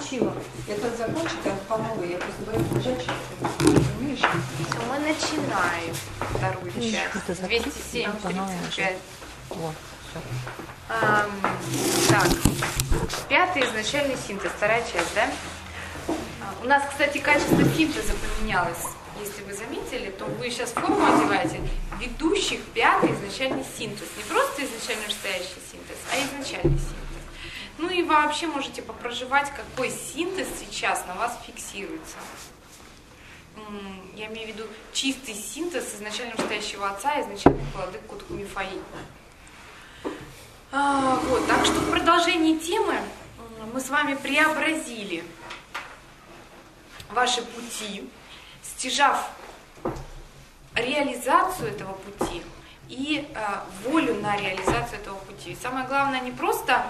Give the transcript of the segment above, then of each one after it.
научила. Это закончить, а по новой. Я просто боюсь бежать. Понимаешь? Все, мы начинаем вторую часть. 275. Вот, Так, пятый изначальный синтез, вторая часть, да? У нас, кстати, качество синтеза поменялось. Если вы заметили, то вы сейчас форму одеваете ведущих пятый изначальный синтез. Не просто изначально настоящий синтез, а изначальный синтез. Ну и вообще можете попроживать, какой синтез сейчас на вас фиксируется. Я имею в виду чистый синтез изначально настоящего отца и изначальных владык Кутху-Мифаи. Вот, так что в продолжении темы мы с вами преобразили ваши пути, стяжав реализацию этого пути и волю на реализацию этого пути. И самое главное, не просто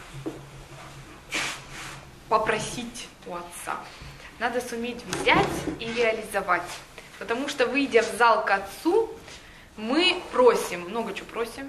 попросить у отца, надо суметь взять и реализовать. Потому что, выйдя в зал к отцу, мы просим, много чего просим,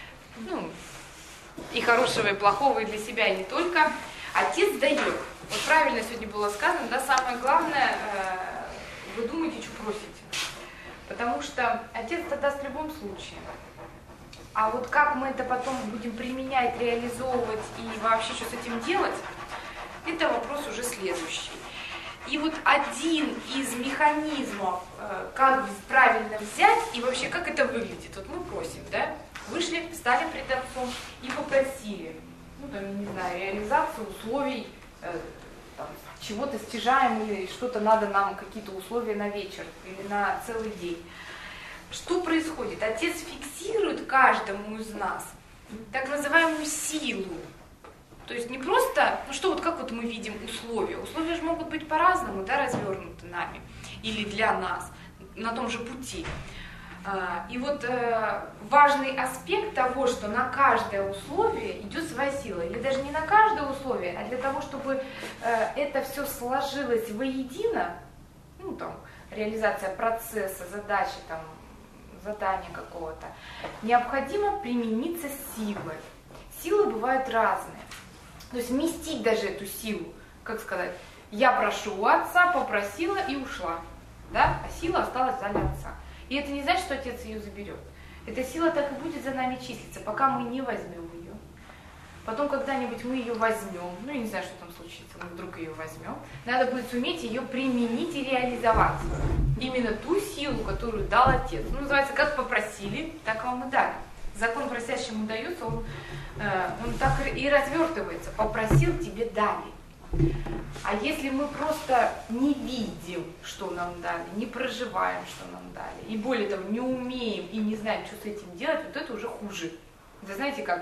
и хорошего, и плохого, и для себя, и не только. Отец дает. Вот правильно сегодня было сказано, да, самое главное, вы думаете, что просите. Потому что отец это даст в любом случае. А вот как мы это потом будем применять, реализовывать и вообще что с этим делать, это вопрос уже следующий. И вот один из механизмов, как правильно взять и вообще как это выглядит, вот мы просим, да, вышли, встали пред отцом и попросили, не знаю, реализацию условий, чего-то стяжаем или что-то надо нам, какие-то условия на вечер или на целый день. Что происходит? Отец фиксирует каждому из нас так называемую силу. То есть не просто, как вот мы видим условия. Условия же могут быть по-разному, да, развернуты нами или для нас на том же пути. И вот важный аспект того, что на каждое условие идет своя сила. Или даже не на каждое условие, а для того, чтобы это все сложилось воедино, реализация процесса, задачи, задания какого-то, необходимо примениться силой. Силы бывают разные. То есть вместить даже эту силу, как сказать, я прошу у отца, попросила и ушла, да? А сила осталась в зале отца. И это не значит, что отец ее заберет. Эта сила так и будет за нами числиться, пока мы не возьмем ее. Потом когда-нибудь мы ее возьмем, я не знаю, что там случится, мы вдруг ее возьмем. Надо будет суметь ее применить и реализовать. Именно ту силу, которую дал отец. Называется, как попросили, так вам и дали. Закон просящему дается, он так и развертывается. Попросил, тебе дали. А если мы просто не видим, что нам дали, не проживаем, что нам дали, и более того, не умеем и не знаем, что с этим делать, вот это уже хуже. Вы знаете, как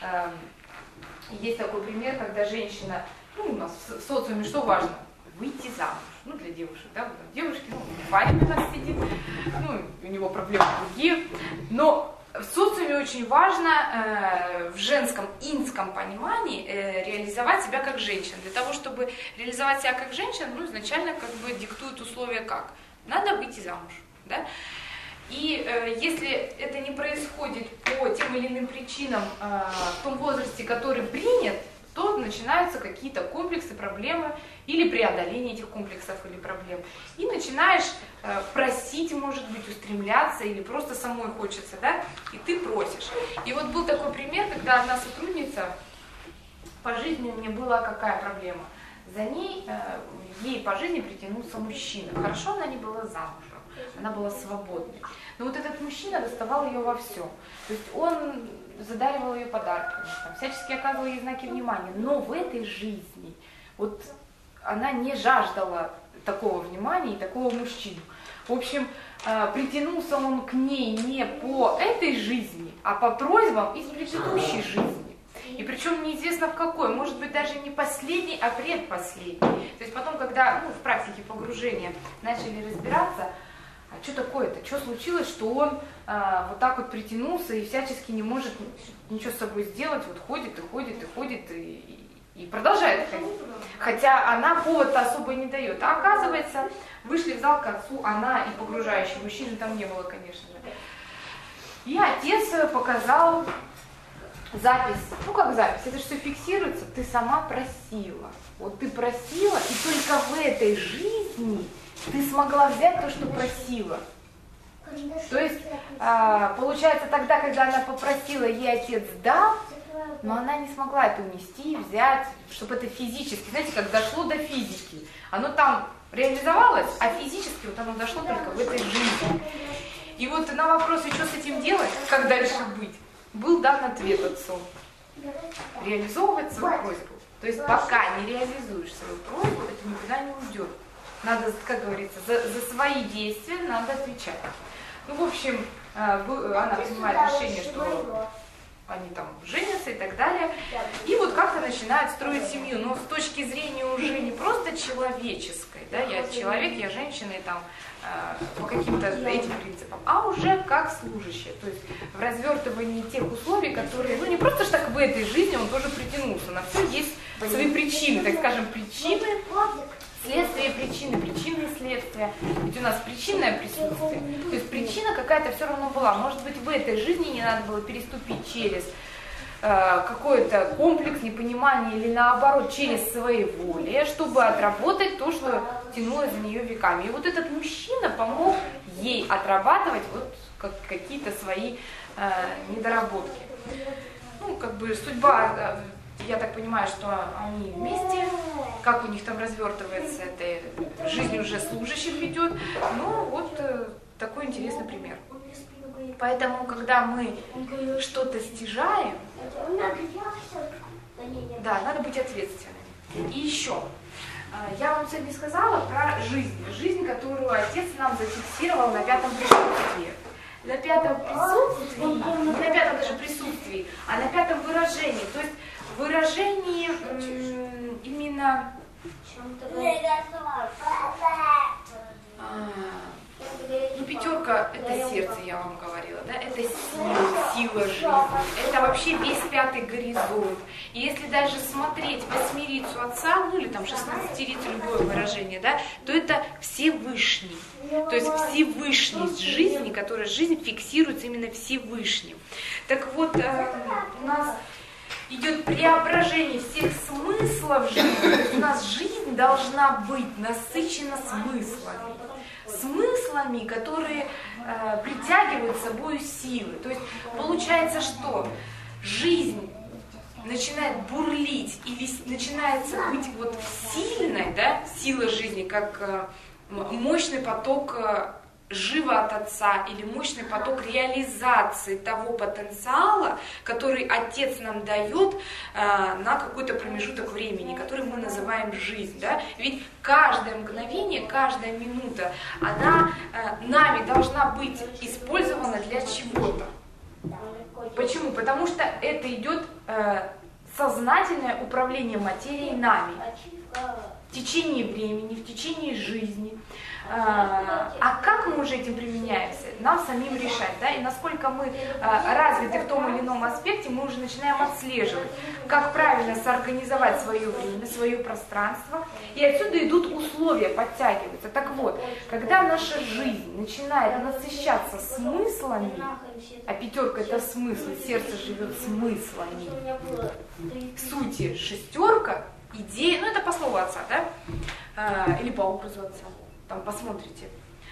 есть такой пример, когда женщина, у нас в социуме что важно? Выйти замуж. Для девушек, да, вот девушки, парень у нас сидит, у него проблемы другие, но в социуме очень важно в женском инском понимании реализовать себя как женщина. Для того, чтобы реализовать себя как женщина, изначально диктуют условия как? Надо выйти замуж. Да? И если это не происходит по тем или иным причинам в том возрасте, который принят, то начинаются какие-то комплексы, проблемы или преодоление этих комплексов или проблем. И начинаешь просить, может быть, устремляться или просто самой хочется, да, и ты просишь. И вот был такой пример, когда одна сотрудница по жизни, у нее была какая проблема. За ней, ей по жизни притянулся мужчина. Хорошо, она не была замужем, она была свободной. Но вот этот мужчина доставал ее во всем. То есть он задаривал ее подарками, всячески оказывал ей знаки внимания. Но в этой жизни вот она не жаждала такого внимания и такого мужчину. В общем, притянулся он к ней не по этой жизни, а по просьбам из предыдущей жизни. И причем неизвестно в какой, может быть даже не последний, а предпоследний. То есть потом, когда в практике погружения начали разбираться, а что такое-то, что случилось, что он вот так вот притянулся и всячески не может ничего с собой сделать, вот ходит и ходит и ходит и продолжает ходить. Хотя она повод-то особо не дает. А оказывается, вышли в зал к отцу, она и погружающий, мужчины там не было, конечно же. И отец показал запись, ну как запись, это же все фиксируется, ты сама просила. Вот ты просила, и только в этой жизни ты смогла взять то, что просила. То есть, получается, тогда, когда она попросила, ей отец дал, но она не смогла это унести, взять, чтобы это физически, знаете, как дошло до физики. Оно там реализовалось, а физически вот оно дошло только в этой жизни. И вот на вопрос, что с этим делать, как дальше быть, был дан ответ отцом. Реализовывать свою просьбу. То есть пока не реализуешь свою просьбу, это никуда не уйдет. Надо, как говорится, за свои действия надо отвечать. Ну, в общем, она принимает решение, что они там женятся и так далее. И вот как-то начинают строить семью. Но с точки зрения уже не просто человеческой, да, я человек, я женщина и там по каким-то этим принципам, а уже как служащая. То есть в развертывании тех условий, которые, ну не просто ж так в этой жизни он тоже притянулся. На все есть свои причины, так скажем, причины, следствие причины, причины и следствия. Ведь у нас причинное присутствие. То есть причина какая-то все равно была. Может быть, в этой жизни не надо было переступить через какой-то комплекс непонимания или наоборот через своеволие, чтобы отработать то, что тянулось за нее веками. И вот этот мужчина помог ей отрабатывать вот какие-то свои недоработки. Ну, как бы судьба, я так понимаю, что они вместе, как у них там развертывается эта жизнь уже служащих ведет. Ну, вот такой интересный пример. Поэтому, когда мы что-то стяжаем, да, надо быть ответственными. И еще, я вам сегодня сказала про жизнь. Жизнь, которую отец нам зафиксировал на 5-м присутствии. На 5-м присутствии, не на 5-м даже присутствии, а на 5-м выражении. То есть выражении именно... Ну, 5 это сердце, я вам говорила, да, это сила жизни, это вообще весь 5-й горизонт. И если даже смотреть 8-рицу отца, ну или там 16-рицу, любое выражение, да, то это Всевышний. То есть Всевышность жизни, которая жизнь фиксируется именно Всевышним. Так вот, у нас идет преображение всех смыслов жизни. То есть у нас жизнь должна быть насыщена смыслами. Смыслами, которые притягивают с собой силы. То есть получается, что жизнь начинает бурлить или начинается быть вот сильной, да, сила жизни, как мощный поток жива от Отца или мощный поток реализации того потенциала, который Отец нам дает на какой-то промежуток времени, который мы называем жизнь. Да? Ведь каждое мгновение, каждая минута, она нами должна быть использована для чего-то. Почему? Потому что это идет сознательное управление материей нами. В течение времени, в течение жизни. А как мы уже этим применяемся, нам самим решать, да, и насколько мы развиты в том или ином аспекте, мы уже начинаем отслеживать, как правильно соорганизовать свое время, свое пространство, и отсюда идут условия, подтягиваются. Так вот, когда наша жизнь начинает насыщаться смыслами, а 5 это смысл, сердце живет смыслами, в сути 6 идея, ну это по слову отца, да, или по образу отца. Там посмотрите,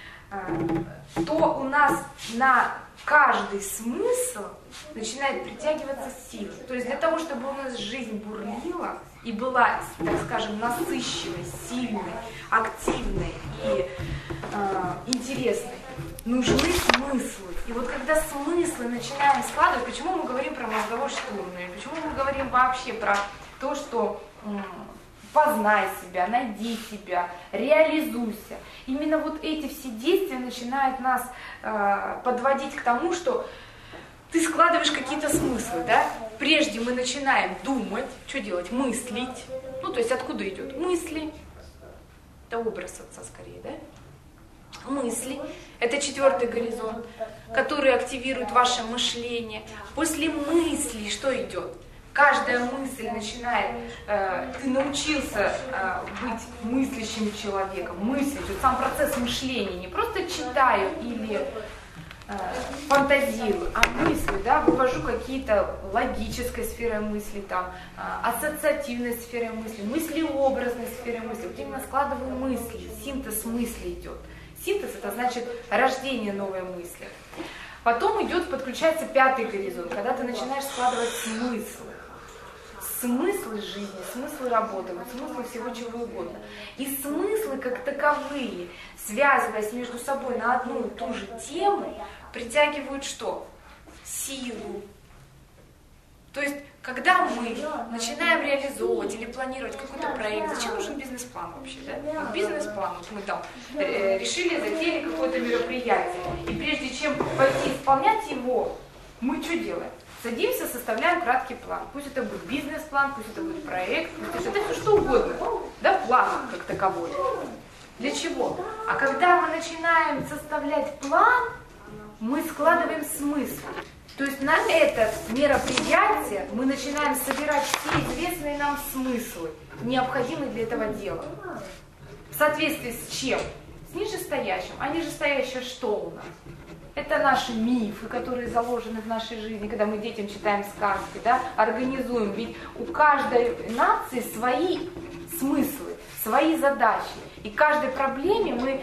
то у нас на каждый смысл начинает притягиваться сила. То есть для того, чтобы у нас жизнь бурлила и была, так скажем, насыщенной, сильной, активной и интересной, нужны смыслы. И вот когда смыслы начинаем складывать, почему мы говорим про мозговой штурм, и почему мы говорим вообще про то, что... Познай себя, найди себя, реализуйся. Именно вот эти все действия начинают нас подводить к тому, что ты складываешь какие-то смыслы, да? Прежде мы начинаем думать, что делать? Мыслить. Ну, то есть откуда идет? Мысли. Это образ отца скорее, да? Мысли. Это 4-й горизонт, который активирует ваше мышление. После мыслей что идет? Каждая мысль начинает, ты научился быть мыслящим человеком, мыслить, вот сам процесс мышления, не просто читаю или фантазирую, а мыслю, да, вывожу какие-то логической сферы мысли, там, ассоциативной сферы мысли, мыслеобразной сферы мысли. Вот именно складываю мысли, синтез мысли идет. Синтез это значит рождение новой мысли. Потом идет, подключается пятый горизонт, когда ты начинаешь складывать смыслы. Смыслы жизни, смыслы работы, вот смыслы всего чего угодно. И смыслы как таковые, связываясь между собой на одну и ту же тему, притягивают что? Силу. То есть, когда мы начинаем реализовывать или планировать какой-то проект, зачем нужен бизнес-план вообще? Да? Вот бизнес-план, вот мы там решили, затеяли какое-то мероприятие, и прежде чем пойти исполнять его, мы что делаем? Садимся, составляем краткий план. Пусть это будет бизнес-план, пусть это будет проект, пусть это все что угодно. Да, план как таковой. Для чего? А когда мы начинаем составлять план, мы складываем смысл. То есть на это мероприятие мы начинаем собирать все известные нам смыслы, необходимые для этого дела. В соответствии с чем? С нижестоящим. А нижестоящее что у нас? Это наши мифы, которые заложены в нашей жизни, когда мы детям читаем сказки, да, организуем. Ведь у каждой нации свои смыслы, свои задачи. И к каждой проблеме мы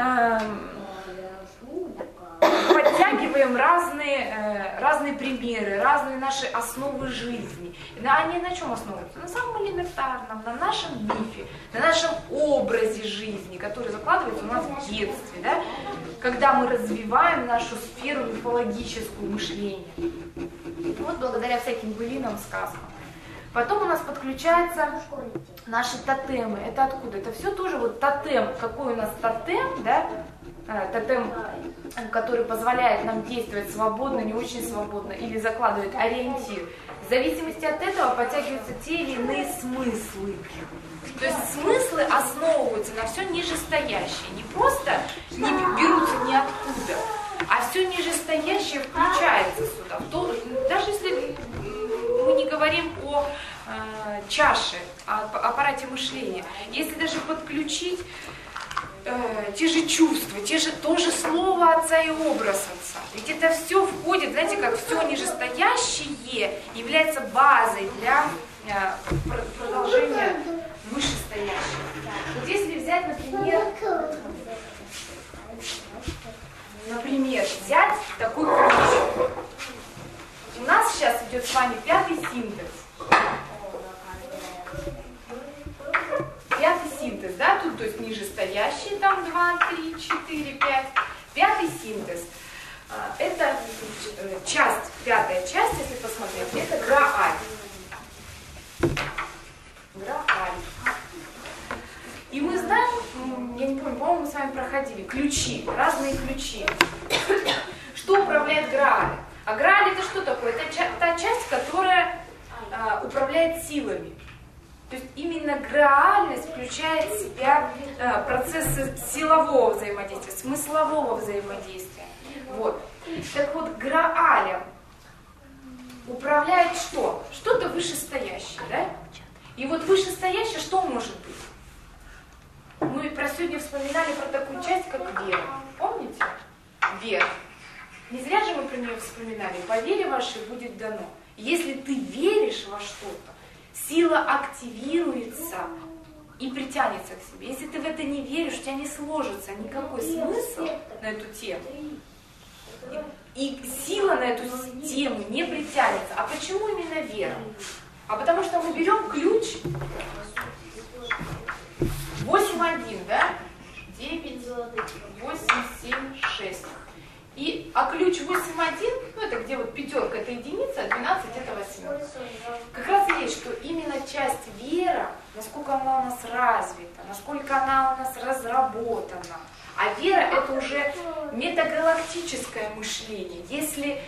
подтягиваем разные примеры, разные наши основы жизни. Они на чем основываются? На самом элементарном, на нашем мифе, на нашем образе жизни, который закладывается у нас в детстве, да? Когда мы развиваем нашу сферу мифологическую мышления. Вот благодаря всяким былинам, сказкам. Потом у нас подключаются наши тотемы. Это откуда? Это все тоже вот тотем. Какой у нас тотем, да? Тотем, который позволяет нам действовать свободно, не очень свободно, или закладывает ориентир. В зависимости от этого подтягиваются те или иные смыслы. То есть смыслы основываются на все нижестоящее. Не просто не берутся ниоткуда, а все нижестоящее включается сюда. Даже если мы не говорим о чаше, о аппарате мышления, если даже подключить те же чувства, то же слово отца и образ отца. Ведь это все входит, знаете, как все нижестоящее является базой для продолжения вышестоящего. Вот если взять, например, взять такой ключ. У нас сейчас идет с вами пятый синтез. Пятый синтез, да, тут, то есть нижестоящие, там 2, 3, 4, 5. Пятый синтез. Это часть, пятая часть, если посмотреть, это Грааль. Грааль. И мы знаем, я не помню, по-моему, мы с вами проходили, ключи, разные ключи. Что управляет Граалем? А Грааль это что такое? Это та часть, которая управляет силами. То есть именно граальность включает в себя процессы силового взаимодействия, смыслового взаимодействия. Вот. Так вот, Граалем управляет что? Что-то вышестоящее, да? И вот вышестоящее что может быть? Мы про сегодня вспоминали про такую часть, как вера. Помните? Вера. Не зря же мы про нее вспоминали. По вере вашей будет дано. Если ты веришь во что-то, сила активируется и притянется к себе. Если ты в это не веришь, у тебя не сложится никакой смысл на эту тему. И сила на эту тему не притянется. А почему именно вера? А потому что мы берем ключ 8-1, да? 9, 8, 7, 6. А ключ 8-1, ну это где вот пятерка, это единица, а 12 это 8. Как раз и есть, что именно часть вера, насколько она у нас развита, насколько она у нас разработана. А вера это уже метагалактическое мышление. Если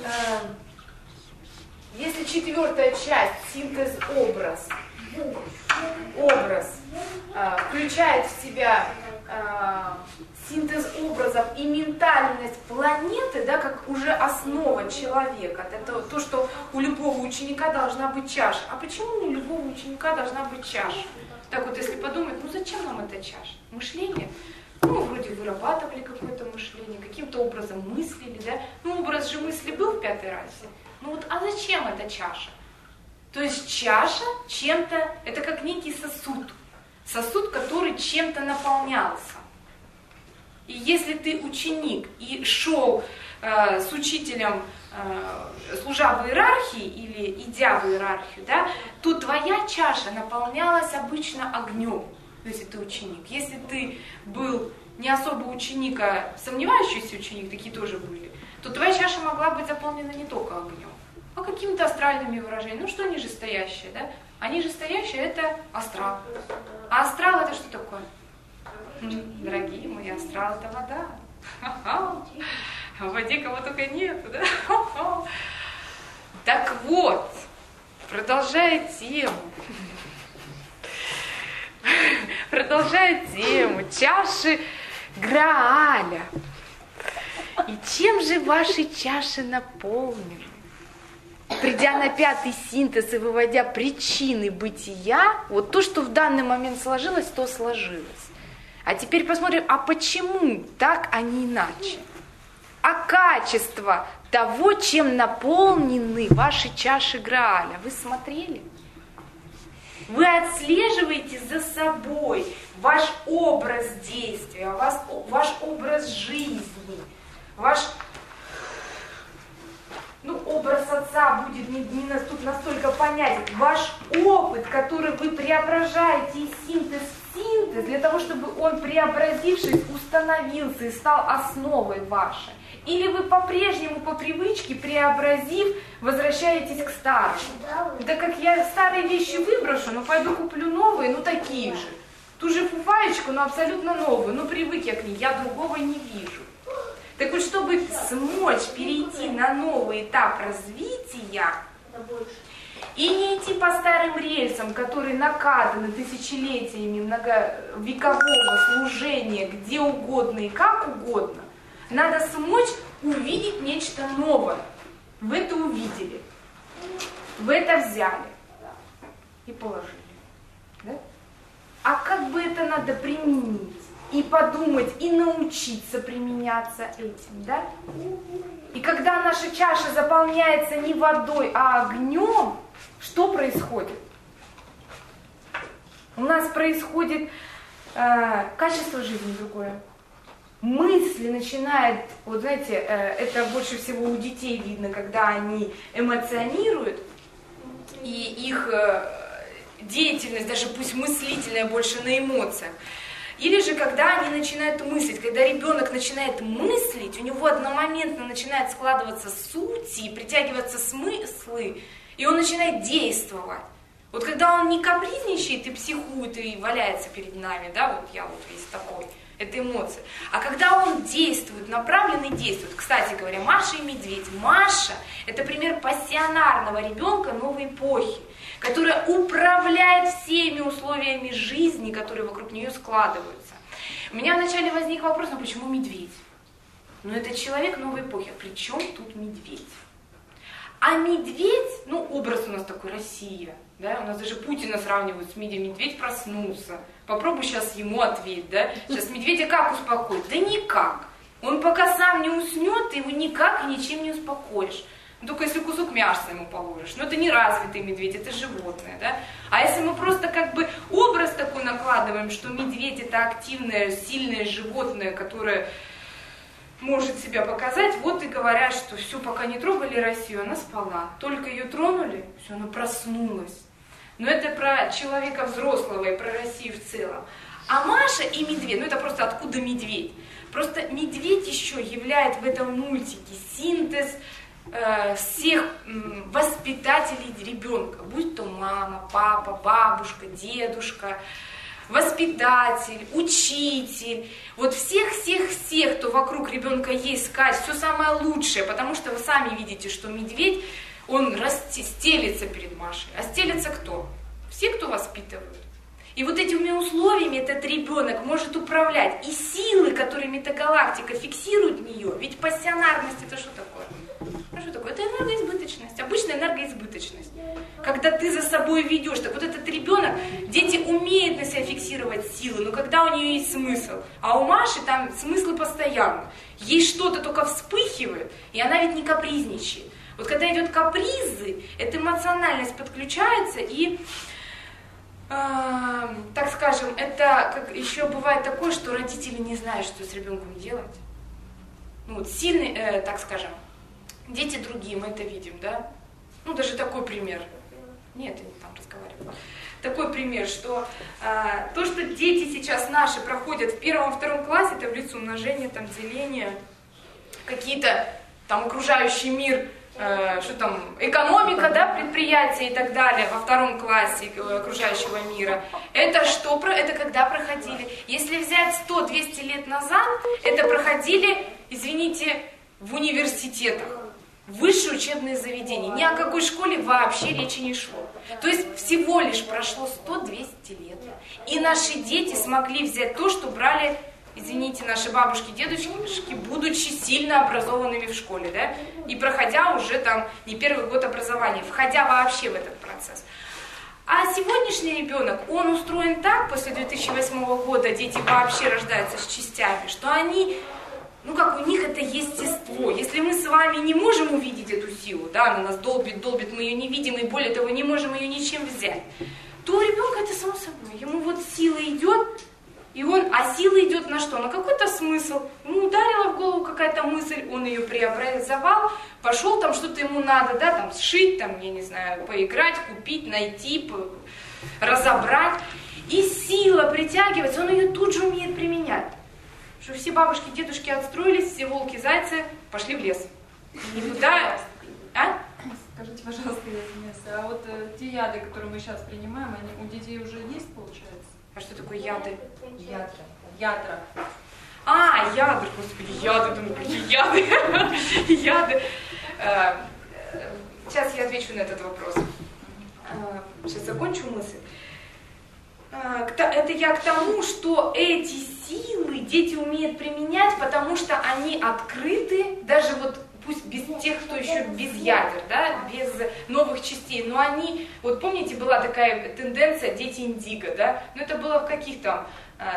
четвертая часть, синтез образ включает в себя синтез образов и ментальность планеты, да, как уже основа человека. Это то, что у любого ученика должна быть чаша. А почему у любого ученика должна быть чаша? Так вот, если подумать, ну зачем нам эта чаша? Мышление. Ну, вроде вырабатывали какое-то мышление, каким-то образом мыслили, да? Ну, образ же мысли был в пятой расе. Ну вот, а зачем эта чаша? То есть чаша чем-то, это как некий сосуд. Сосуд, который чем-то наполнялся. И если ты ученик и шел с учителем, служа в иерархии или идя в иерархию, да, то твоя чаша наполнялась обычно огнем, если ты ученик. Если ты был не особо ученик, а сомневающийся ученик, такие тоже были, то твоя чаша могла быть заполнена не только огнем, а какими-то астральными выражениями. Ну что нижестоящее, да? А нижестоящее это астрал. А астрал это что такое? Дорогие мои, астрал это вода. В воде кого только нету, да? Так вот, продолжая тему. Чаши Грааля. И чем же ваши чаши наполнены? Придя на пятый синтез и выводя причины бытия, вот то, что в данный момент сложилось, то сложилось. А теперь посмотрим, а почему так, а не иначе? А качество того, чем наполнены ваши чаши Грааля, вы смотрели? Вы отслеживаете за собой ваш образ действия, ваш образ жизни, ваш образ отца будет не настолько понятен, ваш опыт, который вы преображаете из синтез в синтез, для того, чтобы он, преобразившись, установился и стал основой вашей. Или вы по-прежнему, по привычке, преобразив, возвращаетесь к старому. Да как я старые вещи выброшу, но пойду куплю новые, такие же. Ту же фуфаечку, но абсолютно новую, привык я к ней, я другого не вижу. Так вот, чтобы смочь перейти на новый этап развития и не идти по старым рельсам, которые накатаны тысячелетиями многовекового служения где угодно и как угодно, надо смочь увидеть нечто новое. Вы это увидели, вы это взяли и положили. Да? А как бы это надо применить? И подумать, и научиться применяться этим, да? И когда наша чаша заполняется не водой, а огнем, что происходит? У нас происходит качество жизни другое. Мысли начинают, вот знаете, это больше всего у детей видно, когда они эмоционируют, и их деятельность, даже пусть мыслительная, больше на эмоциях. Или же, когда они начинают мыслить, когда ребенок начинает мыслить, у него одномоментно начинает складываться суть и притягиваться смыслы, и он начинает действовать. Вот когда он не капризничает и психует, и валяется перед нами, да, вот я вот весь такой, это эмоции. А когда он действует, направленный действует. Кстати говоря, Маша и Медведь. Маша – это пример пассионарного ребенка новой эпохи, которая управляет всеми условиями жизни, которые вокруг нее складываются. У меня вначале возник вопрос, почему медведь? Это человек новой эпохи, а при чем тут медведь? А медведь, образ у нас такой, Россия, да, у нас даже Путина сравнивают с медведь проснулся. Попробуй сейчас ему ответь, да, сейчас медведя как успокоить? Да никак. Он пока сам не уснет, ты его никак и ничем не успокоишь. Только если кусок мяса ему положишь. Это не развитый медведь, это животное, да. А если мы просто образ такой накладываем, что медведь это активное, сильное животное, которое может себя показать, вот и говорят, что все, пока не трогали Россию, она спала. Только ее тронули, все, она проснулась. Но это про человека взрослого и про Россию в целом. А Маша и медведь, это просто откуда медведь? Просто медведь еще являет в этом мультике синтез всех воспитателей ребенка, будь то мама, папа, бабушка, дедушка, воспитатель, учитель, вот всех, кто вокруг ребенка есть, сказать все самое лучшее, потому что вы сами видите, что медведь, он стелится перед Машей. А стелится кто? Все, кто воспитывают. И вот этими условиями этот ребенок может управлять. И силы, которые метагалактика фиксирует в нее, ведь пассионарность это что такое? Что такое? Это энергоизбыточность, обычная энергоизбыточность. Когда ты за собой ведешь, так вот этот ребенок, дети умеют на себя фиксировать компенсировать силы, но когда у нее есть смысл. А у Маши там смыслы постоянно. Ей что-то только вспыхивает, и она ведь не капризничает. Вот когда идет капризы, эта эмоциональность подключается, и, так скажем, это как еще бывает такое, что родители не знают, что с ребенком делать. Ну вот сильные, так скажем, дети другие, мы это видим, да? Ну даже такой пример. Нет, я не там разговаривала. Такой пример, что то, что дети сейчас наши проходят в 1-2 классе, таблицу умножения, там, деления, какие-то там окружающий мир, что там, экономика, да, предприятия и так далее, во 2 классе окружающего мира. Это что? Это когда проходили? Если взять 100-200 лет назад, это проходили, извините, в университетах, высшие учебные заведения. Ни о какой школе вообще речи не шло. То есть всего лишь прошло 100-200 лет. И наши дети смогли взять то, что брали, извините, наши бабушки, дедушки, будучи сильно образованными в школе, да, и проходя уже там не 1-й год образования, входя вообще в этот процесс. А сегодняшний ребенок, он устроен так, после 2008 года дети вообще рождаются с частями, что они, ну как у них это естество. Если мы с вами не можем увидеть эту силу, да, она нас долбит, мы ее не видим, и более того, не можем ее ничем взять, то у ребенка это само собой. Ему вот сила идет, а сила идет на что? На какой-то смысл. Ему ударила в голову какая-то мысль, он ее преобразовал, пошел, там что-то ему надо, да, там сшить, там, я не знаю, поиграть, купить, найти, разобрать. И сила притягивается, он ее тут же умеет применять. Что все бабушки, дедушки отстроились, все волки, зайцы пошли в лес. Никуда... А? Скажите, пожалуйста, я извиняюсь, а вот те яды, которые мы сейчас принимаем, они у детей уже есть, получается? А что такое яды? Ядра. А, яды, господи, яды, думаю, какие яды? Яды. Сейчас я отвечу на этот вопрос. Сейчас закончу мысль. Это я к тому, что эти силы дети умеют применять, потому что они открыты, даже вот пусть без тех, кто еще без ядер, да, без новых частей, но они, вот помните, была такая тенденция дети индиго, да, но это было в каких там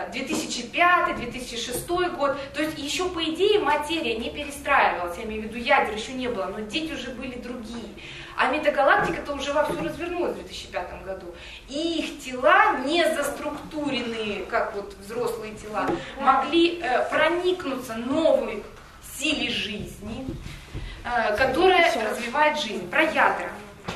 2005-2006 год, то есть еще по идее материя не перестраивалась, я имею в виду ядер еще не было, но дети уже были другие. А метагалактика-то уже вовсю развернулась в 2005 году. И их тела, не заструктуренные, как вот взрослые тела, могли проникнуться новой силе жизни, которая развивает жизнь. Про ядра.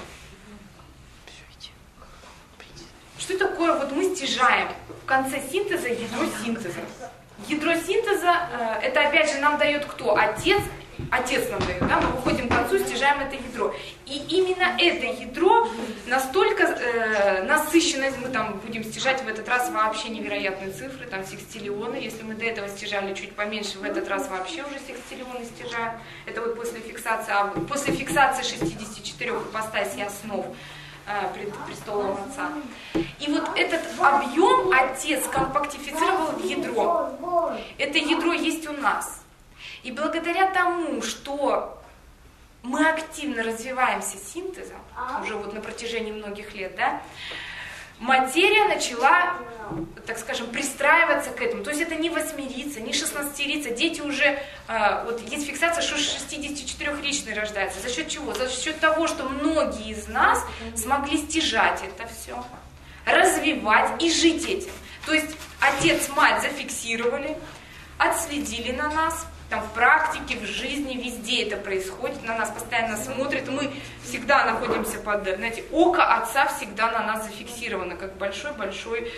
Что такое вот мы стяжаем в конце синтеза ядро синтеза? Ядро синтеза, это опять же нам дает кто? Отец нам дает, да? Мы выходим к отцу, стяжаем это ядро. И именно это ядро настолько насыщенность, мы там будем стяжать в этот раз вообще невероятные цифры, там секстиллионы, если мы до этого стяжали чуть поменьше, в этот раз вообще уже секстиллионы стяжаем. Это вот после фиксации 64 ипостасей основ пред престолом Отца. И вот этот объем Отец компактифицировал в ядро. Это ядро есть у нас. И благодаря тому, что мы активно развиваемся синтезом, уже вот на протяжении многих лет, да, материя начала, так скажем, пристраиваться к этому. То есть это не 8-рица, не 16-рица. Дети уже, вот есть фиксация, что 64-ричные рождаются. За счет чего? За счет того, что многие из нас смогли стяжать это все, развивать и жить этим. То есть отец, мать зафиксировали, отследили на нас, там в практике, в жизни, везде это происходит, на нас постоянно смотрят, мы всегда находимся под, знаете, око отца всегда на нас зафиксировано, как большой-большой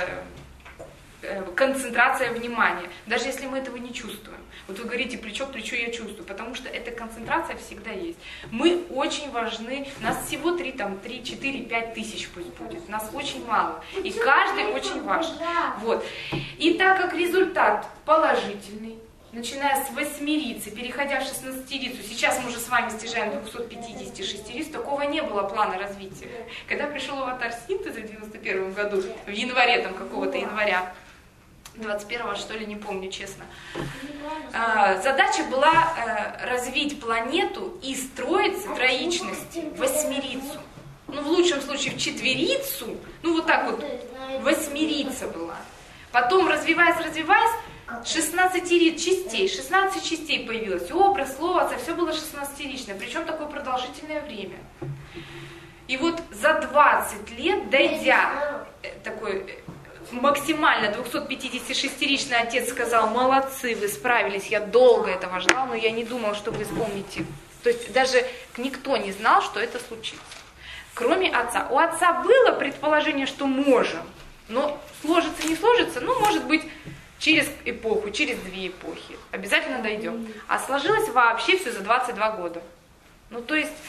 концентрация внимания, даже если мы этого не чувствуем. Вот вы говорите, плечо к плечу я чувствую, потому что эта концентрация всегда есть. Мы очень важны, нас всего 3, 4, 5 тысяч пусть будет, нас очень мало, и каждый очень важен. Вот. И так как результат положительный, начиная с 8-рицы, переходя в 16-рицу, сейчас мы уже с вами стяжаем 256 риц, такого не было плана развития. Когда пришел аватар синтеза в 91 году, в январе, там какого-то января, 21-го, что ли, не помню, честно, задача была развить планету и строить с троичности в 8-рицу. Ну, в лучшем случае в 4-рицу, ну, вот так вот, 8-рицу. 16-рица была. Потом, развиваясь, 16 частей появилось. Образ, слово, отца, все было 16-ричное, причем такое продолжительное время. И вот за 20 лет, дойдя такой максимально 256-ричный отец сказал: молодцы, вы справились, я долго этого ждал, но я не думал, что вы вспомните. То есть даже никто не знал, что это случится, кроме отца. У отца было предположение, что можем, но сложится, не сложится, ну, может быть, через эпоху, через 2 эпохи. Обязательно дойдем. А сложилось вообще все за 22 года. Ну, то есть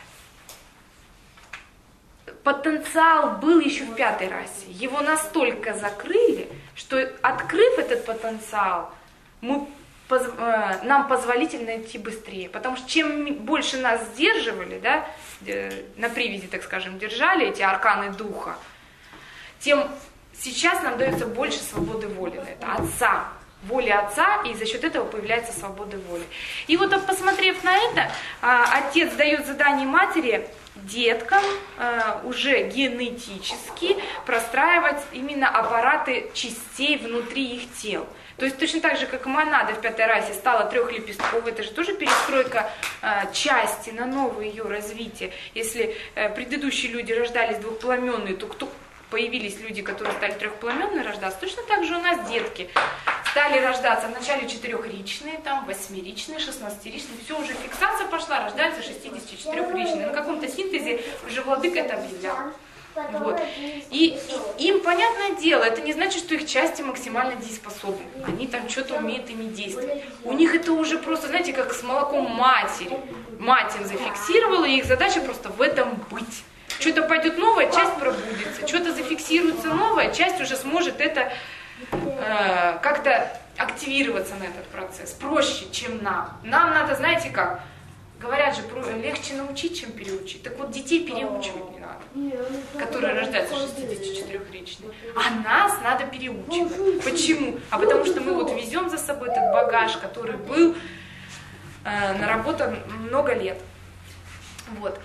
потенциал был еще в 5-й расе. Его настолько закрыли, что, открыв этот потенциал, нам позволительно идти быстрее. Потому что чем больше нас сдерживали, да, на привязи, так скажем, держали эти арканы духа, тем сейчас нам дается больше свободы воли на это. Отца. Воли отца, и за счет этого появляется свобода воли. И вот, посмотрев на это, отец дает задание матери деткам уже генетически простраивать именно аппараты частей внутри их тел. То есть точно так же, как монада в 5-й расе стала 3-лепестковой, это же тоже перестройка части на новое ее развитие. Если предыдущие люди рождались двухпламенные, то кто появились люди, которые стали 3-пламенные рождаться, точно так же у нас детки стали рождаться вначале 4-ричные, там 8-ричные, 16-ричные, все, уже фиксация пошла, рождаются 64-ричные. На каком-то синтезе уже владыка это объявлял. Вот. И им, понятное дело, это не значит, что их части максимально дееспособны. Они там что-то умеют ими действовать. У них это уже просто, знаете, как с молоком матери. Мать им зафиксировала, и их задача просто в этом быть. Что-то пойдет новая, часть пробудится. Что-то зафиксируется новая, часть уже сможет это как-то активироваться на этот процесс. Проще, чем нам. Нам надо, знаете как, говорят же, легче научить, чем переучить. Так вот, детей переучивать не надо, которые рождаются 64-ричные. А нас надо переучивать. Почему? А потому что мы вот везем за собой этот багаж, который был наработан много лет. Вот.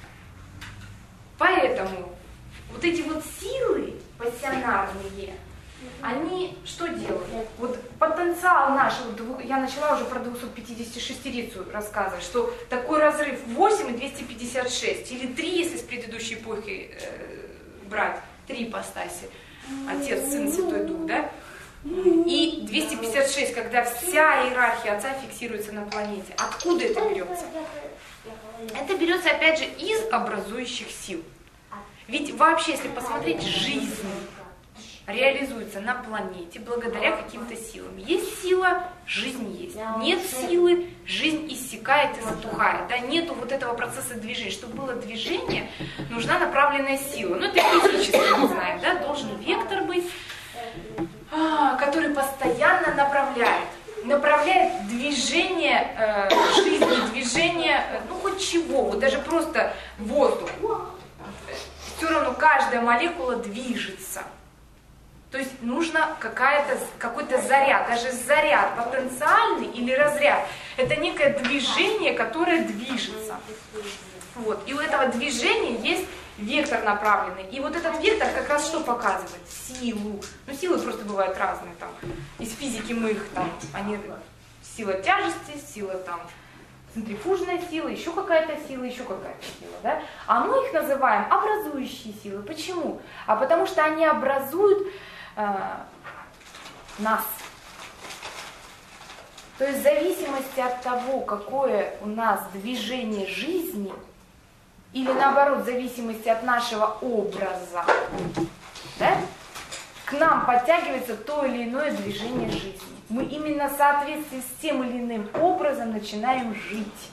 Поэтому вот эти вот силы пассионарные, они что делают? Вот потенциал наш, вот я начала уже про 256-рицу рассказывать, что такой разрыв 8 и 256, или 3, если с предыдущей эпохи брать, 3 ипостаси, Отец, Сын, Святой Дух, да? И 256, когда вся иерархия Отца фиксируется на планете. Откуда это берется? Это берется, опять же, из образующих сил. Ведь вообще, если посмотреть, жизнь реализуется на планете благодаря каким-то силам. Есть сила, жизнь есть. Нет силы, жизнь иссякает и затухает. Да? Нету вот этого процесса движения. Чтобы было движение, нужна направленная сила. Ну, это физически мы знаем, да? Должен вектор быть, который постоянно направляет движение жизни, движение, ну, хоть чего, вот даже просто воздух. Все равно каждая молекула движется. То есть нужно какой-то заряд, даже заряд потенциальный или разряд. Это некое движение, которое движется. Вот. И у этого движения есть вектор направленный. И вот этот вектор как раз что показывает? Силу. Ну, силы просто бывают разные. Там. Из физики мы их там, сила тяжести, сила там, центрифужная сила, еще какая-то сила. Да? А мы их называем образующие силы. Почему? А потому что они образуют нас. То есть в зависимости от того, какое у нас движение жизни, или наоборот, в зависимости от нашего образа, да, к нам подтягивается то или иное движение жизни. Мы именно в соответствии с тем или иным образом начинаем жить.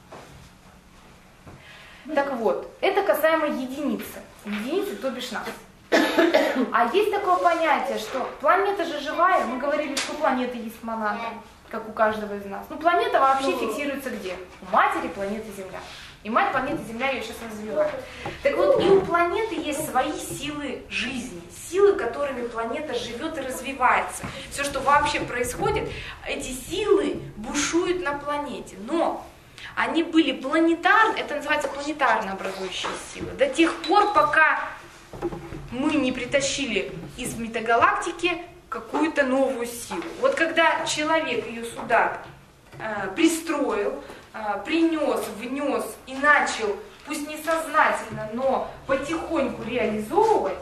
Так вот, это касаемо единицы. Единицы, то бишь нас. А есть такое понятие, что планета же живая. Мы говорили, что планета есть монада, как у каждого из нас. Ну, планета вообще фиксируется где? У матери планеты Земля. И мать планеты Земля ее сейчас развивает. Так вот, и у планеты есть свои силы жизни, силы, которыми планета живет и развивается. Все, что вообще происходит, эти силы бушуют на планете. Но они были планетарны, это называется планетарно образующие силы, до тех пор, пока мы не притащили из метагалактики какую-то новую силу. Вот когда человек ее сюда пристроил, принес, внес и начал, пусть не сознательно, но потихоньку реализовывать,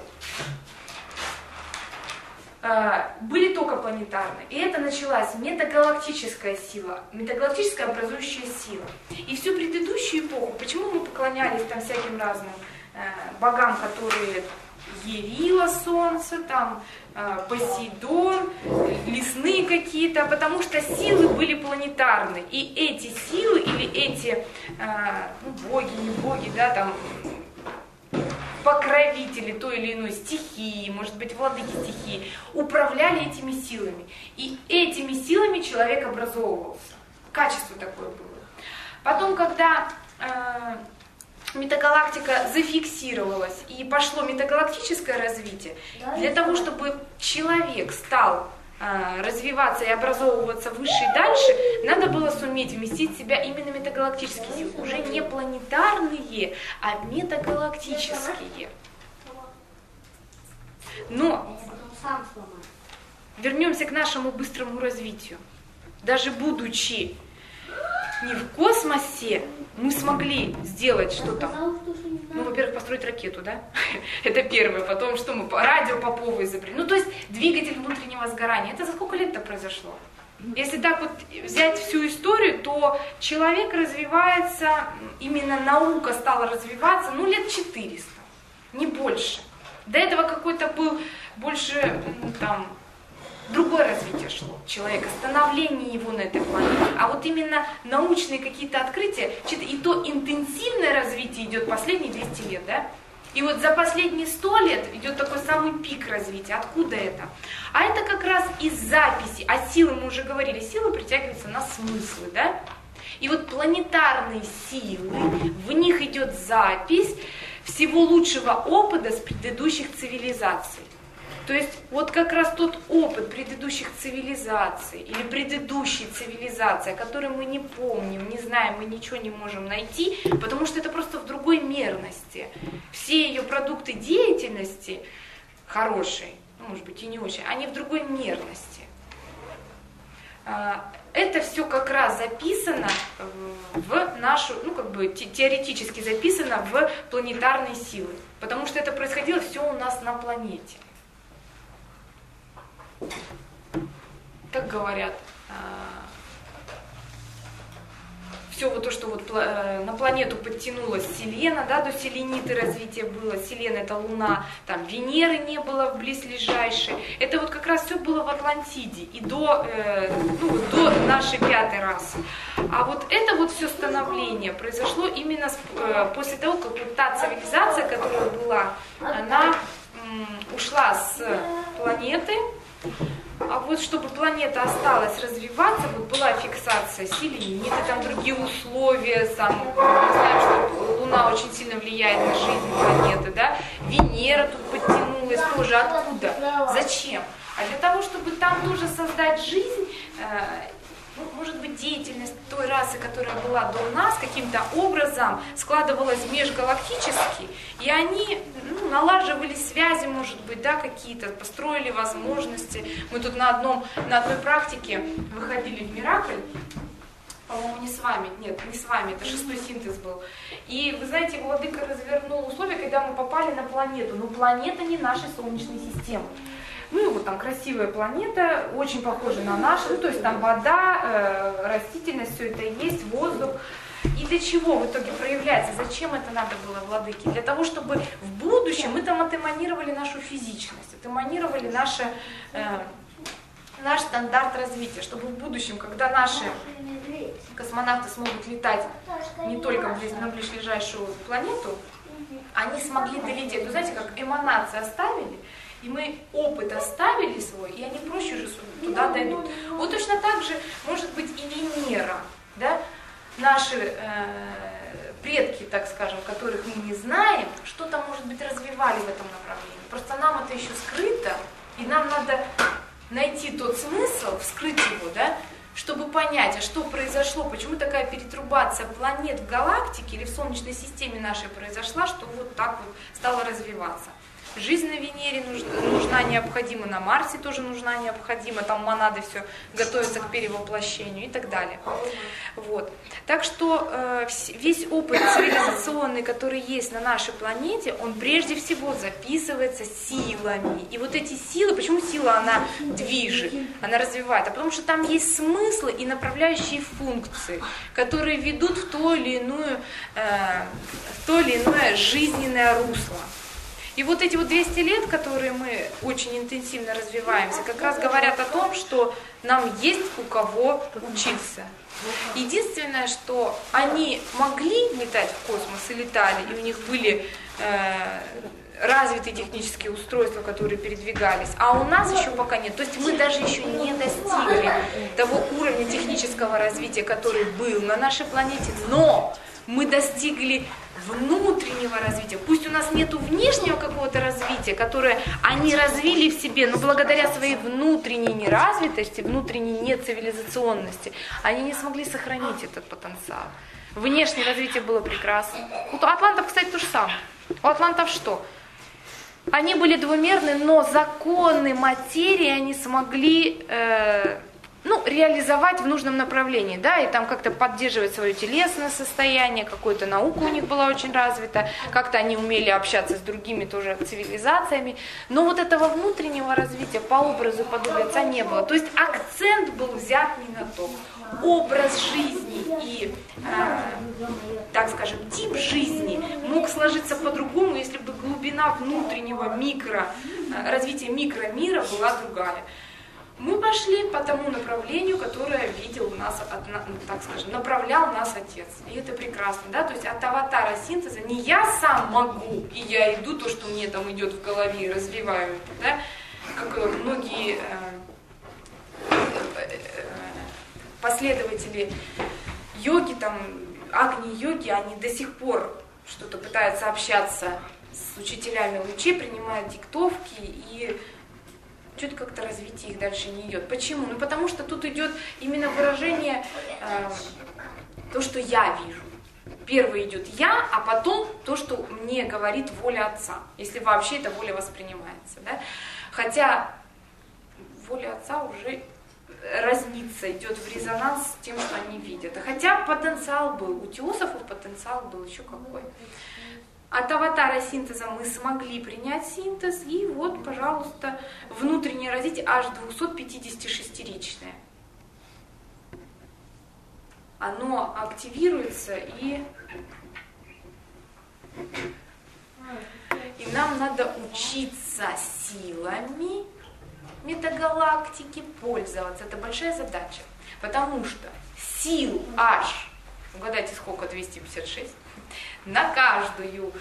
были только планетарные. И это началась метагалактическая сила, метагалактическая образующая сила. И всю предыдущую эпоху, почему мы поклонялись там всяким разным богам, которые Ярила, Солнце, там Посейдон, лесные какие-то, потому что силы были планетарные. И эти силы или эти боги, не боги, да, там покровители той или иной стихии, может быть, владыки стихии, управляли этими силами. И этими силами человек образовывался. Качество такое было. Потом, когда метагалактика зафиксировалась и пошло метагалактическое развитие, для того, чтобы человек стал развиваться и образовываться выше и дальше, надо было суметь вместить в себя именно метагалактические силы. Уже не планетарные, а метагалактические. Но вернемся к нашему быстрому развитию. Даже будучи не в космосе, мы смогли сделать что-то. Ну, во-первых, построить ракету, да? Это первое. Потом, что мы радио Попова изобрели. Ну, то есть двигатель внутреннего сгорания. Это за сколько лет это произошло? Если так вот взять всю историю, то человек развивается, именно наука стала развиваться, ну, лет 400, не больше. До этого какой-то был больше, там, другое развитие шло человека, становление его на этой планете. А вот именно научные какие-то открытия, и то интенсивное развитие идет последние 200 лет, да? И вот за последние 100 лет идет такой самый пик развития. Откуда это? А это как раз из записи. А силы, мы уже говорили, силы притягиваются на смыслы, да? И вот планетарные силы, в них идет запись всего лучшего опыта с предыдущих цивилизаций. То есть вот как раз тот опыт предыдущих цивилизаций или предыдущей цивилизации, о которой мы не помним, не знаем, мы ничего не можем найти, потому что это просто в другой мерности. Все ее продукты деятельности хорошие, ну, может быть и не очень, они в другой мерности. Это все как раз записано в нашу, ну как бы теоретически записано в планетарные силы, потому что это происходило все у нас на планете. Как говорят, все вот то, что вот на планету подтянулась Селена, да, до селениты развитие было, Селена это Луна, там Венеры не было в близлежащей, это вот как раз все было в Атлантиде и до нашей пятой расы. А вот это вот все становление произошло именно после того, как вот та цивилизация, которая была, она ушла с планеты. А вот чтобы планета осталась развиваться, вот была фиксация селениты, там другие условия, мы знаем, что Луна очень сильно влияет на жизнь планеты, да? Венера тут подтянулась тоже. Откуда? Зачем? А для того, чтобы там тоже создать жизнь, может быть, деятельность той расы, которая была до нас, каким-то образом складывалась межгалактически, и они налаживали связи, может быть, да, какие-то, построили возможности. Мы тут на одной практике выходили в Миракль, по-моему, не с вами, это 6-й синтез был. И, вы знаете, Владыка развернул условия, когда мы попали на планету, но планета не нашей Солнечной системы. Ну, вот там красивая планета, очень похожа на нашу, то есть там вода, растительность, все это есть, воздух. И для чего в итоге проявляется? Зачем это надо было Владыке? Для того, чтобы в будущем мы там отэманировали нашу физичность, отэманировали наш стандарт развития, чтобы в будущем, когда наши космонавты смогут летать не только на ближайшую планету, они смогли долететь. Вы знаете, как эманации оставили, и мы опыт оставили свой, и они проще уже туда дойдут. Вот точно так же может быть и Венера, да? Наши предки, так скажем, которых мы не знаем, что-то, может быть, развивали в этом направлении. Просто нам это еще скрыто, и нам надо найти тот смысл, вскрыть его, да, чтобы понять, а что произошло, почему такая перетрубация планет в галактике или в Солнечной системе нашей произошла, что вот так вот стало развиваться. жизнь на Венере нужна, необходима, на Марсе тоже нужна, необходима, там монады все готовятся к перевоплощению и так далее. Вот. Так что весь опыт цивилизационный, который есть на нашей планете, он прежде всего записывается силами. И вот эти силы, почему сила, она движет, она развивает? А потому что там есть смыслы и направляющие функции, которые ведут в то или иное жизненное русло. И вот эти вот 200 лет, которые мы очень интенсивно развиваемся, как раз говорят о том, что нам есть у кого учиться. Единственное, что они могли летать в космос и летали, и у них были развитые технические устройства, которые передвигались, а у нас еще пока нет. То есть мы даже еще не достигли того уровня технического развития, который был на нашей планете, но мы достигли внутреннего развития. Пусть у нас нет внешнего какого-то развития, которое они развили в себе, но благодаря своей внутренней неразвитости, внутренней нецивилизационности, они не смогли сохранить этот потенциал. Внешнее развитие было прекрасно. У атлантов, кстати, то же самое. У атлантов что? Они были двумерны, но законы материи они смогли реализовать в нужном направлении, да, и там как-то поддерживать свое телесное состояние, какая-то наука у них была очень развита, как-то они умели общаться с другими тоже цивилизациями, но вот этого внутреннего развития по образу подобия отца не было. То есть акцент был взят не на то. Образ жизни и, так скажем, тип жизни мог сложиться по-другому, если бы глубина внутреннего развития микромира была другая. Мы пошли по тому направлению, которое видел нас, так скажем, направлял нас Отец. И это прекрасно, да, то есть от аватара синтеза не я сам могу, и я иду то, что мне там идет в голове, и развиваю это, да, как многие последователи йоги, там, агни-йоги, они до сих пор что-то пытаются общаться с учителями лучей, принимают диктовки и что-то как-то развитие их дальше не идет. Почему? Ну потому что тут идет именно выражение то, что я вижу. Первый идет я, а потом то, что мне говорит воля Отца, если вообще эта воля воспринимается. Да? Хотя воля Отца уже разнится, идет в резонанс с тем, что они видят. Хотя потенциал был, у теософов потенциал был еще какой. От аватара синтеза мы смогли принять синтез, и вот, пожалуйста, внутреннее развитие аж 256-ричное. Оно активируется, и нам надо учиться силами метагалактики пользоваться. Это большая задача, потому что сил аж, угадайте сколько, 256, на каждую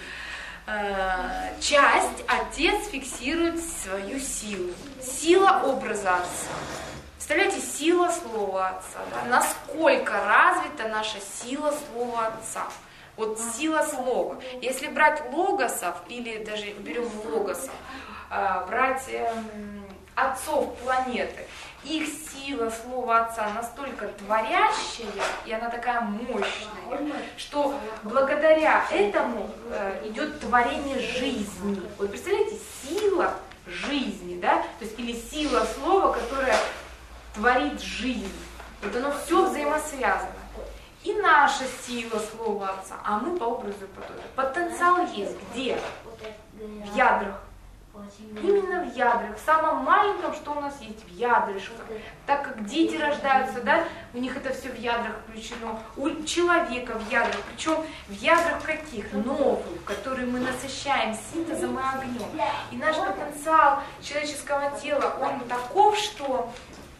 часть Отец фиксирует свою силу. Сила образа Отца. Представляете, сила слова Отца. Да? Насколько развита наша сила слова Отца. Вот сила слова. Если брать логосов, или даже берем логосов, брать отцов планеты, их сила слова Отца настолько творящая, и она такая мощная, что благодаря этому идет творение жизни. Вот представляете, сила жизни, да, то есть или сила слова, которая творит жизнь. Вот оно все взаимосвязано. И наша сила слова Отца, а мы по образу и подобию. Потенциал есть где? В ядрах. Именно в ядрах, в самом маленьком, что у нас есть, в ядрышках. Так как дети рождаются, да, у них это все в ядрах включено, у человека в ядрах, причем в ядрах каких? Новых, которые мы насыщаем синтезом и огнем. И наш потенциал человеческого тела, он таков, что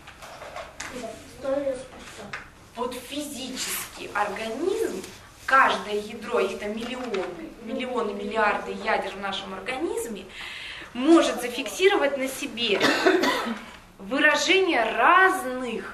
вот физический организм, каждое ядро, их там миллионы, миллиарды ядер в нашем организме, может зафиксировать на себе выражение разных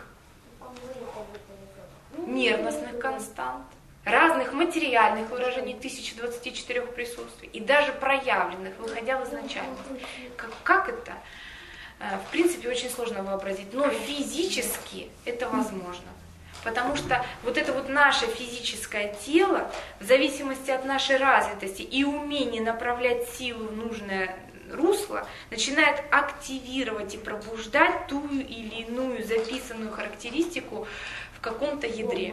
нервностных констант, разных материальных выражений 1024 присутствий и даже проявленных, выходя в изначальность. Как это? В принципе, очень сложно вообразить, но физически это возможно. Потому что вот это вот наше физическое тело, в зависимости от нашей развитости и умения направлять силу в нужное русло, начинает активировать и пробуждать ту или иную записанную характеристику в каком-то ядре.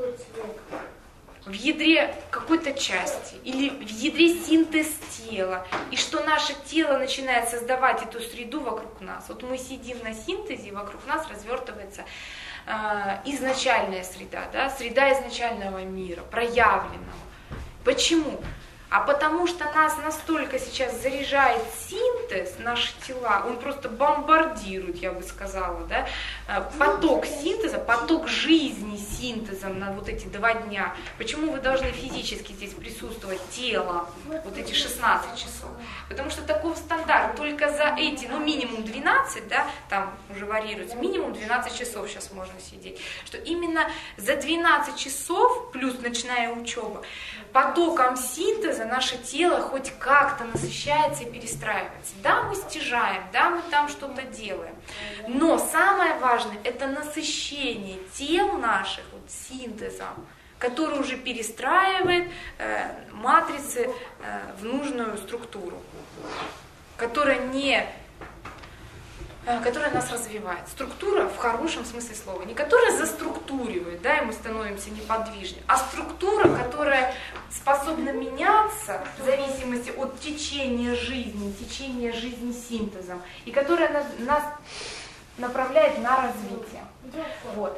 В ядре какой-то части или в ядре синтез тела, и что наше тело начинает создавать эту среду вокруг нас. Вот мы сидим на синтезе, вокруг нас развертывается изначальная среда, да, среда изначального мира, проявленного. Почему? А потому что нас настолько сейчас заряжает синтез, наши тела, он просто бомбардирует, я бы сказала, да, поток синтеза, поток жизни синтезом на вот эти 2 дня. Почему вы должны физически здесь присутствовать, тело, вот эти 16 часов? Потому что таков стандарт, только за эти, минимум 12, да, там уже варьируется, минимум 12 часов сейчас можно сидеть, что именно за 12 часов, плюс ночная учеба, потоком синтеза наше тело хоть как-то насыщается и перестраивается. Да, мы стяжаем, да, мы там что-то делаем, но самое важное – это насыщение тел наших вот, синтезом, который уже перестраивает матрицы в нужную структуру, которая нас развивает. Структура в хорошем смысле слова. Не которая заструктуривает, да, и мы становимся неподвижными, а структура, которая способна меняться в зависимости от течения жизни синтезом, и которая нас направляет на развитие. Вот.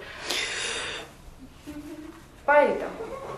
Поэтому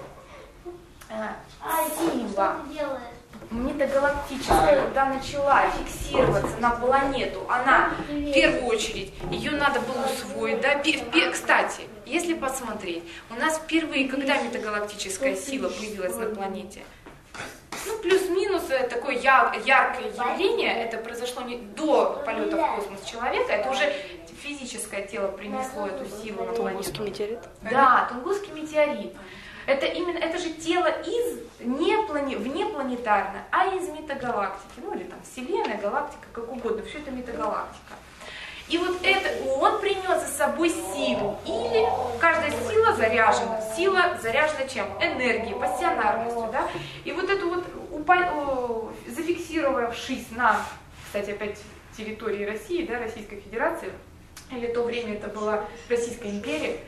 сила метагалактическая, когда начала фиксироваться на планету, она в первую очередь, ее надо было усвоить, да, кстати, если посмотреть, у нас впервые, когда метагалактическая сила появилась на планете, плюс-минус такое яркое явление, это произошло не до полета в космос человека, это уже физическое тело принесло эту силу на планету. Тунгусский метеорит? Да, Тунгусский метеорит. Это же тело внепланетарное, а из метагалактики, или там Вселенная, галактика, как угодно, все это метагалактика. И вот он принес за собой силу, или каждая сила заряжена чем? Энергией, пассионарностью, да? И вот эту вот, зафиксировавшись на, кстати, опять территории России, да, Российской Федерации, или в то время это была Российская империя,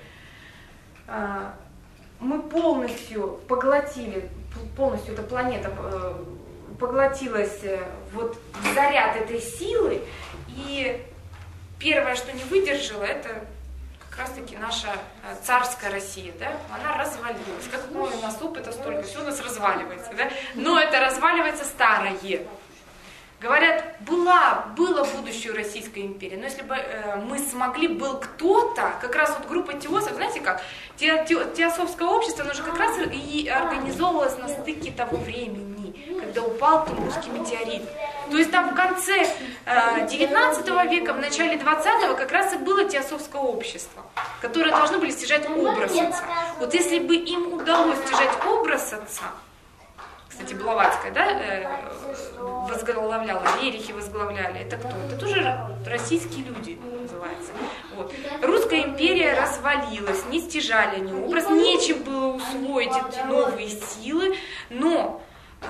мы полностью эта планета поглотилась вот в заряд этой силы, и первое, что не выдержало, это как раз-таки наша царская Россия, да, она развалилась. Какое у нас опыта столько, все у нас разваливается, да, но это разваливается старое. Говорят, было будущее Российской империи, но если бы мы смогли, был кто-то, как раз вот группа теосов, знаете как, теософское общество, оно же как раз и организовывалось на стыке того времени, когда упал Тунгусский метеорит. То есть там в конце 19 века, в начале 20-го как раз и было теософское общество, которое должны были стяжать образ отца. Вот если бы им удалось стяжать образ отца, кстати, Блаватская, да, возглавляла, Рерихи возглавляли, это кто? Это тоже российские люди называется. Вот. Русская империя развалилась, не стяжали они образ, нечем было усвоить эти новые силы, но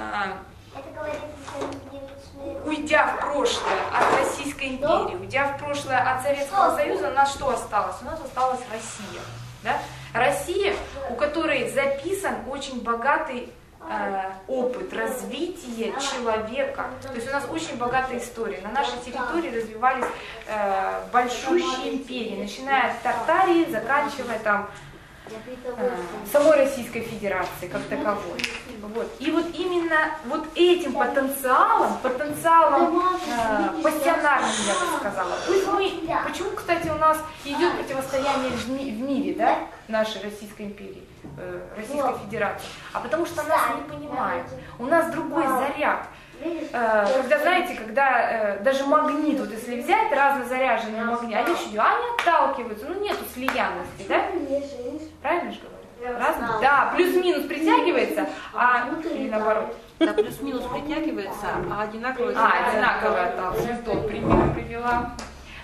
уйдя в прошлое от Российской империи, уйдя в прошлое от Советского Союза, у нас что осталось? У нас осталась Россия. Да? Россия, у которой записан очень богатый опыт развития человека. То есть у нас очень богатая история. На нашей территории развивались большущие империи, начиная от Тартарии, заканчивая там самой Российской Федерации как таковой. Вот. И вот именно вот этим потенциалом пассионарным, я бы сказала. Почему, кстати, у нас идет противостояние в мире, да, нашей Российской империи, Российской Федерации? А потому что нас не понимают. У нас другой заряд. Когда, знаете, когда даже магнит, вот если взять разнозаряженные магниты, они отталкиваются, нету слиянности, да? Правильно же говорю? Разные? Да, плюс-минус притягивается, или наоборот? Да, плюс-минус притягивается, а одинаково... Одинаково отталкивается, тот пример привела.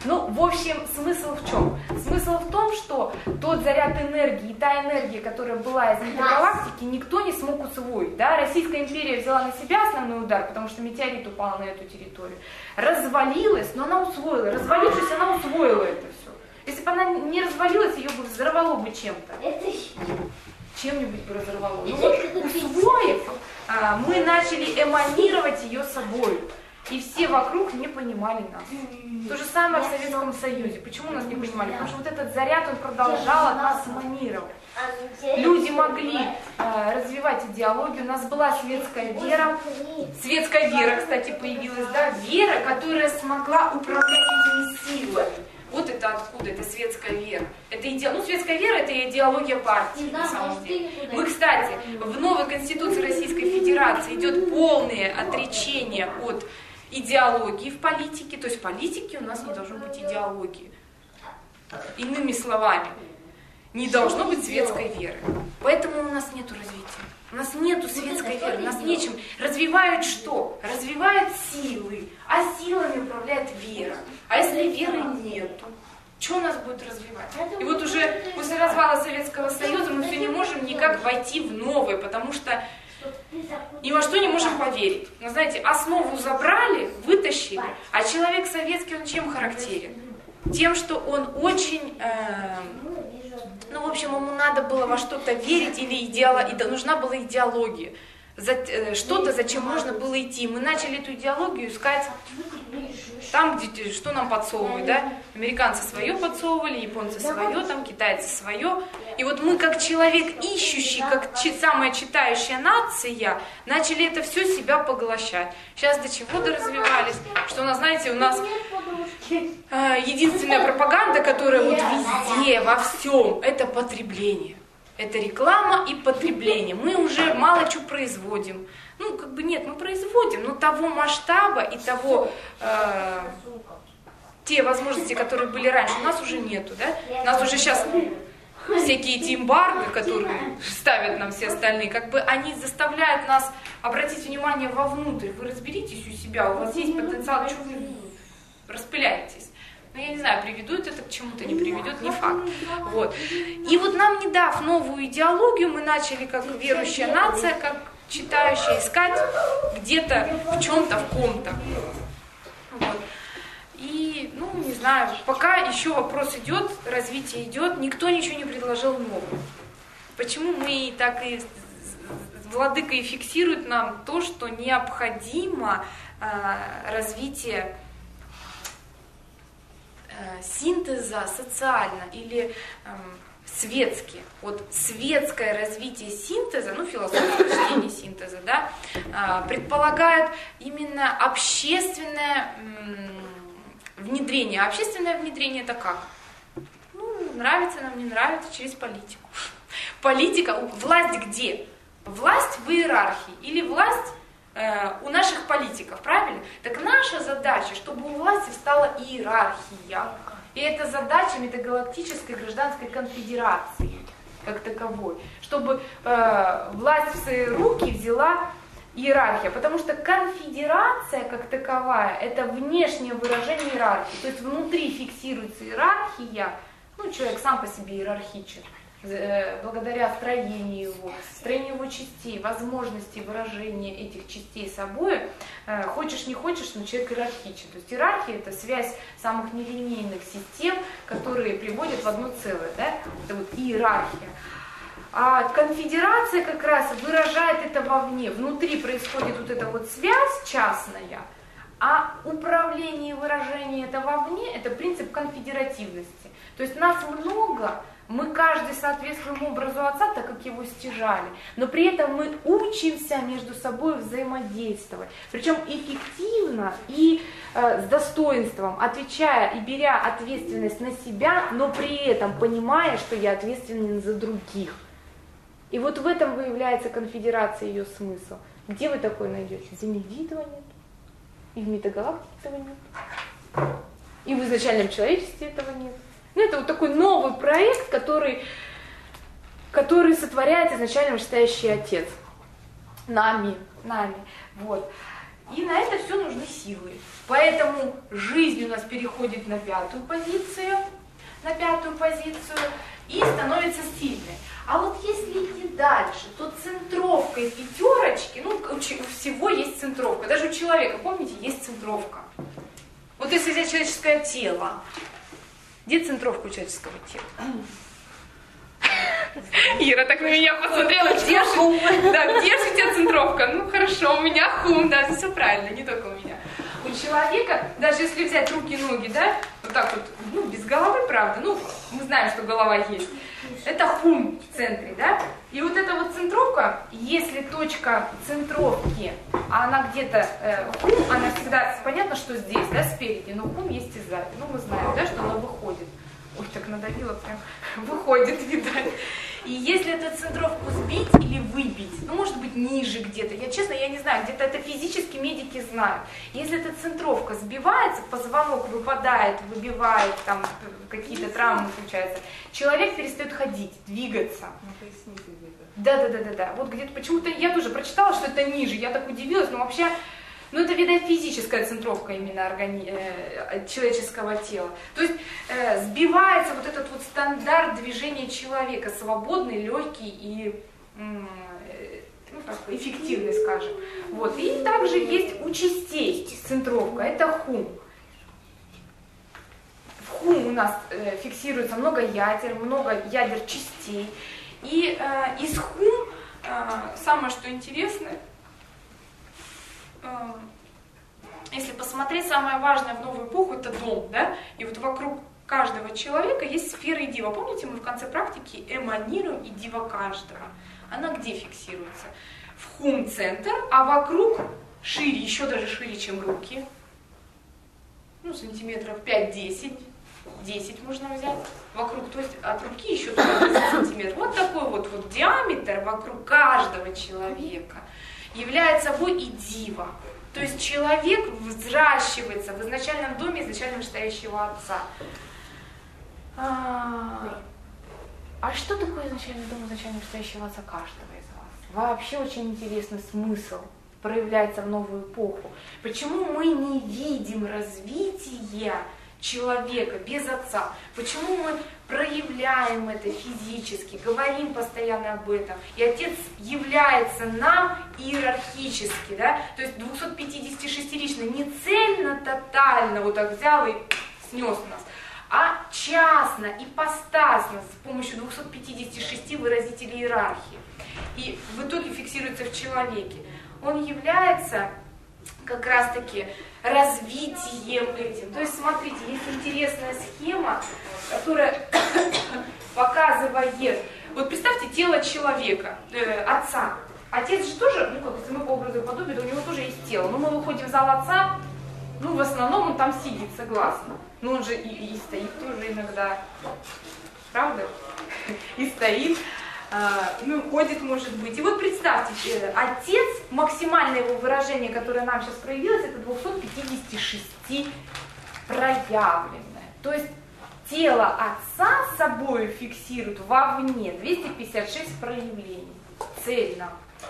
Ну, в общем, смысл в чем? Смысл в том, что тот заряд энергии, та энергия, которая была из метагалактики, никто не смог усвоить. Да? Российская империя взяла на себя основной удар, потому что метеорит упал на эту территорию. Развалилась, но она усвоила. Развалившись, она усвоила это все. Если бы она не развалилась, ее бы взорвало бы чем-то. Чем-нибудь бы разорвало. Ну вот, усвоив, мы начали эманировать ее собой. И все вокруг не понимали нас. То же самое в Советском Союзе. Почему нас не понимали? Потому что вот этот заряд, он продолжал от нас эманировать. Люди могли развивать идеологию. У нас была светская вера. Светская вера, кстати, появилась, да? Вера, которая смогла управлять этими силами. Вот это откуда, это светская вера. Это светская вера — это идеология партии, на самом деле. Мы, кстати, в новой Конституции Российской Федерации идет полное отречение от идеологии в политике. То есть в политике у нас не должно быть идеологии. Иными словами, не должно быть светской веры. Поэтому у нас нет развития. У нас нету светской веры, у нас нечем. Развивают что? Развивают силы, а силами управляет вера. А если веры нету, что у нас будет развивать? И вот уже после развала Советского Союза мы все не можем никак войти в новое, потому что ни во что не можем поверить. Но знаете, основу забрали, вытащили, а человек советский, он чем характерен? Тем, что он очень... в общем, ему надо было во что-то верить, и нужна была идеология. Что-то, зачем можно было идти. Мы начали эту идеологию искать там, где что нам подсовывают, да? Американцы свое подсовывали, японцы свое, там китайцы свое. И вот мы, как человек ищущий, как самая читающая нация, начали это все себя поглощать. Сейчас до чего доразвивались, что у нас, знаете, единственная пропаганда, которая вот везде, во всем, это потребление. Это реклама и потребление. Мы уже мало чего производим. Нет, мы производим, но того масштаба и те возможности, которые были раньше, у нас уже нету, да? У нас уже сейчас всякие эти эмбарго, которые ставят нам все остальные, они заставляют нас обратить внимание вовнутрь. Вы разберитесь у себя, у вас есть потенциал, что вы распыляетесь. Я не знаю, приведет это к чему-то, не приведет, не факт. Вот. И вот нам, не дав новую идеологию, мы начали, как верующая нация, как читающая, искать где-то в чем-то, в ком-то. Вот. И, не знаю, пока еще вопрос идет, развитие идет, никто ничего не предложил нового. Почему мы владыка и фиксирует нам то, что необходимо развитие синтеза социально или светски. Вот светское развитие синтеза, философское чтение синтеза, да, предполагает именно общественное внедрение. А общественное внедрение это как? Нравится нам, не нравится, через политику. Политика, власть где? Власть в иерархии или власть у наших политиков, правильно? Так наша задача, чтобы у власти стала иерархия. И это задача Межгалактической гражданской конфедерации как таковой. Чтобы власть в свои руки взяла иерархия. Потому что конфедерация как таковая, это внешнее выражение иерархии. То есть внутри фиксируется иерархия, человек сам по себе иерархичен. Благодаря строению его частей, возможности выражения этих частей собой, хочешь не хочешь, но человек иерархичен. То есть иерархия — это связь самых нелинейных систем, которые приводят в одно целое, да? Это вот иерархия. А конфедерация как раз выражает это вовне. Внутри происходит вот эта вот связь частная, а управление и выражение это вовне — это принцип конфедеративности. То есть нас много, мы каждый соответствуем образу отца, так как его стяжали, но при этом мы учимся между собой взаимодействовать, причем эффективно и с достоинством, отвечая и беря ответственность на себя, но при этом понимая, что я ответственен за других. И вот в этом выявляется конфедерация, ее смысл. Где вы такое найдете? В Земле этого нет, и в метагалактике этого нет, и в изначальном человечестве этого нет. Это вот такой новый проект, который сотворяет изначально вышестоящий Отец. Нами. Вот. И на это все нужны силы. Поэтому жизнь у нас переходит на пятую позицию, и становится сильной. А вот если идти дальше, то центровка и пятерочки, ну, у всего есть центровка. Даже у человека, помните, есть центровка. Вот если взять человеческое тело, где центровка у человеческого тела? Ира так на меня посмотрела. Где хум? Да, где же у тебя центровка? Ну хорошо, у меня хум, да, все правильно, не только у меня. У человека, даже если взять руки и ноги, да, вот так вот, ну, без головы, правда, ну, мы знаем, что голова есть, это хум в центре, да, и вот эта вот центровка, если точка центровки, она где-то, хум, она всегда, понятно, что здесь, да, спереди, но хум есть и сзади, ну, мы знаем, да, что она выходит. Ой, так надавила, прям выходит, видать. И если эту центровку сбить или выбить, ну, может быть, ниже где-то, я не знаю, где-то это физически медики знают. Если эта центровка сбивается, позвонок выпадает, выбивает, там какие-то травмы случаются, человек перестает ходить, двигаться. Да. Вот где-то почему-то я тоже прочитала, что это ниже, я так удивилась, но вообще... Ну, это, видать, физическая центровка именно человеческого тела. То есть сбивается вот этот вот стандарт движения человека, свободный, легкий и эффективный, скажем. Вот. И также есть у частей центровка, это хум. В хум у нас фиксируется много ядер частей. И из хум, самое что интересное, если посмотреть, самое важное в новую эпоху это дом, да, и вот вокруг каждого человека есть сфера и дива. Помните, мы в конце практики эманируем и дива каждого. Она где фиксируется? В хум-центр, а вокруг шире, еще даже шире, чем руки, ну, сантиметров 5-10, 10 можно взять вокруг, то есть от руки еще 10 сантиметров. Вот такой вот диаметр вокруг каждого человека является собой и дива. То есть человек взращивается в изначальном доме изначально вышестоящего отца. А что такое изначальный дом изначально вышестоящего отца каждого из вас? Вообще очень интересный смысл проявляется в новую эпоху. Почему мы не видим развития человека без отца? Почему мы проявляем это физически, говорим постоянно об этом? И отец является нам иерархически, да? То есть 256-личный не цельно, тотально вот так взял и снес нас, а частно, ипостасно, с помощью 256 выразителей иерархии. И в итоге фиксируется в человеке. Он является как раз-таки развитием этим. То есть, смотрите, есть интересная схема, которая показывает, вот представьте тело человека, отца. Отец же тоже, ну как, если мы по образу и подобию, то у него тоже есть тело. Но мы выходим в зал отца, ну в основном он там сидит, согласна. Но он же и стоит тоже иногда, правда? И стоит. Ну, ходит, может быть. И вот представьте, отец, максимальное его выражение, которое нам сейчас проявилось, это 256 проявленное. То есть тело отца с собой фиксирует вовне 256 проявлений. Цельно.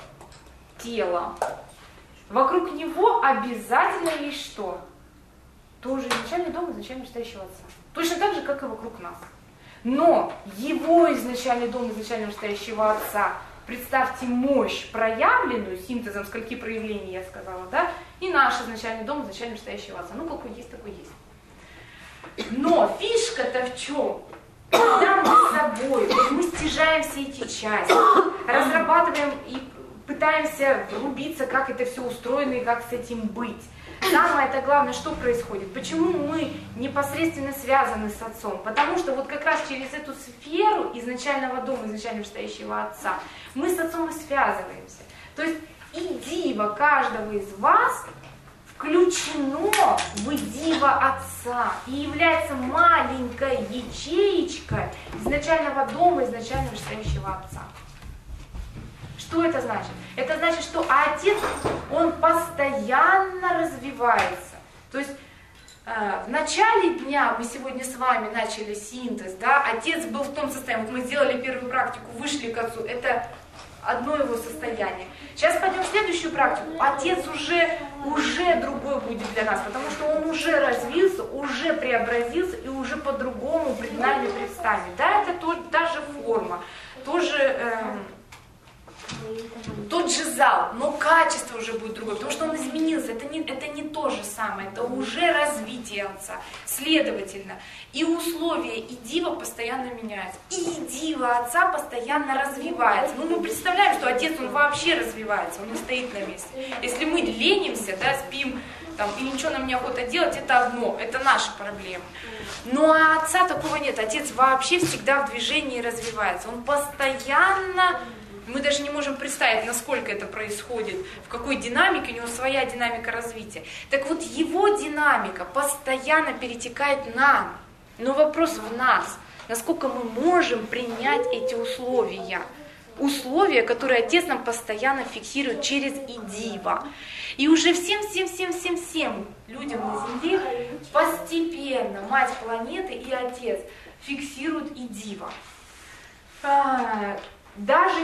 Тело. Вокруг него обязательно есть что? Тоже изначальный дом изначально вышестоящего отца. Точно так же, как и вокруг нас. Но его изначальный дом изначально вышестоящего отца, представьте мощь проявленную, синтезом скольки проявлений я сказала, да, и наш изначальный дом изначально вышестоящего отца. Ну, какой есть, такой есть. Но фишка-то в чем? Когда мы с собой, вот мы стяжаем все эти части, разрабатываем и пытаемся врубиться, как это все устроено и как с этим быть. Самое-то главное, что происходит? Почему мы непосредственно связаны с отцом? Потому что вот как раз через эту сферу изначального дома, изначально вышестоящего отца, мы с отцом и связываемся. То есть и дива каждого из вас включено в дива отца и является маленькой ячеечкой изначального дома, изначально вышестоящего отца. Что это значит? Это значит, что отец, он постоянно развивается. То есть в начале дня мы сегодня с вами начали синтез, да, отец был в том состоянии, вот мы сделали первую практику, вышли к отцу, это одно его состояние. Сейчас пойдем в следующую практику. Отец уже другой будет для нас, потому что он уже развился, уже преобразился и уже по-другому пред нами предстанет. Да, это та же форма, тот же зал, но качество уже будет другое, потому что он изменился. Это не то же самое, это уже развитие Отца. Следовательно, и условия, и дива постоянно меняются, и дива Отца постоянно развивается. Ну, мы представляем, что Отец, он вообще развивается, он не стоит на месте. Если мы ленимся, да, спим, там, и ничего нам неохота делать, это одно, это наша проблема. Но у Отца такого нет, Отец вообще всегда в движении развивается, он постоянно... Мы даже не можем представить, насколько это происходит, в какой динамике, у него своя динамика развития. Так вот, его динамика постоянно перетекает нам. Но вопрос в нас, насколько мы можем принять эти условия. Условия, которые Отец нам постоянно фиксирует через идива. И уже всем людям на Земле постепенно Мать планеты и Отец фиксируют идива. Даже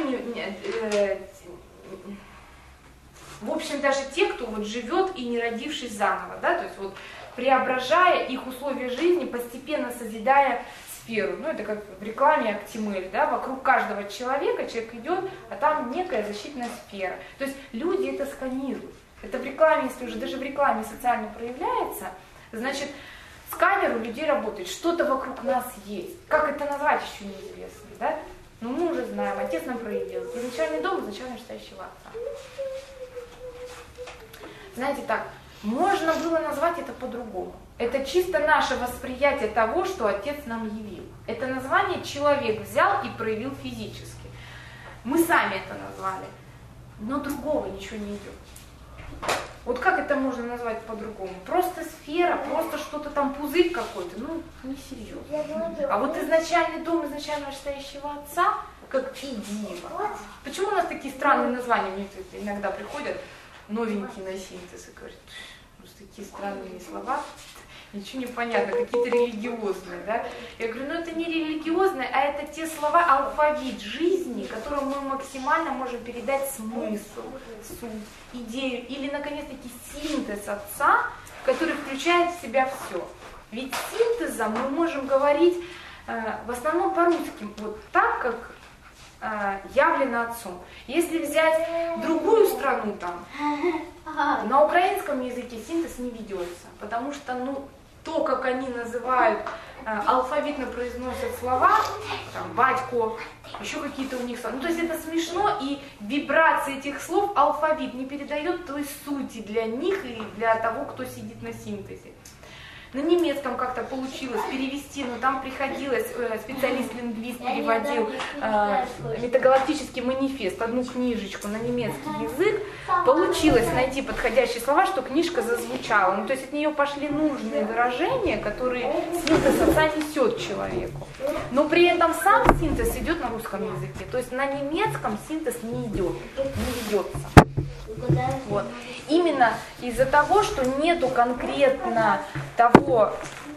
в общем, даже те, кто вот живет и не родившись заново, да, то есть вот преображая их условия жизни, постепенно созидая сферу. Ну, это как в рекламе Актимель, да, вокруг каждого человека человек идет, а там некая защитная сфера. То есть люди это сканируют. Это в рекламе, если уже даже в рекламе социально проявляется, значит, сканер у людей работает, что-то вокруг нас есть. Как это назвать, еще неизвестно, да? Но мы уже знаем, Отец нам проявил. Изначальный дом, изначально настоящего Отца. Знаете так, можно было назвать это по-другому. Это чисто наше восприятие того, что Отец нам явил. Это название человек взял и проявил физически. Мы сами это назвали, но другого ничего не идет. Вот как это можно назвать по-другому? Просто сфера, просто что-то там, пузырь какой-то, ну, несерьезно. А вот изначальный дом, изначально настоящего Отца, как идива. Почему у нас такие странные названия? Мне иногда приходят новенькие на синтез и говорят, такие странные слова, ничего не понятно, какие-то религиозные, да? Я говорю, ну это не религиозные, а это те слова, алфавит жизни, которым мы максимально можем передать смысл, суть, идею, или, наконец-таки, синтез Отца, который включает в себя все. Ведь синтезом мы можем говорить в основном по-русски, вот так, как явлено Отцом. Если взять другую страну там, на украинском языке синтез не ведется, потому что, ну, то, как они называют, алфавитно произносят слова, там, батько, еще какие-то у них слова. Ну, то есть это смешно, и вибрация этих слов алфавит не передает той сути для них и для того, кто сидит на синтезе. На немецком как-то получилось перевести, но там приходилось, специалист-лингвист переводил метагалактический манифест, одну книжечку на немецкий язык. Получилось найти подходящие слова, что книжка зазвучала. Ну, то есть от нее пошли нужные выражения, которые синтез Отца несет человеку. Но при этом сам синтез идет на русском языке. То есть на немецком синтез не идет, не ведется. Вот. Именно из-за того, что нету конкретно того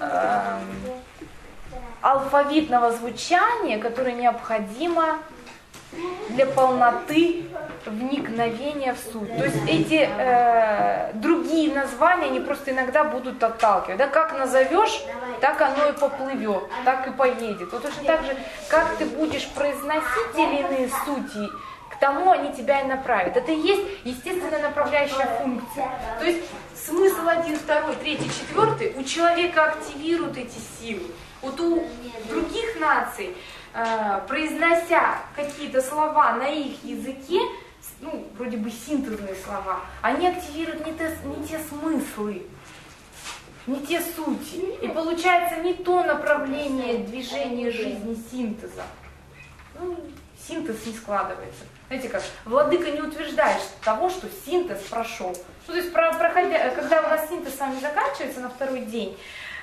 алфавитного звучания, которое необходимо для полноты вникновения в суть. То есть эти другие названия, они просто иногда будут отталкивать. Да? Как назовешь, так оно и поплывет, так и поедет. Вот точно так же, как ты будешь произносить те или иные сути, к тому они тебя и направят. Это и есть естественная направляющая функция. То есть смысл 1, 2, 3, 4 у человека активируют эти силы. Вот у других наций, произнося какие-то слова на их языке, ну, вроде бы синтезные слова, они активируют не те смыслы, не те сути. И получается не то направление движения жизни синтеза. Ну, синтез не складывается. Знаете как, владыка не утверждает того, что синтез прошел. Ну, то есть, когда у нас синтез с вами заканчивается на второй день,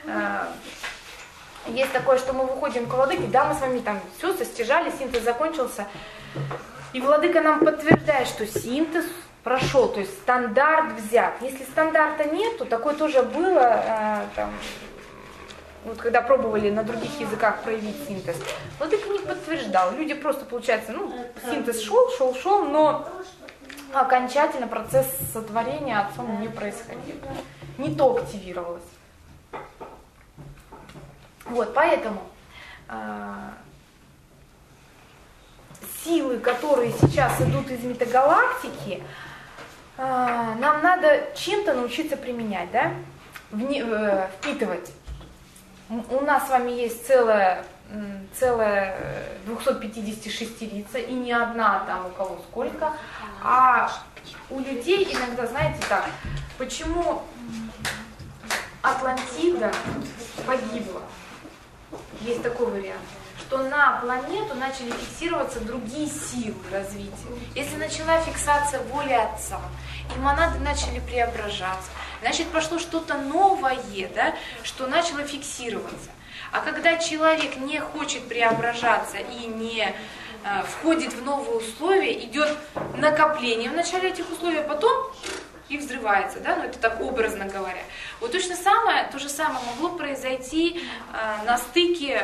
есть такое, что мы выходим к владыке, да, мы с вами там все состяжали, синтез закончился, и владыка нам подтверждает, что синтез прошел, то есть стандарт взят. Если стандарта нет, то такое тоже было, там, вот когда пробовали на других языках проявить синтез, Владыка не подтверждал. Люди просто, получается, синтез шел, но окончательно процесс сотворения отцом не происходил. Не то активировалось. Вот, поэтому силы, которые сейчас идут из метагалактики, нам надо чем-то научиться применять, да? Впитывать. У нас с вами есть целая 256-рица, и не одна там у кого сколько, а у людей иногда, знаете, так, почему Атлантида погибла? Есть такой вариант, что на планету начали фиксироваться другие силы развития. Если начала фиксация воли Отца, и монады начали преображаться, значит, пошло что-то новое, да, что начало фиксироваться. А когда человек не хочет преображаться и не входит в новые условия, идет накопление в начале этих условий, а потом и взрывается, да, это так образно говоря. Вот то же самое могло произойти на стыке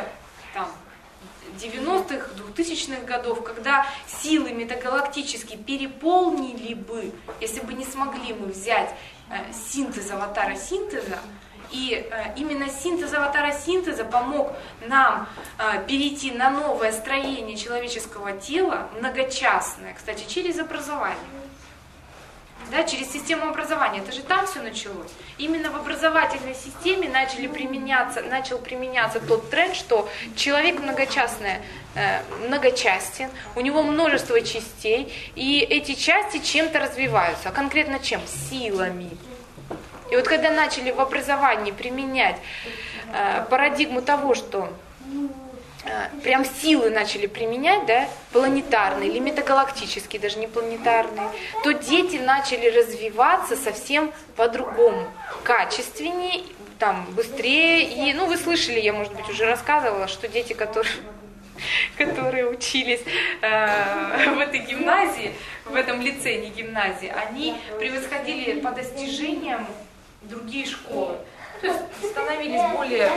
90-х, 2000-х годов, когда силы метагалактические переполнили бы, если бы не смогли мы взять синтез аватара синтеза, и именно синтез аватара синтеза помог нам перейти на новое строение человеческого тела, многочастное, кстати, через образование. Да, через систему образования. Это же там все началось. Именно в образовательной системе начал применяться тот тренд, что человек многочастен, у него множество частей, и эти части чем-то развиваются. А конкретно чем? Силами. И вот когда начали в образовании применять парадигму того, что прям силы начали применять, да, планетарные или метагалактические, даже не планетарные, то дети начали развиваться совсем по-другому, качественнее, быстрее. И, вы слышали, я, может быть, уже рассказывала, что дети, которые учились в этой гимназии, в этом лицее, не гимназии, они превосходили по достижениям другие школы. То есть становились более...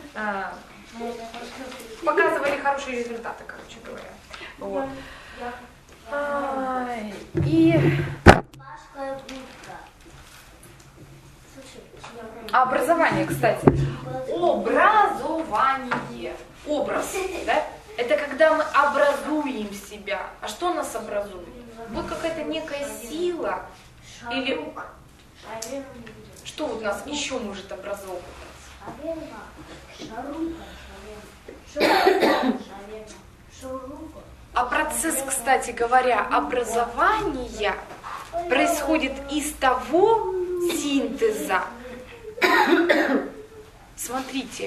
показывали хорошие результаты, короче говоря. Вот. И образование, кстати. Образование. Образ, да? Это когда мы образуем себя. А что нас образует? Вот какая-то некая сила или что вот нас еще может образовывать? А процесс, кстати говоря, образования происходит из того синтеза. Смотрите,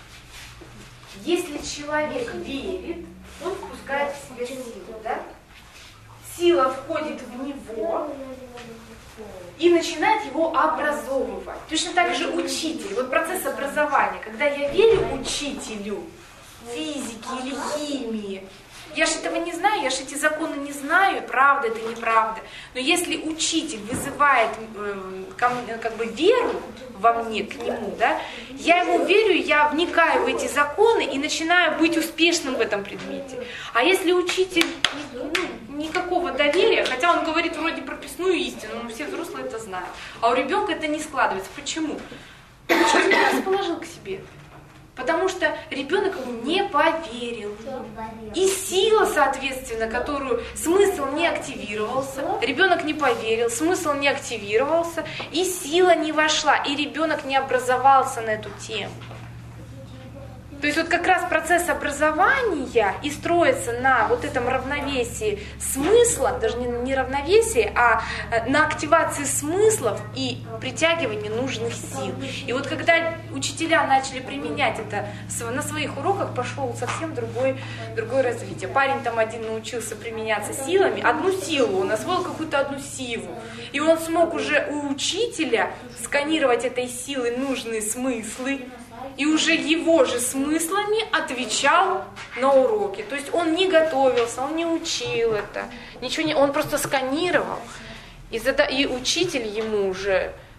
если человек верит, он впускает в себя силу, да? Сила входит в него и начинает его образовывать. Точно так же учитель. Вот процесс образования. Когда я верю учителю физики или химии, я же этого не знаю, я же эти законы не знаю, правда это неправда. Но если учитель вызывает веру во мне к нему, да, я ему верю, я вникаю в эти законы и начинаю быть успешным в этом предмете. А если учитель никакого доверия, хотя он говорит вроде прописную истину, но все взрослые это знают, а у ребенка это не складывается. Почему? Учитель не расположил к себе. Потому что ребенок ему не поверил. И сила, соответственно, которую смысл не активировался, ребенок не поверил, смысл не активировался, и сила не вошла, и ребенок не образовался на эту тему. То есть вот как раз процесс образования и строится на вот этом равновесии смысла, даже не равновесии, а на активации смыслов и притягивании нужных сил. И вот когда учителя начали применять это на своих уроках, пошло совсем другое развитие. Парень там один научился применяться силами, одну силу, он освоил какую-то одну силу. И он смог уже у учителя сканировать этой силой нужные смыслы, и уже его же смыслами отвечал на уроки. То есть он не готовился, он не учил это, он просто сканировал. И учитель ему уже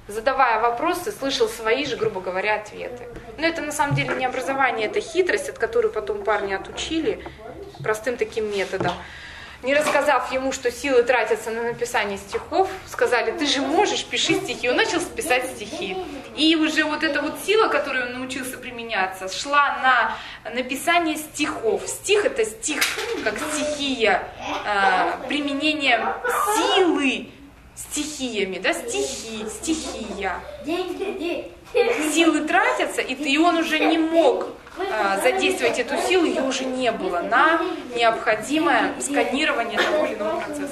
задавая вопросы, слышал свои же, грубо говоря, ответы. Но это на самом деле не образование, это хитрость, от которой потом парни отучили простым таким методом. Не рассказав ему, что силы тратятся на написание стихов, сказали: ты же можешь, пиши стихи. Он начал писать стихи. И уже вот эта вот сила, которой он научился применяться, шла на написание стихов. Стих — это стих, как стихия, применение силы стихиями, да, стихи, стихия. Силы тратятся, и он уже не мог задействовать эту силу, ее уже не было на необходимое сканирование того или иного процесса.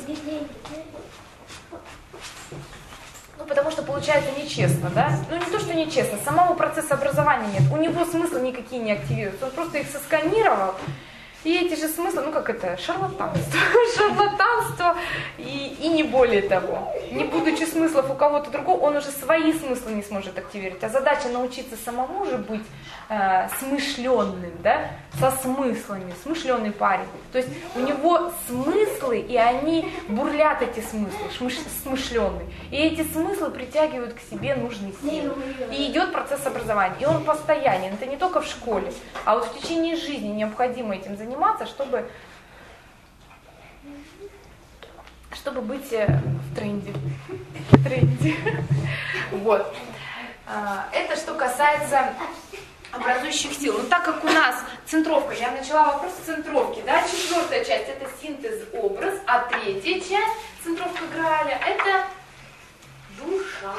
Ну, потому что получается нечестно, да? Ну, не то, что нечестно, самого процесса образования нет. У него смысла никакие не активируются. Он просто их сосканировал, и эти же смыслы, ну как это, шарлатанство. Шарлатанство и не более того. Не будучи смыслов у кого-то другого, он уже свои смыслы не сможет активировать. А задача научиться самому же быть смышленным, да, со смыслами, смышленый парень. То есть у него смыслы, и они бурлят, эти смыслы, смышленные. И эти смыслы притягивают к себе нужные силы. И идет процесс образования. И он постоянен. Это не только в школе, а вот в течение жизни необходимо этим заниматься, чтобы быть в тренде. Вот. Это что касается образующих сил. Но так как у нас центровка, я начала вопрос с центровки, да, 4-я часть — это синтез-образ, а 3-я часть, центровка Грааля, это душа.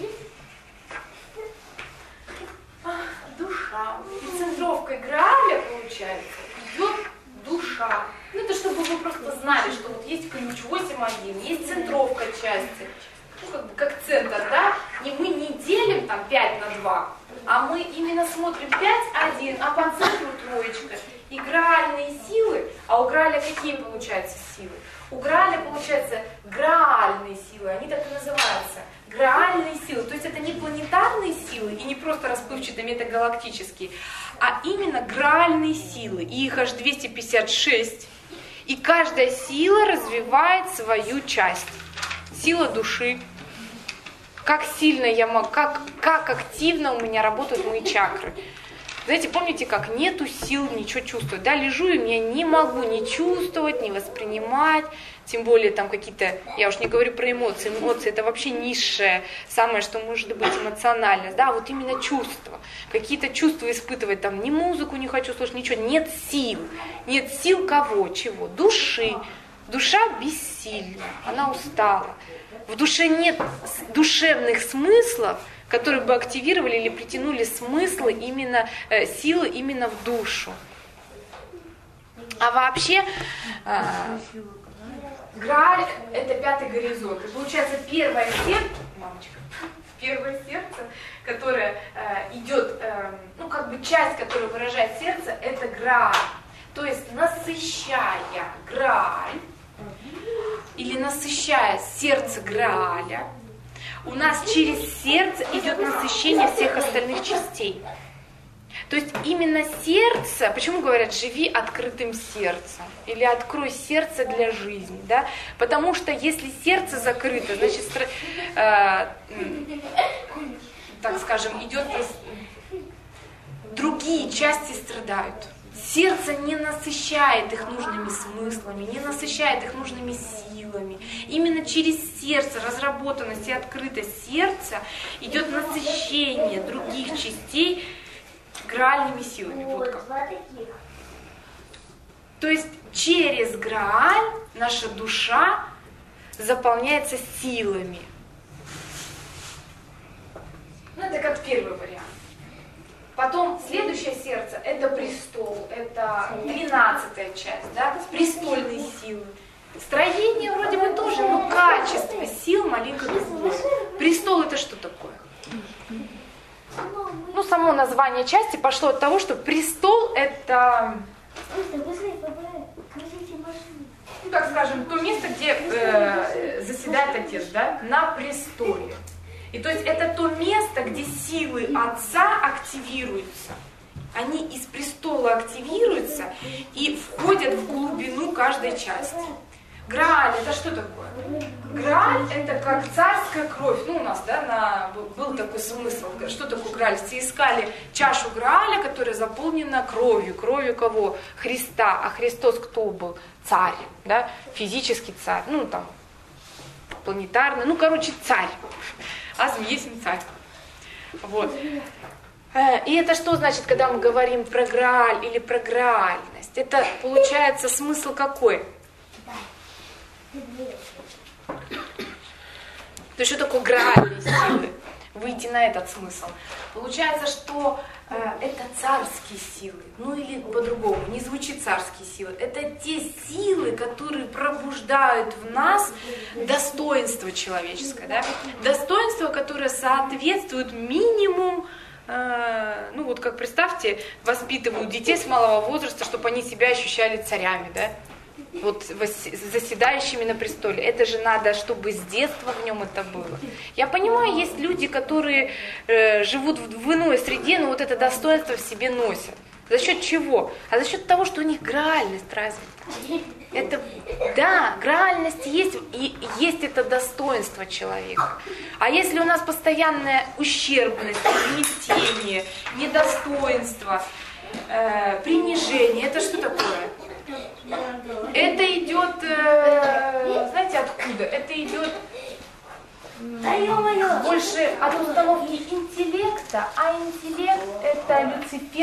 Душа. И центровкой Грааля, получается, идет душа. Ну, это чтобы вы просто знали, что вот есть ключ 8.1, есть центровка части. Ну, как центр, да? И мы не делим там 5 на 2, а мы именно смотрим 5.1, а по центру троечка. И граальные силы, а у Грааля какие получаются силы? У Грааля получаются граальные силы, они так и называются. Граальные силы, то есть это не планетарные силы и не просто расплывчатые метагалактические, а именно граальные силы. И их аж 256. И каждая сила развивает свою часть. Сила души. Как сильно я могу, как активно у меня работают мои чакры. Знаете, помните, как нету сил ничего чувствовать, да, лежу и я не могу ни чувствовать, ни воспринимать, тем более там какие-то, я уж не говорю про эмоции, эмоции это вообще низшее, самое, что может быть эмоциональность, да, вот именно чувства, какие-то чувства испытывать, там, ни музыку не хочу слушать, ничего, нет сил кого, чего, души, душа бессильна, она устала, в душе нет душевных смыслов, которые бы активировали или притянули смыслы, именно силы именно в душу. А вообще, Грааль — это 5-й горизонт. И получается первое сердце, которое идет, ну как бы часть, которая выражает сердце, это Грааль. То есть насыщая Грааль, или насыщая сердце Грааля, у нас через сердце идет насыщение всех остальных частей. То есть именно сердце, почему говорят «живи открытым сердцем» или «открой сердце для жизни», да? Потому что если сердце закрыто, значит, так скажем, идет, другие части страдают. Сердце не насыщает их нужными смыслами, не насыщает их нужными силами. Именно через сердце, разработанность и открытость сердца идет насыщение других частей граальными силами. Вот как. То есть через Грааль наша душа заполняется силами. Ну, это как первый вариант. Потом следующее сердце — это престол, это 12-я часть, да, престольные силы. Строение вроде бы тоже, но качество сил маленько другое. Престол — это что такое? Ну, само название части пошло от того, что престол — это, ну, так скажем, то место, где заседает отец, да, на престоле. И то есть это то место, где силы отца активируются. Они из престола активируются и входят в глубину каждой части. Грааль это что такое? Грааль это как царская кровь. Ну, у нас, да, был такой смысл. Что такое Грааль? Все искали чашу Грааля, которая заполнена кровью. Кровью кого? Христа. А Христос кто был? Царь, да? Физический царь. Ну, там, планетарный. Ну, короче, царь. Азм есть царь. Вот. И это что значит, когда мы говорим про Грааль или про граальность? Это получается смысл какой? То есть что такое граальные силы? Выйти на этот смысл. Получается, что это царские силы. Ну или по-другому, не звучит царские силы. Это те силы, которые пробуждают в нас достоинство человеческое. Да? Достоинство, которое соответствует минимум. Ну вот как представьте, воспитывают детей с малого возраста, чтобы они себя ощущали царями, да? Вот заседающими на престоле. Это же надо, чтобы с детства в нем это было. Я понимаю, есть люди, которые живут в иной среде, но вот это достоинство в себе носят. За счет чего? А за счет того, что у них граальность развита. Это, да, граальность есть, и есть это достоинство человека. А если у нас постоянная ущербность, угнетение, недостоинство, принижение, это что такое? Это идет, знаете откуда? Это идет больше от установки интеллекта, а интеллект это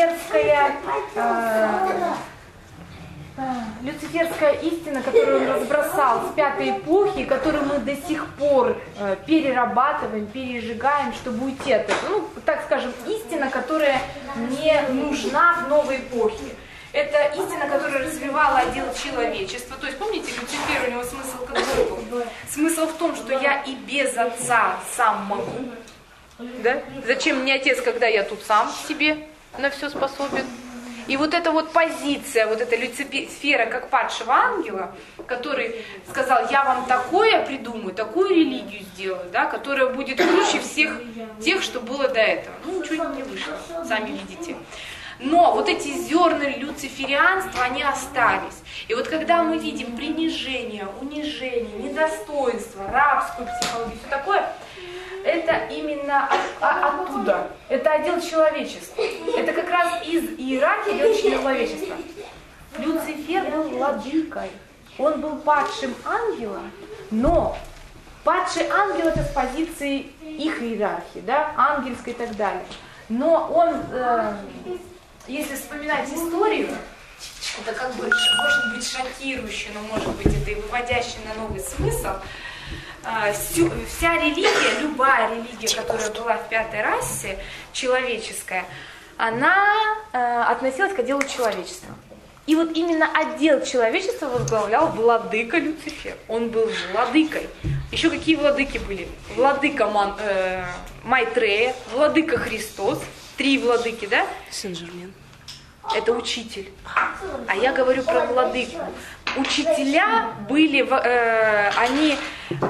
люциферская истина, которую он разбросал с пятой эпохи, которую мы до сих пор перерабатываем, пережигаем, чтобы уйти от этого. Ну, так скажем, истина, которая не нужна в новой эпохе. Это истина, которая развивала отдел человечества. То есть, помните, Люцифер, у него смысл какой был? Смысл в том, что я и без отца сам могу. Да? Зачем мне отец, когда я тут сам себе на все способен? И вот эта вот позиция, вот эта Люцифера как падшего ангела, который сказал, я вам такое придумаю, такую религию сделаю, да, которая будет круче всех тех, что было до этого. Ну, ничего не вышло, сами видите. Но вот эти зерна люциферианства, они остались. И вот когда мы видим принижение, унижение, недостоинство, рабскую психологию, все такое, это именно оттуда. Это отдел человечества. Это как раз из иерархии отдел человечества. Люцифер был владыкой. Он был падшим ангелом, но падший ангел это с позиции их иерархии, да, ангельской и так далее. Но он... Если вспоминать историю, это как бы может быть шокирующе, но может быть это и выводящее на новый смысл. Вся религия, любая религия, которая была в пятой расе, человеческая, она относилась к отделу человечества. И вот именно отдел человечества возглавлял владыка Люцифер. Он был владыкой. Еще какие владыки были? Владыка Майтрея, владыка Христос. 3 владыки, да? Сен-Жермен. Это учитель. А я говорю про владыку. Учителя были, они...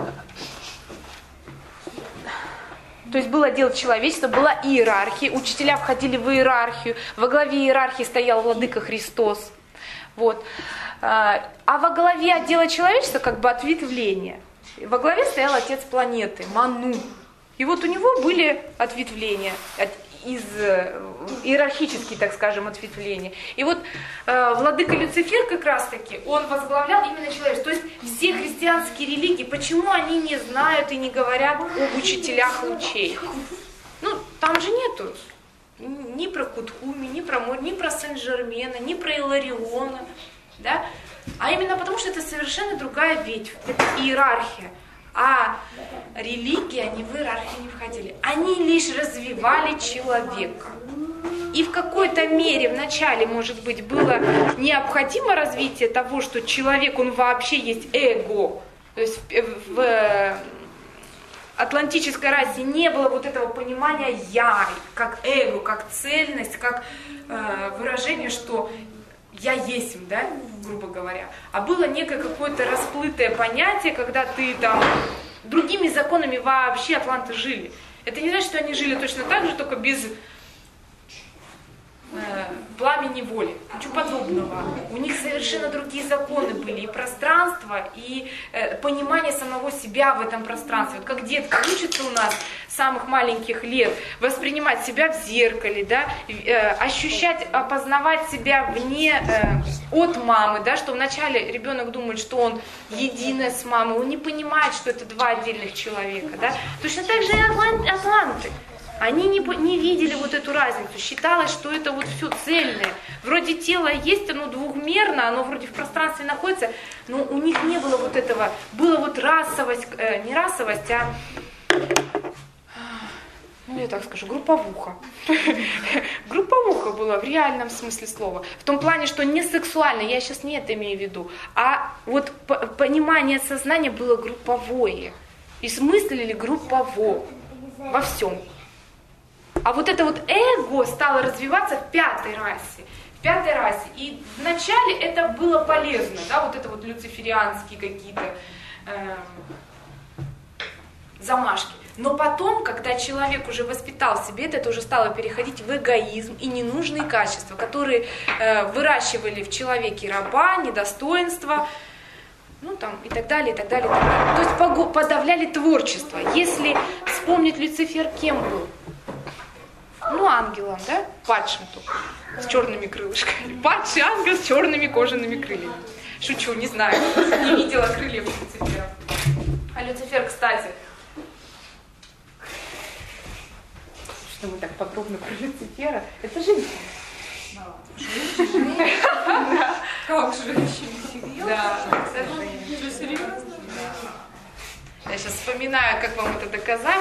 То есть было дело человечества, была иерархия. Учителя входили в иерархию. Во главе иерархии стоял владыка Христос. Вот. А во главе отдела человечества как бы ответвление. Во главе стоял отец планеты, Ману. И вот у него были ответвления, из иерархические, так скажем, ответвления. И вот владыка Люцифер как раз-таки, он возглавлял именно человечество. То есть все христианские религии, почему они не знают и не говорят об учителях лучей? Ну, там же нету ни про Кутхуми, ни про Мор, ни про Сен-Жермена, ни про Илариона, да? А именно потому, что это совершенно другая ветвь, это иерархия. А религии, они в иерархию не входили. Они лишь развивали человека. И в какой-то мере вначале, может быть, было необходимо развитие того, что человек, он вообще есть эго. То есть в атлантической расе не было вот этого понимания «я», как эго, как цельность, как выражение, что «я есть», да, грубо говоря. А было некое какое-то расплытое понятие, когда ты там... Другими законами вообще атланты жили. Это не значит, что они жили точно так же, только без пламени воли. Ничего подобного. У них совершенно другие законы были. И пространство, и понимание самого себя в этом пространстве. Вот как детка учится у нас с самых маленьких лет воспринимать себя в зеркале, да, ощущать, опознавать себя вне от мамы, да, что вначале ребенок думает, что он единое с мамой, он не понимает, что это два отдельных человека. Да. Точно так же и атланты. Они не видели вот эту разницу, считалось, что это вот все цельное. Вроде тело есть, оно двухмерно, оно вроде в пространстве находится, но у них не было вот этого, была вот расовость, не расовость, а, ну я так скажу, групповуха. Групповуха была в реальном смысле слова. В том плане, что не сексуально, я сейчас не это имею в виду, а вот понимание сознания было групповое. И смыслили группово во всем. А вот это вот эго стало развиваться в пятой расе. В пятой расе. И вначале это было полезно, да, вот это вот люциферианские какие-то замашки. Но потом, когда человек уже воспитал себе это уже стало переходить в эгоизм и ненужные качества, которые выращивали в человеке раба, недостоинство, ну там и так далее, и так далее, и так далее. То есть подавляли творчество. Если вспомнить, Люцифер кем был? Ну, ангелом, да? Падшим только, с черными крылышками. Падший ангел с черными кожаными крыльями. Шучу, не знаю, не видела крыльев Люцифера. А Люцифер, кстати, что мы так подробно про Люцифера, это женщина. Как женщина? Да. Что, серьезно? Я сейчас вспоминаю, как вам это доказать.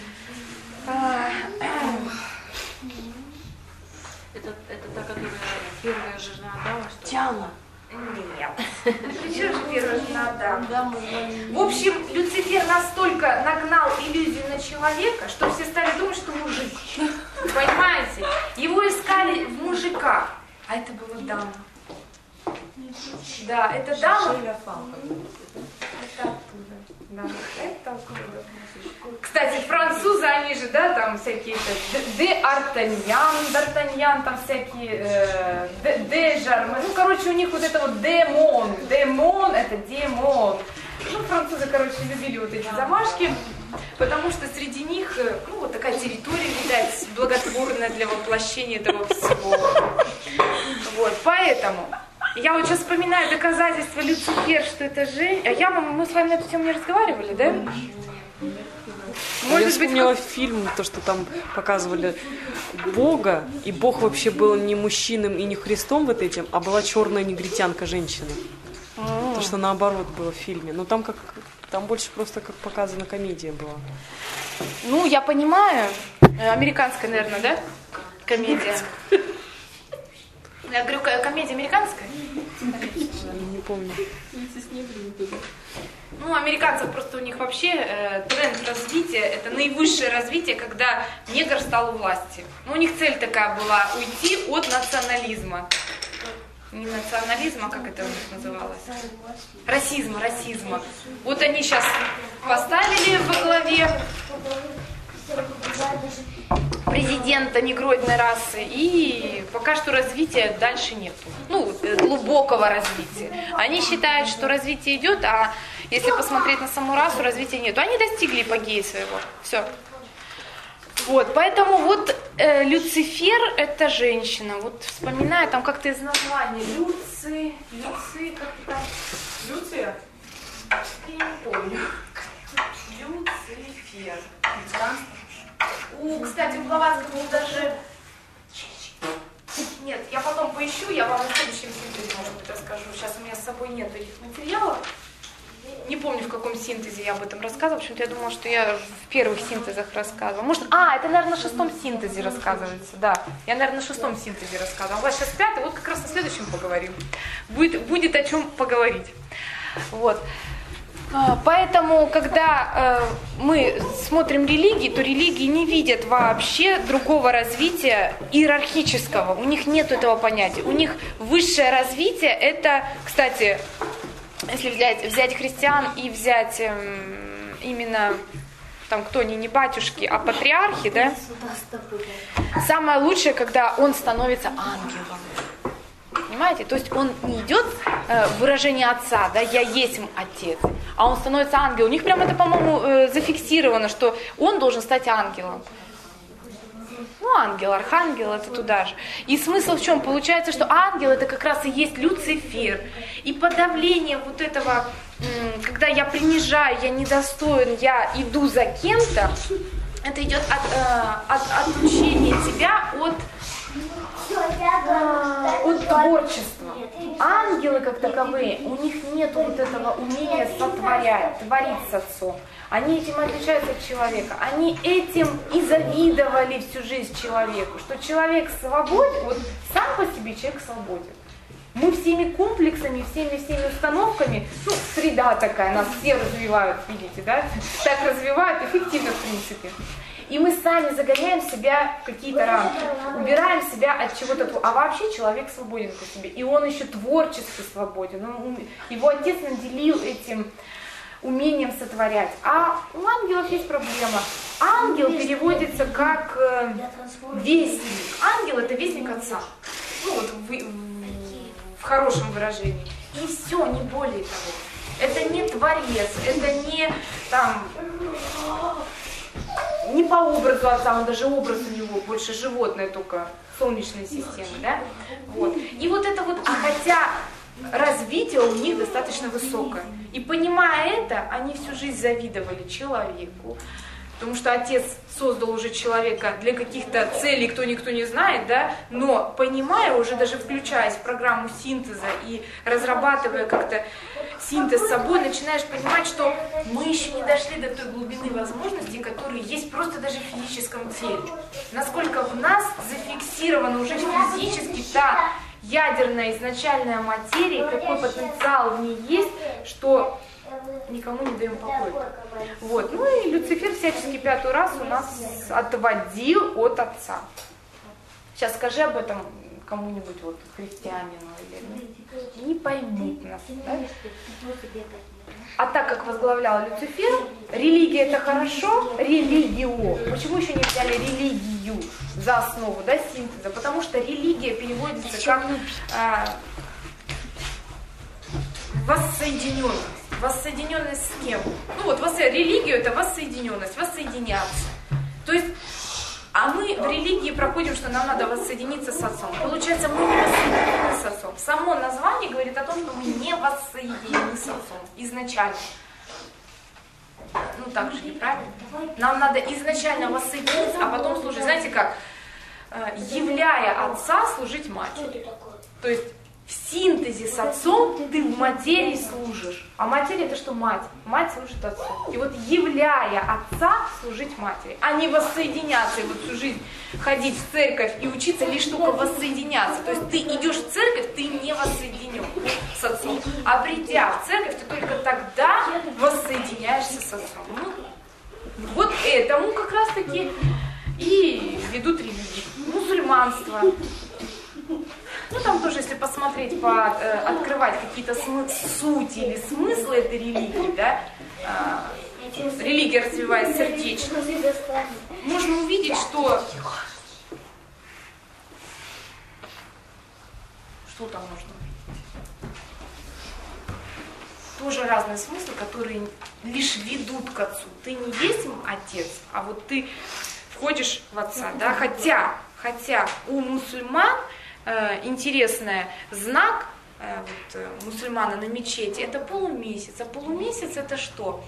Это та, которая первая жена Адама, что ли? Тиана. Нет. Причем же первая жена Адама? В общем, Люцифер настолько нагнал иллюзию на человека, что все стали думать, что мужик. Понимаете? Его искали в мужиках. А это была дама. Да, это дама. Это оттуда. Да, это оттуда. Кстати, французы, они же, да, там всякие, де Д'Артаньян, там всякие, де Жармен, ну, короче, у них вот это вот демон это демон. Ну, французы, короче, любили вот эти замашки, потому что среди них, ну, вот такая территория, видать, благотворная для воплощения этого всего. Вот, поэтому я вот сейчас вспоминаю доказательства Люцифер, что это женщина. Мы с вами на эту тему не разговаривали, да? Я вспомнила фильм, то, что там показывали Бога, и Бог вообще был не мужчином и не Христом вот этим, а была черная негритянка женщина. То, что наоборот было в фильме. Но там больше просто как показана комедия была. Ну, я понимаю. Американская, наверное, да? Комедия. Я говорю, комедия американская? Не помню. Ну, американцев просто у них вообще тренд развития, это наивысшее развитие, когда негр стал у власти. Ну, у них цель такая была уйти от национализма. Не национализма, как это у них называлось? Расизма. Вот они сейчас поставили во главе президента негроидной расы, и пока что развития дальше нету. Ну, глубокого развития. Они считают, что развитие идет, а если посмотреть на саму расу, развития нету. Они достигли апогея своего. Все. Вот, поэтому вот Люцифер это женщина. Вот вспоминаю там как-то из названия. Люци, как-то там. Люция? Я не помню. Люцифер. Кстати, у Блаватского даже... Нет, я потом поищу, я вам на следующем синтезе, может быть, расскажу. Сейчас у меня с собой нет этих материалов. Не помню, в каком синтезе я об этом рассказывала. Почему-то я думала, что я в первых синтезах рассказывала. Может, это, наверное, на 6-м синтезе рассказывается. Да, я, наверное, на 6-м синтезе рассказывала. У вас сейчас 5-й, вот как раз на следующем поговорим. Будет о чем поговорить. Вот. Поэтому, когда мы смотрим религии, то религии не видят вообще другого развития иерархического. У них нет этого понятия. У них высшее развитие это, кстати, если взять христиан и взять именно там кто они, не батюшки, а патриархи, да? Самое лучшее, когда он становится ангелом. Понимаете? То есть он не идет выражение отца, да, я есть отец, а он становится ангелом. У них прям это, по-моему, зафиксировано, что он должен стать ангелом. Ну, ангел, архангел, это туда же. И смысл в чем? Получается, что ангел это как раз и есть Люцифер. И подавление вот этого, когда я принижаю, я недостоин, я иду за кем-то, это идет от отлучения тебя от творчества. Ангелы как таковые, у них нет вот этого умения сотворять, творить с отцом. Они этим отличаются от человека. Они этим и завидовали всю жизнь человеку, что человек свободен, вот сам по себе человек свободен. Мы всеми комплексами, всеми установками, ну, среда такая, нас все развивают, видите, да? Так развивают эффективно, в принципе. И мы сами загоняем себя в какие-то рамки, убираем себя от чего-то. А вообще человек свободен по себе. И он еще творчески свободен. Его отец наделил этим умением сотворять. А у ангелов есть проблема. Ангел переводится как вестник. Ангел это вестник отца. Ну вот в хорошем выражении. И все, не более того. Это не творец, это не там... Не по образу отца, он даже образ у него больше животное, только солнечной системы, да? Вот. И вот это вот, хотя развитие у них достаточно высокое. И понимая это, они всю жизнь завидовали человеку, потому что отец создал уже человека для каких-то целей, никто не знает, да? Но понимая, уже даже включаясь в программу синтеза и разрабатывая как-то синтез с собой, начинаешь понимать, что мы еще не дошли до той глубины возможностей, которые есть просто даже в физическом теле. Насколько в нас зафиксирована уже физически та ядерная изначальная материя, какой потенциал в ней есть, что никому не даем покоя. Вот. Ну и Люцифер всячески пятую раз у нас отводил от отца. Сейчас скажи об этом кому-нибудь, вот, христианину, или не поймут нас. Да? А так как возглавлял Люцифер, религия это хорошо, религио. Почему еще не взяли религию за основу, да, синтеза? Потому что религия переводится как воссоединенность. Воссоединенность с кем? Ну вот религия это воссоединенность, воссоединяться. То есть, а мы в религии проходим, что нам надо воссоединиться с отцом. Получается, мы не воссоединены с отцом. Само название говорит о том, что мы не воссоединены с отцом изначально. Ну так же, неправильно? Нам надо изначально воссоединиться, а потом служить. Знаете как? Являя отца, служить матери. То есть в синтезе с отцом ты в материи служишь. А материя это что? Мать. Мать служит отцу. И вот являя отца, служить матери. А не воссоединяться и вот всю жизнь ходить в церковь и учиться лишь только воссоединяться. То есть ты идешь в церковь, ты не воссоединен с отцом. А придя в церковь, ты только тогда воссоединяешься с отцом. Ну, вот этому как раз таки и ведут религии. Мусульманство. Ну, там тоже, если посмотреть, открывать какие-то сути или смыслы этой религии, да, религия развивает сердечно, можно увидеть, что там можно увидеть? Тоже разные смыслы, которые лишь ведут к отцу. Ты не есть отец, а вот ты входишь в отца, да, хотя у мусульман интересный знак мусульмана на мечети это полумесяц. А полумесяц это что?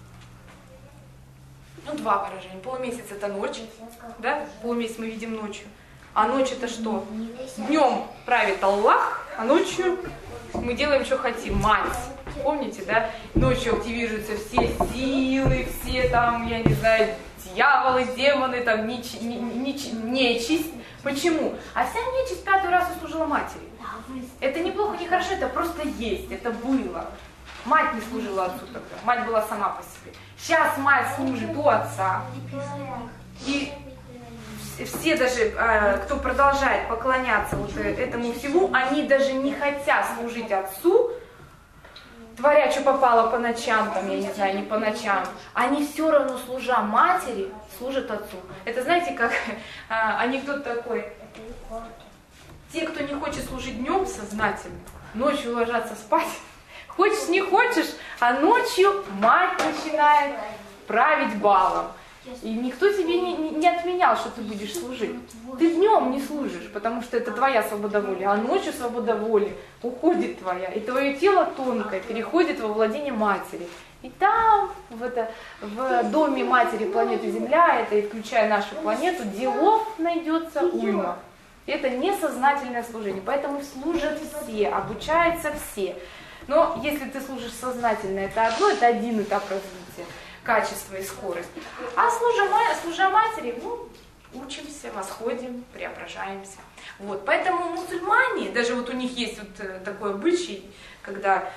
Ну, два выражения. Полумесяц это ночь, да? Полумесяц мы видим ночью. А ночь это что? Днем правит Аллах, а ночью мы делаем, что хотим. Мать. Помните, да? Ночью активируются все силы, все там, я не знаю, дьяволы, демоны, там, нечисть. Почему? А вся нечисть пятую раз служила матери. Это неплохо, не хорошо, это просто есть, это было. Мать не служила отцу тогда, мать была сама по себе. Сейчас мать служит у отца. И все даже, кто продолжает поклоняться вот этому всему, они даже не хотят служить отцу, творя, что попало по ночам, там, я не знаю, не по ночам, они все равно, служа матери, служат отцу. Это знаете, как анекдот такой. Те, кто не хочет служить днем сознательно, ночью ложатся спать. Хочешь, не хочешь, а ночью мать начинает править балом. И никто тебе не отменял, что ты будешь служить. Ты днем не служишь, потому что это твоя свобода воли, а ночью свобода воли уходит твоя. И твое тело тонкое переходит во владение матери. И там, в доме матери планеты Земля, это и включая нашу планету, делов найдется уйма. Это несознательное служение, поэтому служат все, обучаются все. Но если ты служишь сознательно, это одно, это один этап развития, качество и скорость. А служа матери, учимся, восходим, преображаемся. Вот. Поэтому мусульмане, даже вот у них есть вот такой обычай, когда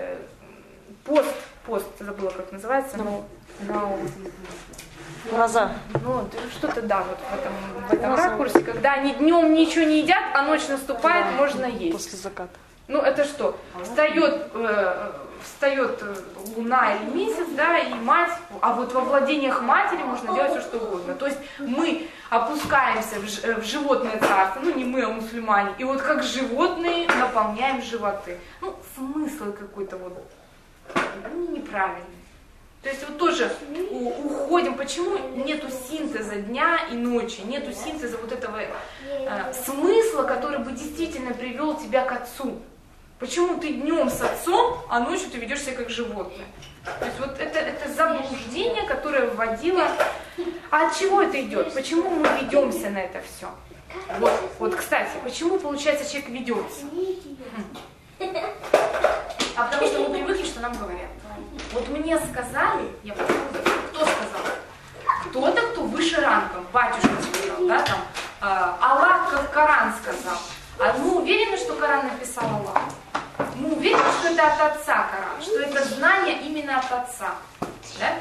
пост, забыла, как называется, Роза. Что-то, да, вот в этом ракурсе, когда они днем ничего не едят, а ночь наступает, да, можно есть. После заката. Это что? Встает луна или месяц, да, и мать, а вот во владениях матери можно делать все, что угодно. То есть мы опускаемся в животное царство, не мы, а мусульмане, и вот как животные наполняем животы. Смысл какой-то неправильный. То есть вот тоже уходим, почему нету синтеза дня и ночи, нету синтеза вот этого смысла, который бы действительно привел тебя к отцу. Почему ты днем с отцом, а ночью ты ведешь себя как животное? То есть вот это заблуждение, которое вводило. А от чего это идет? Почему мы ведемся на это все? Вот, кстати, почему, получается, человек ведется? А потому что мы привыкли, что нам говорят. Вот мне сказали, я подумала, кто сказал? Кто-то, кто выше рангом, батюшка сказал, да, там, Аллах, как Коран сказал. А мы уверены, что Коран написал Аллах? Мы уверены, что это от Отца Коран, что это знание именно от Отца. Да?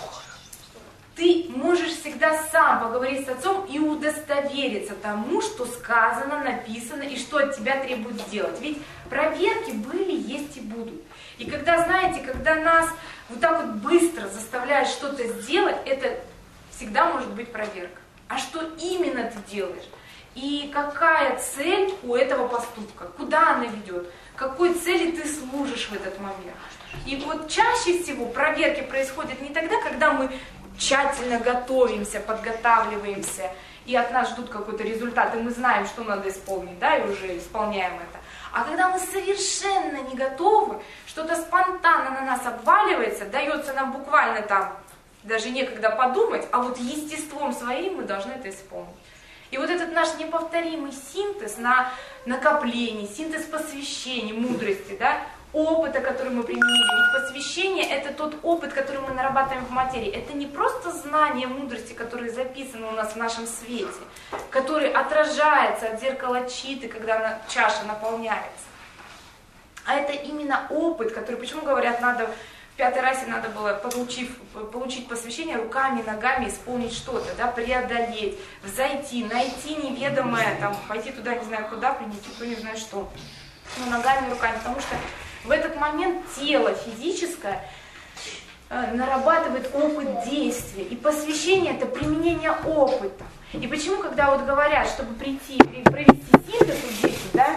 Ты можешь всегда сам поговорить с Отцом и удостовериться тому, что сказано, написано и что от тебя требует сделать. Ведь проверки были, есть и будут. И когда, знаете, когда нас вот так вот быстро заставляют что-то сделать, это всегда может быть проверка. А что именно ты делаешь? И какая цель у этого поступка? Куда она ведет? Какой цели ты служишь в этот момент? И вот чаще всего проверки происходят не тогда, когда мы тщательно готовимся, подготавливаемся, и от нас ждут какой-то результат, и мы знаем, что надо исполнить, да, и уже исполняем это. А когда мы совершенно не готовы, что-то спонтанно на нас обваливается, дается нам буквально там, даже некогда подумать, а вот естеством своим мы должны это исполнить. И вот этот наш неповторимый синтез на накопление, синтез посвящения, мудрости, да, опыта, который мы применили. Ведь посвящение — это тот опыт, который мы нарабатываем в материи. Это не просто знание мудрости, которые записаны у нас в нашем свете, который отражается от зеркала читы, когда чаша наполняется. А это именно опыт, который, почему говорят, надо в пятой расе надо было, получить посвящение, руками, ногами исполнить что-то, да, преодолеть, взойти, найти неведомое, там, пойти туда, не знаю куда, принести то не знаю что. Ногами, руками, потому что в этот момент тело физическое нарабатывает опыт действия. И посвящение — это применение опыта. И почему, когда вот говорят, чтобы прийти и провести синтез здесь, да,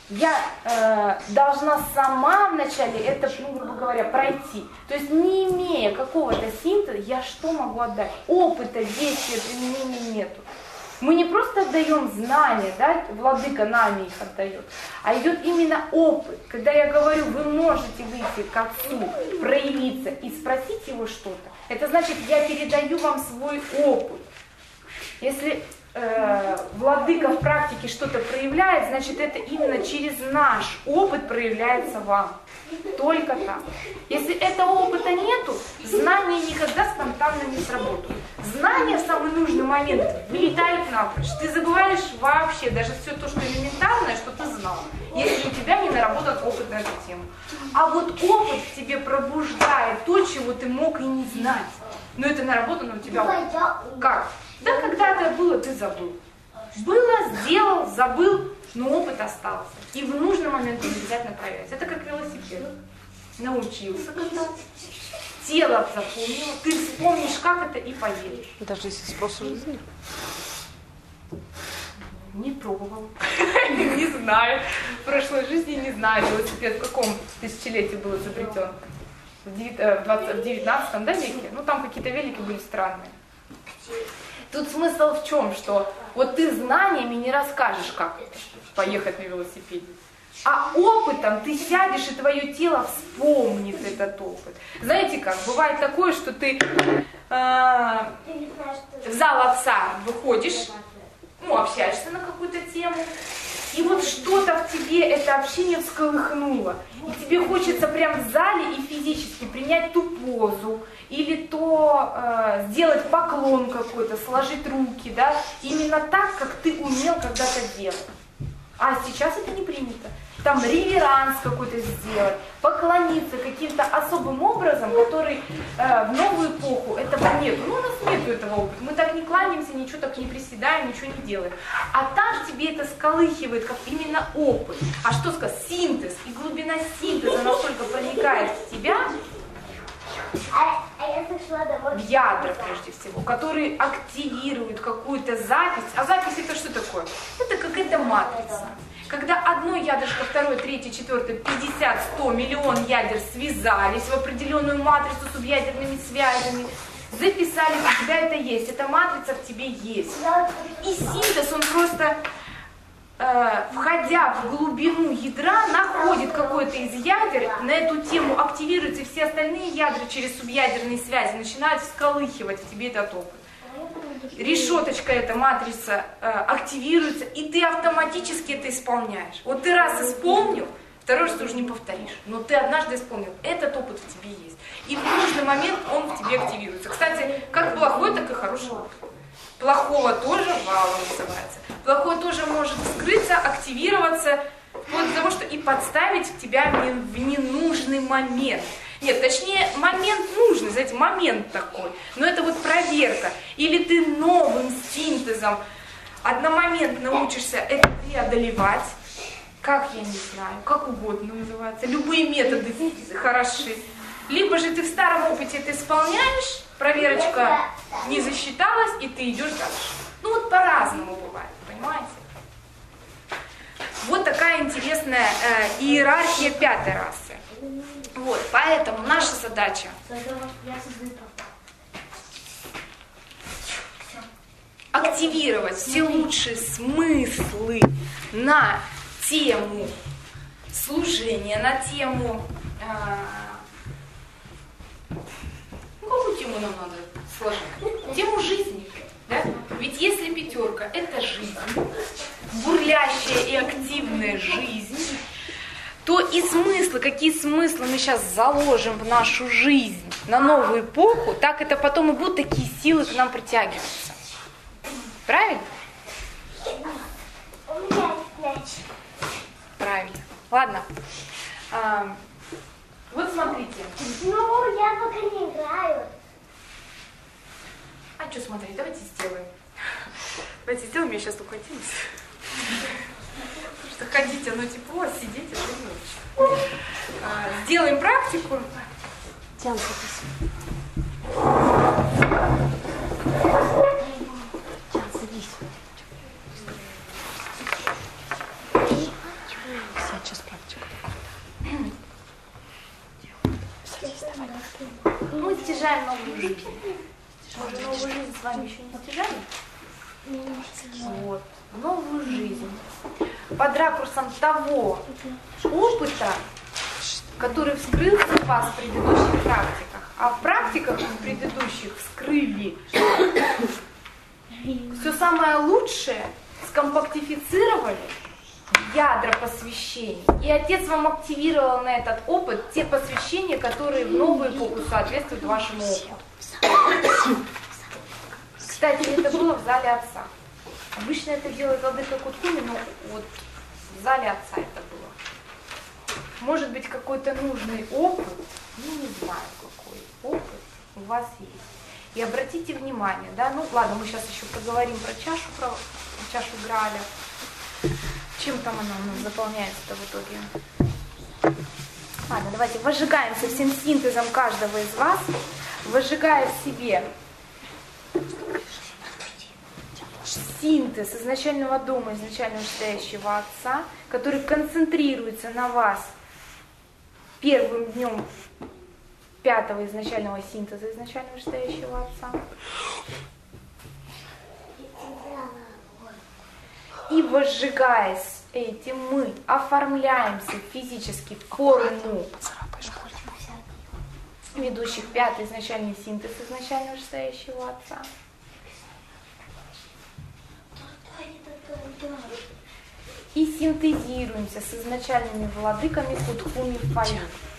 я должна сама вначале это, грубо говоря, пройти. То есть не имея какого-то синтеза, я что могу отдать? Опыта, действия, применения нету. Мы не просто отдаем знания, да, владыка нами их отдает, а идет именно опыт. Когда я говорю, вы можете выйти к отцу, проявиться и спросить его что-то, это значит, я передаю вам свой опыт. Если владыка в практике что-то проявляет, значит, это именно через наш опыт проявляется вам. Только так. Если этого опыта нету, знания никогда спонтанно не сработают. Знания в самый нужный момент вылетают напрочь. Ты забываешь вообще даже все то, что элементарное, что ты знал, если у тебя не наработан опыт на эту тему. А вот опыт в тебе пробуждает то, чего ты мог и не знать. Но это наработано у тебя как? Да, когда-то было, ты забыл. Было, сделал, забыл, но опыт остался. И в нужный момент он обязательно проявится. Это как велосипед. научился кататься, тело запомнило, ты вспомнишь, как это, и поедешь. Даже если с прошлой жизни? Не пробовал. Не знаю. В прошлой жизни не знаю, велосипед в каком тысячелетии был изобретен. В 19 веке. Ну, там какие-то велики были странные. Тут смысл в чем, что вот ты знаниями не расскажешь, как поехать на велосипеде. А опытом ты сядешь, и твое тело вспомнит этот опыт. Знаете как, бывает такое, что ты в зал отца выходишь, ну, общаешься на какую-то тему, и вот что-то в тебе это общение всколыхнуло. И тебе хочется прям в зале и физически принять ту позу, или то сделать поклон какой-то, сложить руки, да, именно так, как ты умел когда-то делать. А сейчас это не принято. Там реверанс какой-то сделать, поклониться каким-то особым образом, который в новую эпоху этого нету. Ну, у нас нету этого опыта. Мы так не кланяемся, ничего так не приседаем, ничего не делаем. А там тебе это сколыхивает, как именно опыт. А что сказать? Синтез и глубина синтеза настолько проникает в тебя, в ядра прежде всего, которые активируют какую-то запись. А запись это что такое? Это какая-то матрица. Когда одно ядрышко, второе, третье, четвертое, 50, 100, миллион ядер связались в определенную матрицу с субъядерными связями, записали, у тебя это есть, эта матрица в тебе есть. И синтез, он просто, входя в глубину ядра, находит какое-то из ядер, на эту тему активируются, и все остальные ядра через субъядерные связи начинают всколыхивать в тебе этот опыт. Решеточка эта матрица активируется, и ты автоматически это исполняешь. Вот ты раз исполнил, второй раз ты уже не повторишь. Но ты однажды исполнил. Этот опыт в тебе есть. И в нужный момент он в тебе активируется. Кстати, как плохой, так и хороший опыт. Плохого тоже валом называется. Плохое тоже может вскрыться, активироваться, вплоть до того, что и подставить тебя в ненужный момент. Нет, точнее, момент нужный, знаете, момент такой. Но это вот проверка. Или ты новым синтезом одномоментно учишься это преодолевать. Как, я не знаю, как угодно называется. Любые методы хороши. Либо же ты в старом опыте это исполняешь, проверочка не засчиталась, и ты идешь дальше. Ну вот по-разному бывает, понимаете? Вот такая интересная иерархия пятой расы. Вот, поэтому наша задача активировать все лучшие смыслы на тему служения, на тему... какую тему нам надо сложить? Тему жизни. Да? Ведь если пятерка – это жизнь, бурлящая и активная жизнь, то и смыслы, какие смыслы мы сейчас заложим в нашу жизнь на новую эпоху, так это потом и будут такие силы к нам притягиваться. Правильно? Правильно. Ладно. Вот смотрите. Ну, я пока не играю. А что смотреть? Давайте сделаем. Давайте сделаем, я сейчас укатилась. Потому что ходить оно тепло, а сидеть это не очень. Сделаем практику. Диана, садись. Диана, садись. Сейчас практику. Садись, давай. Мы стяжаем новую жизнь. Новую жизнь с вами еще не стяжали? Вот. Новую жизнь. Под ракурсом того опыта, который вскрылся в вас в предыдущих практиках. А в практиках предыдущих вскрыли все самое лучшее, скомпактифицировали ядра посвящений. И Отец вам активировал на этот опыт те посвящения, которые в новую эпоху соответствуют вашему опыту. Кстати, это было в зале Отца. Обычно это делает владыка Куткуми, но вот в зале Отца это было. Может быть, какой-то нужный опыт, ну не знаю какой опыт у вас есть. И обратите внимание, да, ну ладно, мы сейчас еще поговорим про чашу Грааля. Чем там она у нас заполняется-то в итоге? Ладно, давайте возжигаемся всем синтезом каждого из вас, возжигая в себе синтез изначального дома, изначально вышестоящего Отца, который концентрируется на вас первым днем пятого изначального синтеза изначально вышестоящего Отца. И возжигаясь этим, мы оформляемся физически в форму ведущих пятый изначальный синтез изначально вышестоящего Отца. И синтезируемся с изначальными владыками Кутхуми Фаи.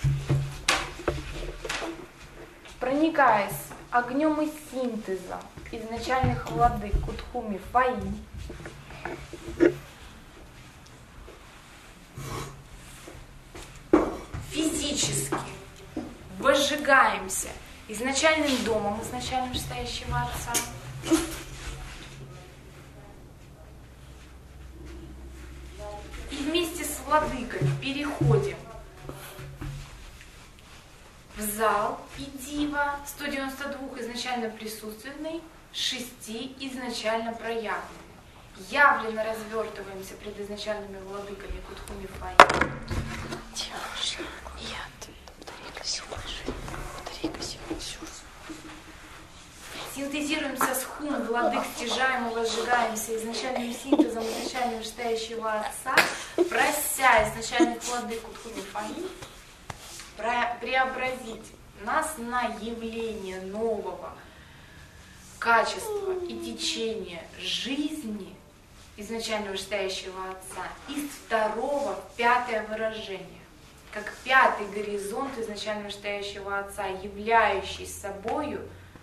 Проникаясь огнем и синтезом изначальных владык Кутхуми Фаи, физически возжигаемся изначальным домом изначально вышестоящего Отца. И вместе с владыками переходим в зал и дива 192 изначально присутственный, 6 изначально проявленный. Явленно развертываемся пред изначальными владыками Кутхуми Фаи. Синтезируемся с хум владык, стяжаем и возжигаемся изначальным синтезом изначально вышестоящего Отца, прося изначальных владык Кутхуми Фаи преобразить нас на явление нового качества и течения жизни изначально вышестоящего Отца из второго в пятое выражение, как пятый горизонт изначально вышестоящего Отца, являющий собою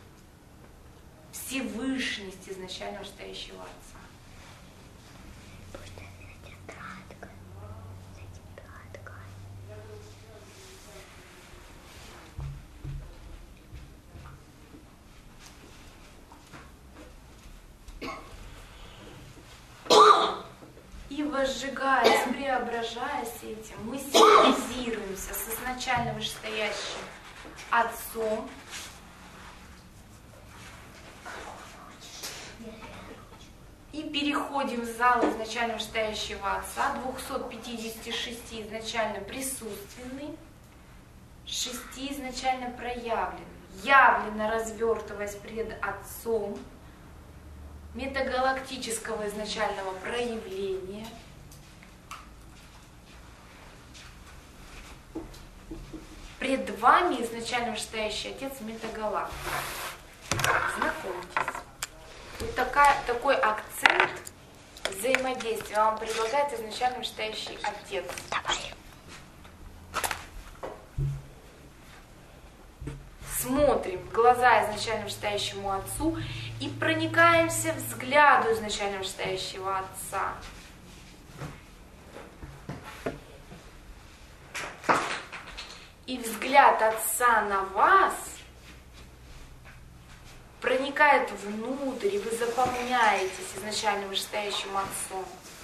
Всевышность изначально вышестоящего Отца. И возжигаясь, преображаясь этим, мы синтезируемся с изначально вышестоящим Отцом, и переходим в зал изначально вышестоящего Отца, 256 изначально присутственный, 6 изначально проявленный, явленно развертываясь пред Отцом метагалактического изначального проявления, пред вами изначально вышестоящий Отец метагалактик. Знакомьтесь. Вот такой акцент взаимодействия вам предлагает изначально вышестоящий Отец. Смотрим в глаза изначально вышестоящему Отцу и проникаемся взгляду изначально вышестоящего Отца. И взгляд Отца на вас проникает внутрь, и вы заполняетесь изначально вышестоящим Отцом.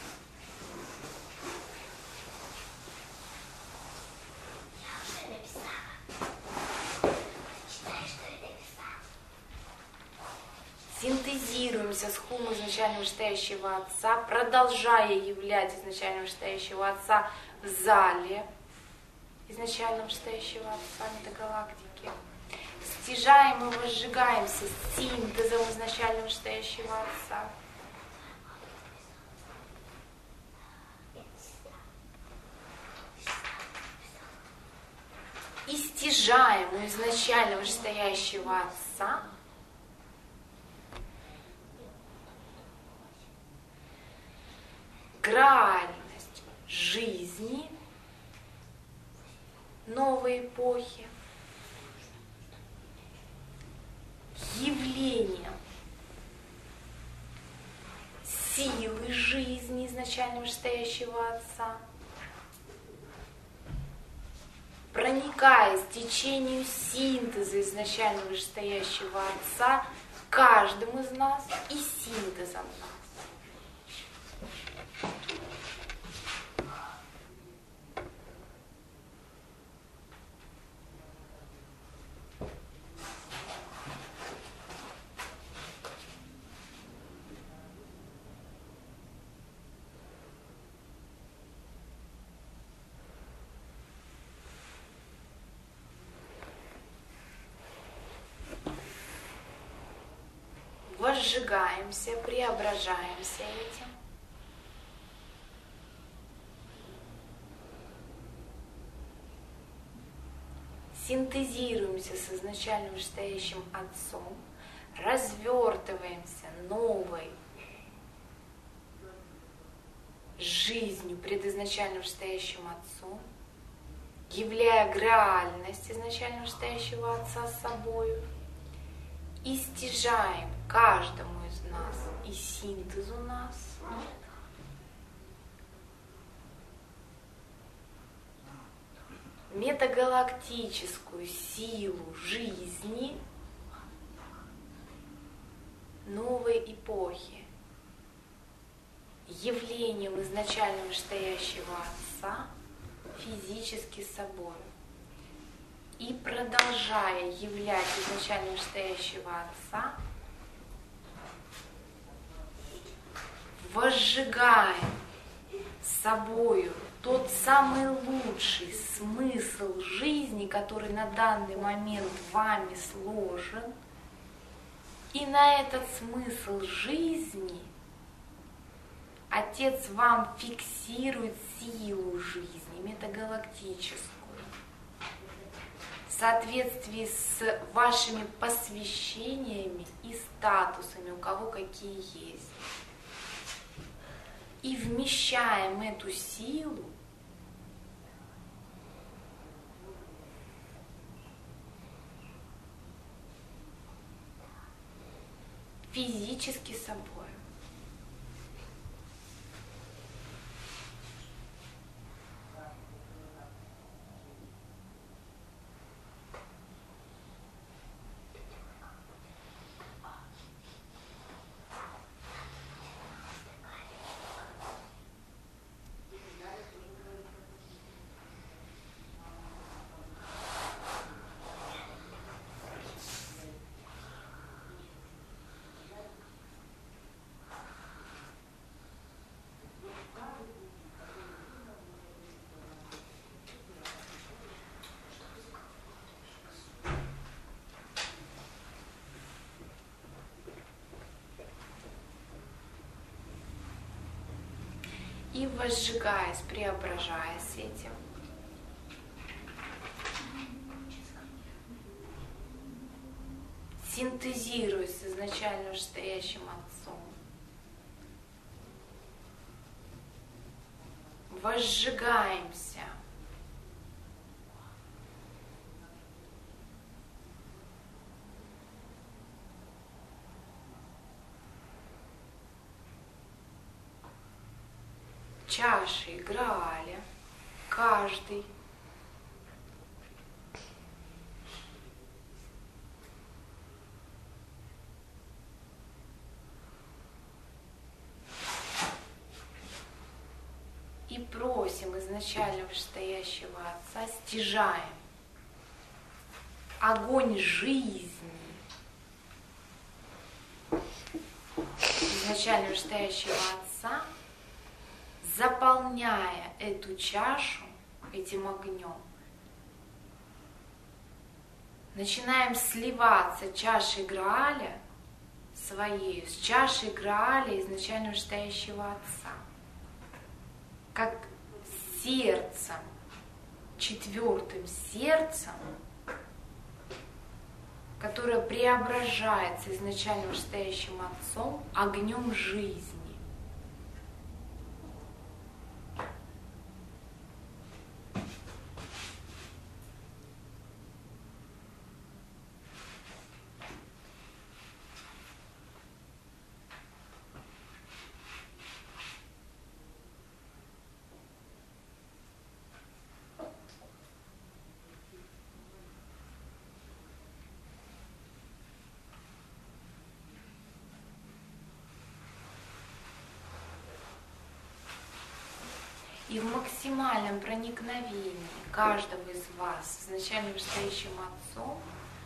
Синтезируемся с хум изначально вышестоящего Отца, продолжая являть изначально вышестоящего Отца в зале изначально вышестоящего Отца метагалактики. Стяжаем и возжигаемся с синтезом изначально вышестоящего Отца. И стяжаем у изначально вышестоящего Отца граальность жизни новой эпохи, явлением силы жизни изначально вышестоящего Отца, проникаясь течению синтеза изначально вышестоящего Отца каждым из нас и синтезом нас. возжигаемся, преображаемся этим. Синтезируемся с изначально вышестоящим Отцом, развертываемся новой жизнью пред изначально вышестоящим Отцом, являя реальность изначально вышестоящего Отца с собою, и стяжаем каждому из нас и синтезу нас метагалактическую силу жизни новой эпохи, явлением изначально вышестоящего Отца физически собой. И продолжая являть изначально вышестоящего Отца, возжигаем собою тот самый лучший смысл жизни, который на данный момент вами сложен, и на этот смысл жизни Отец вам фиксирует силу жизни метагалактическую в соответствии с вашими посвящениями и статусами, у кого какие есть. И вмещаем эту силу физически собой. И возжигаясь, преображаясь этим, синтезируясь с изначально вышестоящим Отцом, возжигаемся чашей Грааля, каждый и просим изначально вышестоящего Отца, стяжаем огонь жизни изначально вышестоящего Отца, заполняя эту чашу этим огнем. Начинаем сливаться чашей Грааля своей с чашей Грааля изначально вышестоящего Отца, как сердцем, четвертым сердцем, которое преображается изначально вышестоящим Отцом огнем жизни. И в максимальном проникновении каждого из вас с изначально вышестоящим Отцом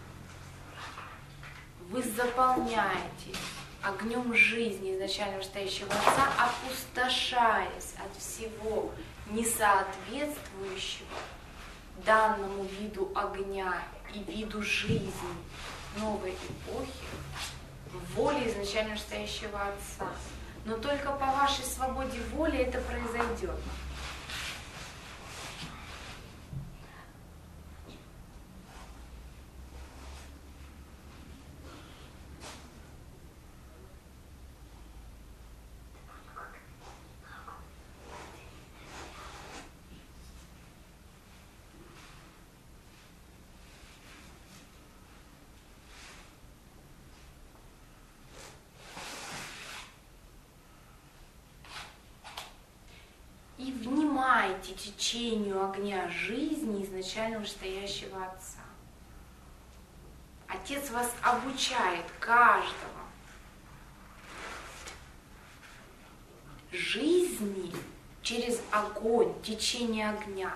вы заполняетесь огнем жизни изначально вышестоящего Отца, опустошаясь от всего несоответствующего данному виду огня и виду жизни новой эпохи, в воле изначально стоящего Отца. Но только по вашей свободе воли это произойдет. И внимайте течению огня жизни изначально вышестоящего Отца. Отец вас обучает, каждого, жизни через огонь, течение огня.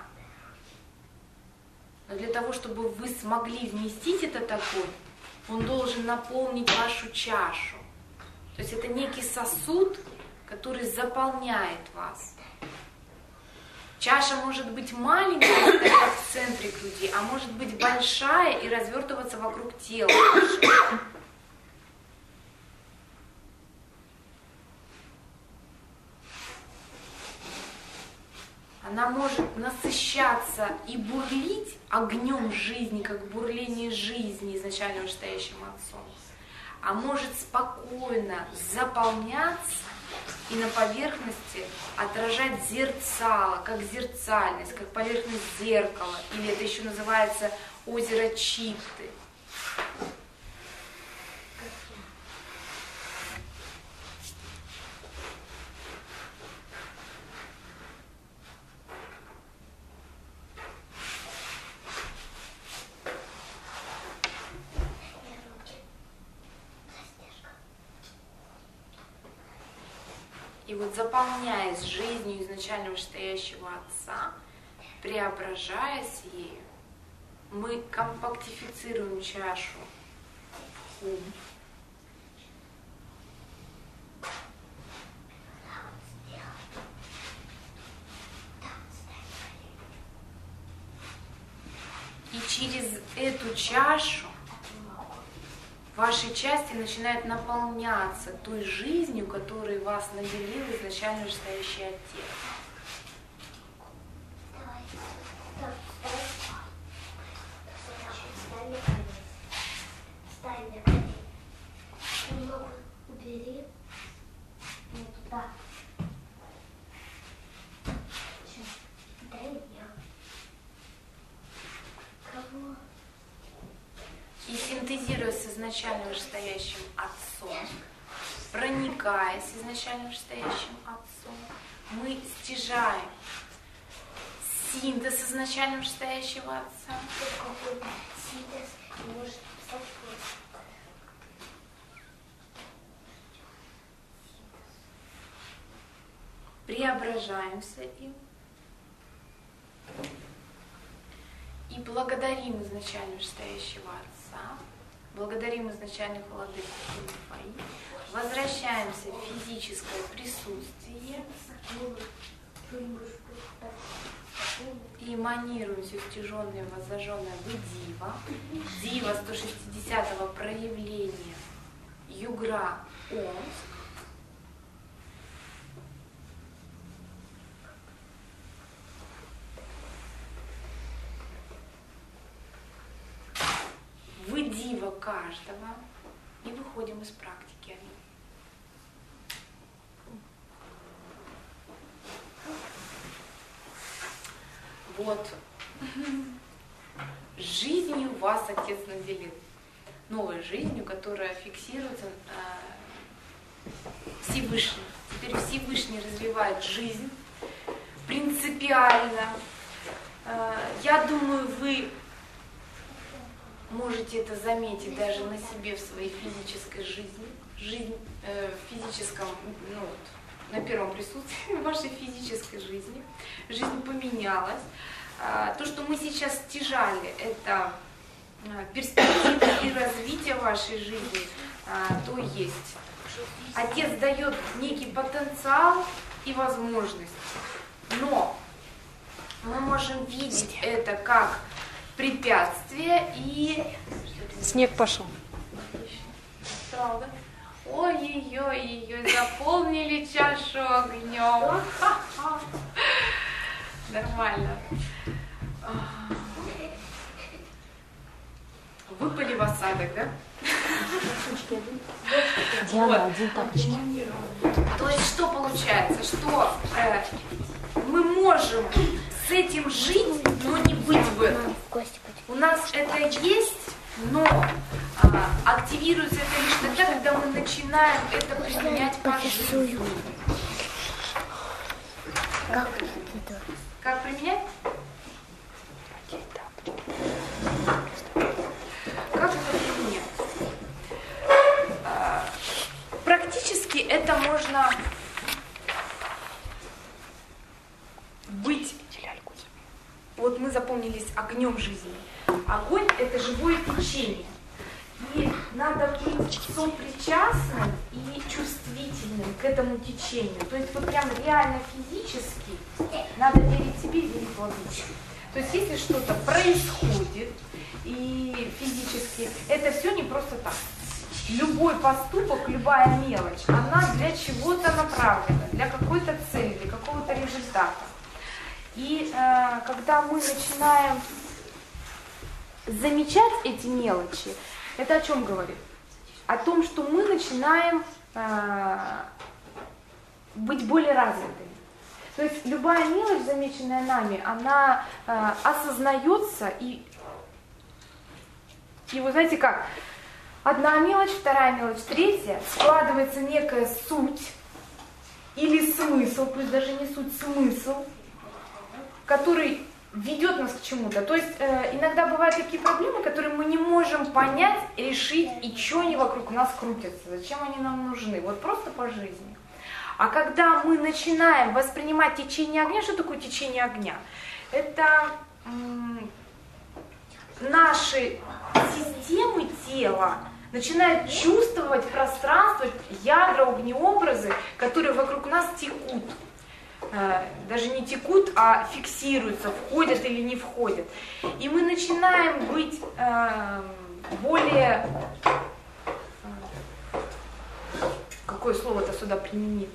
Но для того, чтобы вы смогли вместить этот огонь, он должен наполнить вашу чашу. То есть это некий сосуд, который заполняет вас. Чаша может быть маленькая, стоять в центре груди, а может быть большая и развертываться вокруг тела вашего. Она может насыщаться и бурлить огнем жизни, как бурление жизни изначально вышестоящим Отцом, а может спокойно заполняться и на поверхности отражать зерцало, как зерцальность, как поверхность зеркала, или это еще называется озеро Читты. И вот заполняясь жизнью изначально вышестоящего Отца, преображаясь ею, мы компактифицируем чашу в ум. И через эту чашу ваши части начинают наполняться той жизнью, которой вас наделил изначально вышестоящий Отец. Ставь мне колени. Немного убери. Не туда. Дай я. Кого? И синтезируясь с изначально вышестоящим Отцом, проникаясь с изначально вышестоящим Отцом, мы стяжаем синтез изначально вышестоящего Отца. Какой синтез может совпасть? Преображаемся им и благодарим изначально вышестоящего Отца, благодарим изначальных владык Мифаи, возвращаемся в физическое присутствие и эманируем все стяженное, воззаженное в Дива, Дива 160-го проявления Югра Омск. Вы дива каждого и выходим из практики. Вот. Жизнью вас Отец наделил. Новой жизнью, которая фиксируется Всевышним. Теперь Всевышний развивает жизнь принципиально. Я думаю, вы можете это заметить даже на себе в своей физической жизни. Жизнь в физическом, ну вот, на первом присутствии в вашей физической жизни. Жизнь поменялась. То, что мы сейчас стяжали, это перспектива и развитие вашей жизни, то есть. Отец дает некий потенциал и возможность, но мы можем видеть это как препятствие и... Снег пошел. Правда. Ой-ой-ой, заполнили чашу огнем. Нормально. Выпали в осадок, да? Диана, один тапочки. То есть что получается? Что мы можем с этим жить, но не быть в этом. В гости пойдем. У нас это есть, но активируется это лишь тогда, когда мы начинаем это применять по жизни. Как применять? Как это применять? Практически это можно быть. Вот мы запомнились огнем жизни. Огонь – это живое течение. И надо быть сопричастным и чувствительным к этому течению. То есть вот прям реально физически надо верить себе, верить в логику. То есть если что-то происходит и физически, это все не просто так. Любой поступок, любая мелочь, она для чего-то направлена, для какой-то цели, для какого-то результата. И когда мы начинаем замечать эти мелочи, это о чем говорит? О том, что мы начинаем быть более развитыми. То есть любая мелочь, замеченная нами, она осознается и вы знаете как? Одна мелочь, вторая мелочь, третья, складывается некая суть или смысл, пусть даже не суть, смысл, который ведет нас к чему-то. То есть иногда бывают такие проблемы, которые мы не можем понять, решить, и что они вокруг нас крутятся, зачем они нам нужны, вот просто по жизни. А когда мы начинаем воспринимать течение огня, что такое течение огня? Это наши системы тела начинают чувствовать пространство, ядра, огнеобразы, которые вокруг нас текут. Даже не текут, а фиксируются, входят или не входят. И мы начинаем быть более... Какое слово-то сюда применить?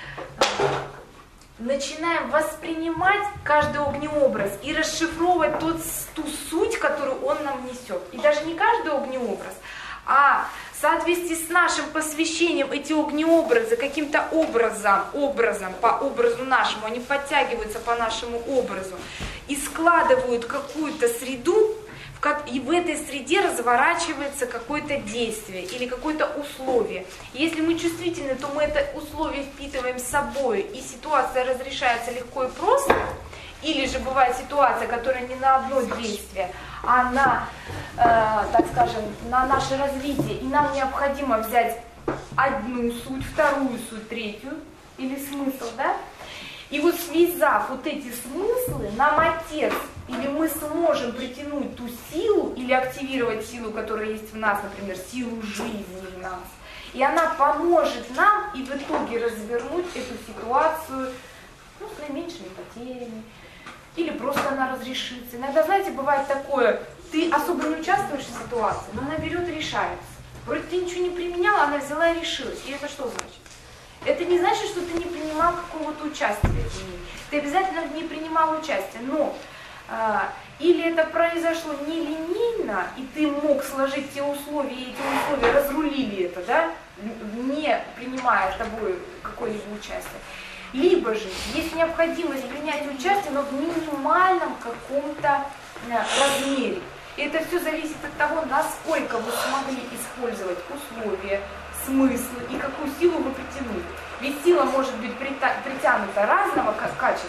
Начинаем воспринимать каждый огнеобраз и расшифровывать ту суть, которую он нам несет. И даже не каждый огнеобраз, а в соответствии с нашим посвящением эти огнеобразы каким-то образом, по образу нашему, они подтягиваются по нашему образу и складывают какую-то среду, и в этой среде разворачивается какое-то действие или какое-то условие. И если мы чувствительны, то мы это условие впитываем с собой, и ситуация разрешается легко и просто. Или же бывает ситуация, которая не на одно действие, а на, так скажем, на наше развитие. И нам необходимо взять одну суть, вторую суть, третью, или смысл, да? И вот связав вот эти смыслы, нам Отец, или мы сможем притянуть ту силу, или активировать силу, которая есть в нас, например, силу жизни в нас. И она поможет нам и в итоге развернуть эту ситуацию с наименьшими потерями. Или просто она разрешится. Иногда, знаете, бывает такое, ты особо не участвуешь в ситуации, но она берет и решается. Вроде ты ничего не применяла, она взяла и решилась. И это что значит? Это не значит, что ты не принимал какого-то участия в ней. Ты обязательно в ней принимал участие, но или это произошло нелинейно, и ты мог сложить те условия, и эти условия разрулили это, да, не принимая тобой какое-либо участие. Либо же есть необходимость принять участие, но в минимальном каком-то размере. И это все зависит от того, насколько вы смогли использовать условия, смыслы и какую силу вы притянули. Ведь сила может быть притянута разного качества.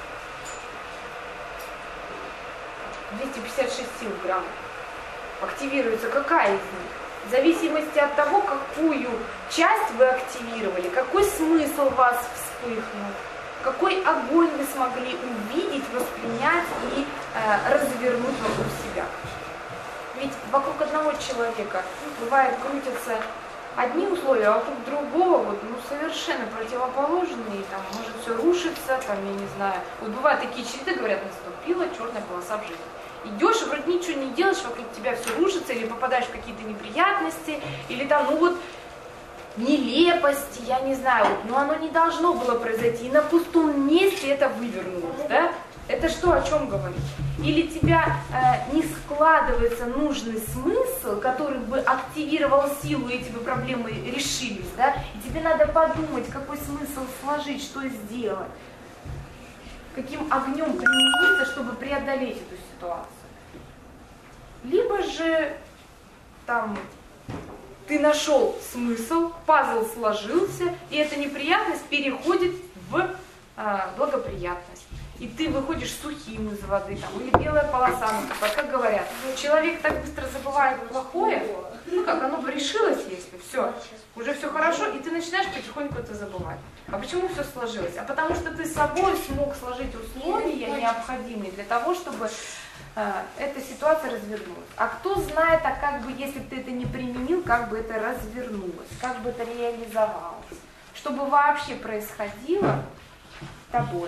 256 сил грамм. Активируется какая из них? В зависимости от того, какую часть вы активировали, какой смысл у вас вспыхнул, какой огонь вы смогли увидеть, воспринять и развернуть вокруг себя. Ведь вокруг одного человека бывает крутятся одни условия, а вокруг другого совершенно противоположные, там может все рушиться, там, я не знаю. Вот бывают такие череды, говорят, наступила черная полоса в жизни. Идешь, и вроде ничего не делаешь, вокруг тебя все рушится, или попадаешь в какие-то неприятности, или там, нелепости, я не знаю, но оно не должно было произойти. И на пустом месте это вывернулось, да? Это что, о чем говорит? Или тебя не складывается нужный смысл, который бы активировал силу, и эти бы проблемы решились, да? И тебе надо подумать, какой смысл сложить, что сделать, каким огнем примениться, чтобы преодолеть эту ситуацию. Либо же там ты нашел смысл, пазл сложился, и эта неприятность переходит в благоприятность. И ты выходишь сухим из воды, там, или белая полоса наступает. Как говорят, человек так быстро забывает плохое, ну как, оно бы решилось, если все, уже все хорошо, и ты начинаешь потихоньку это забывать. А почему все сложилось? А потому что ты с собой смог сложить условия, необходимые для того, чтобы эта ситуация развернулась. А кто знает, а как бы, если бы ты это не применил, как бы это развернулось, как бы это реализовалось, чтобы вообще происходило тобой.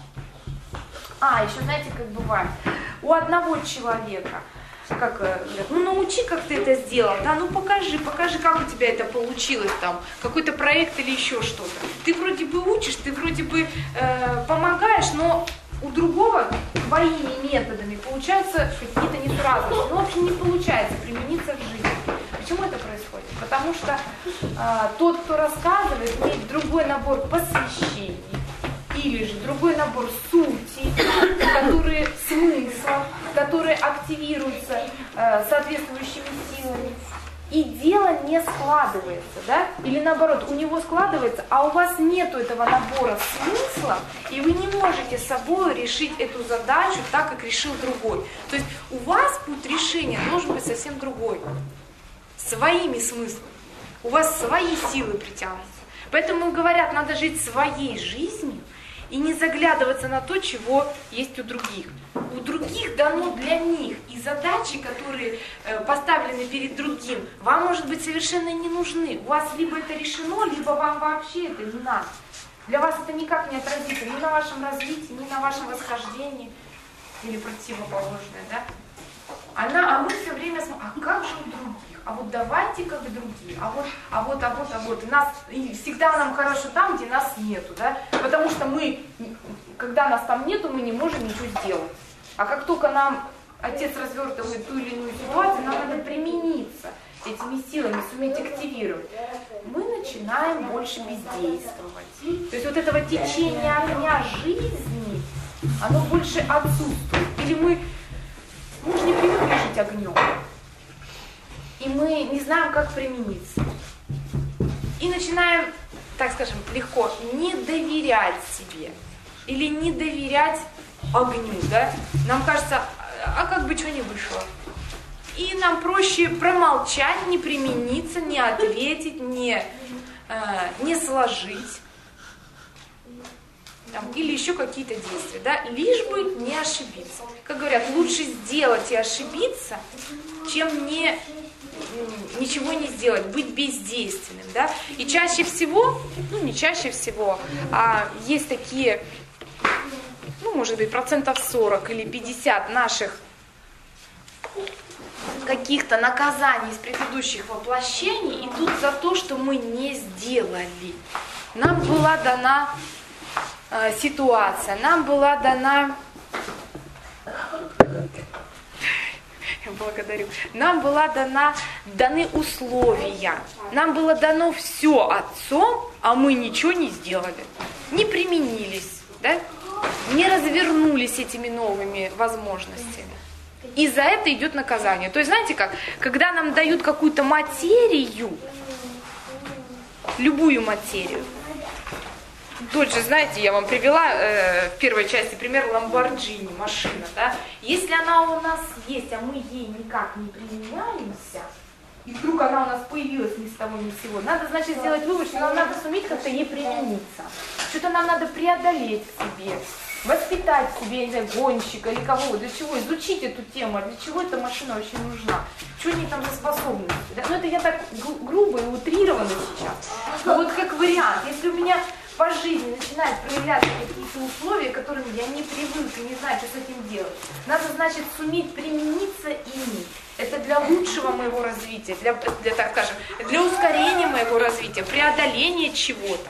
Еще знаете, как бывает, у одного человека, как говорят, ну научи, как ты это сделал, да, ну покажи, как у тебя это получилось, там, какой-то проект или еще что-то. Ты вроде бы учишь, ты вроде бы помогаешь, но у другого твоими методами получаются какие-то несуразности. Ну, в общем, не получается примениться в жизни. Почему это происходит? Потому что тот, кто рассказывает, имеет другой набор посвящений, или же другой набор сути, которые смысла, которые активируются соответствующими силами. И дело не складывается, да? Или наоборот, у него складывается, а у вас нету этого набора смысла, и вы не можете с собой решить эту задачу так, как решил другой. То есть у вас путь решения должен быть совсем другой, своими смыслами. У вас свои силы притянутся. Поэтому говорят, надо жить своей жизнью и не заглядываться на то, чего есть у других. У других дано для них, и задачи, которые поставлены перед другим, вам, может быть, совершенно не нужны. У вас либо это решено, либо вам вообще это не надо. Для вас это никак не отразится ни на вашем развитии, ни на вашем восхождении, или противоположное, да? А мы все время смотрим, а как же у других? А вот давайте как другие, а вот. И всегда нам хорошо там, где нас нету, да? Потому что мы, когда нас там нету, мы не можем ничего сделать. А как только нам Отец развертывает ту или иную ситуацию, нам надо примениться этими силами, суметь активировать. Мы начинаем больше бездействовать. То есть вот этого течения огня жизни, оно больше отсутствует. Или мы же не привыкли жить огнем. И мы не знаем, как примениться. И начинаем, так скажем, легко не доверять себе. Или не доверять огню, да? Нам кажется, а как бы что ни вышло. И нам проще промолчать, не примениться, не ответить, не сложить. Там, или еще какие-то действия, да? Лишь бы не ошибиться. Как говорят, лучше сделать и ошибиться, чем ничего не сделать, быть бездейственным, да? И чаще всего, не чаще всего, а есть такие, может быть, 40% или 50% наших каких-то наказаний из предыдущих воплощений идут за то, что мы не сделали. Нам была дана ситуация, нам была дана... Я благодарю. Нам была даны условия. Нам было дано все Отцом, а мы ничего не сделали. Не применились, да? Не развернулись этими новыми возможностями. И за это идет наказание. То есть, знаете как, когда нам дают какую-то материю, любую материю, тот же, знаете, я вам привела в первой части пример Lamborghini, машина, да? Если она у нас есть, а мы ей никак не применяемся, и вдруг она у нас появилась ни с того ни с сего, надо, значит, сделать вывод, что нам надо суметь как-то ей примениться. Что-то нам надо преодолеть в себе, воспитать в себе, я не знаю, гонщика или кого, для чего, изучить эту тему, для чего эта машина вообще нужна, что они там за способности. Да? Это я так грубо и утрированно сейчас. Но вот как вариант, если у меня по жизни начинают проявляться какие-то условия, к которым я не привык и не знаю, что с этим делать, надо, значит, суметь примениться ими. Это для лучшего моего развития, для, так скажем, для ускорения моего развития, преодоления чего-то.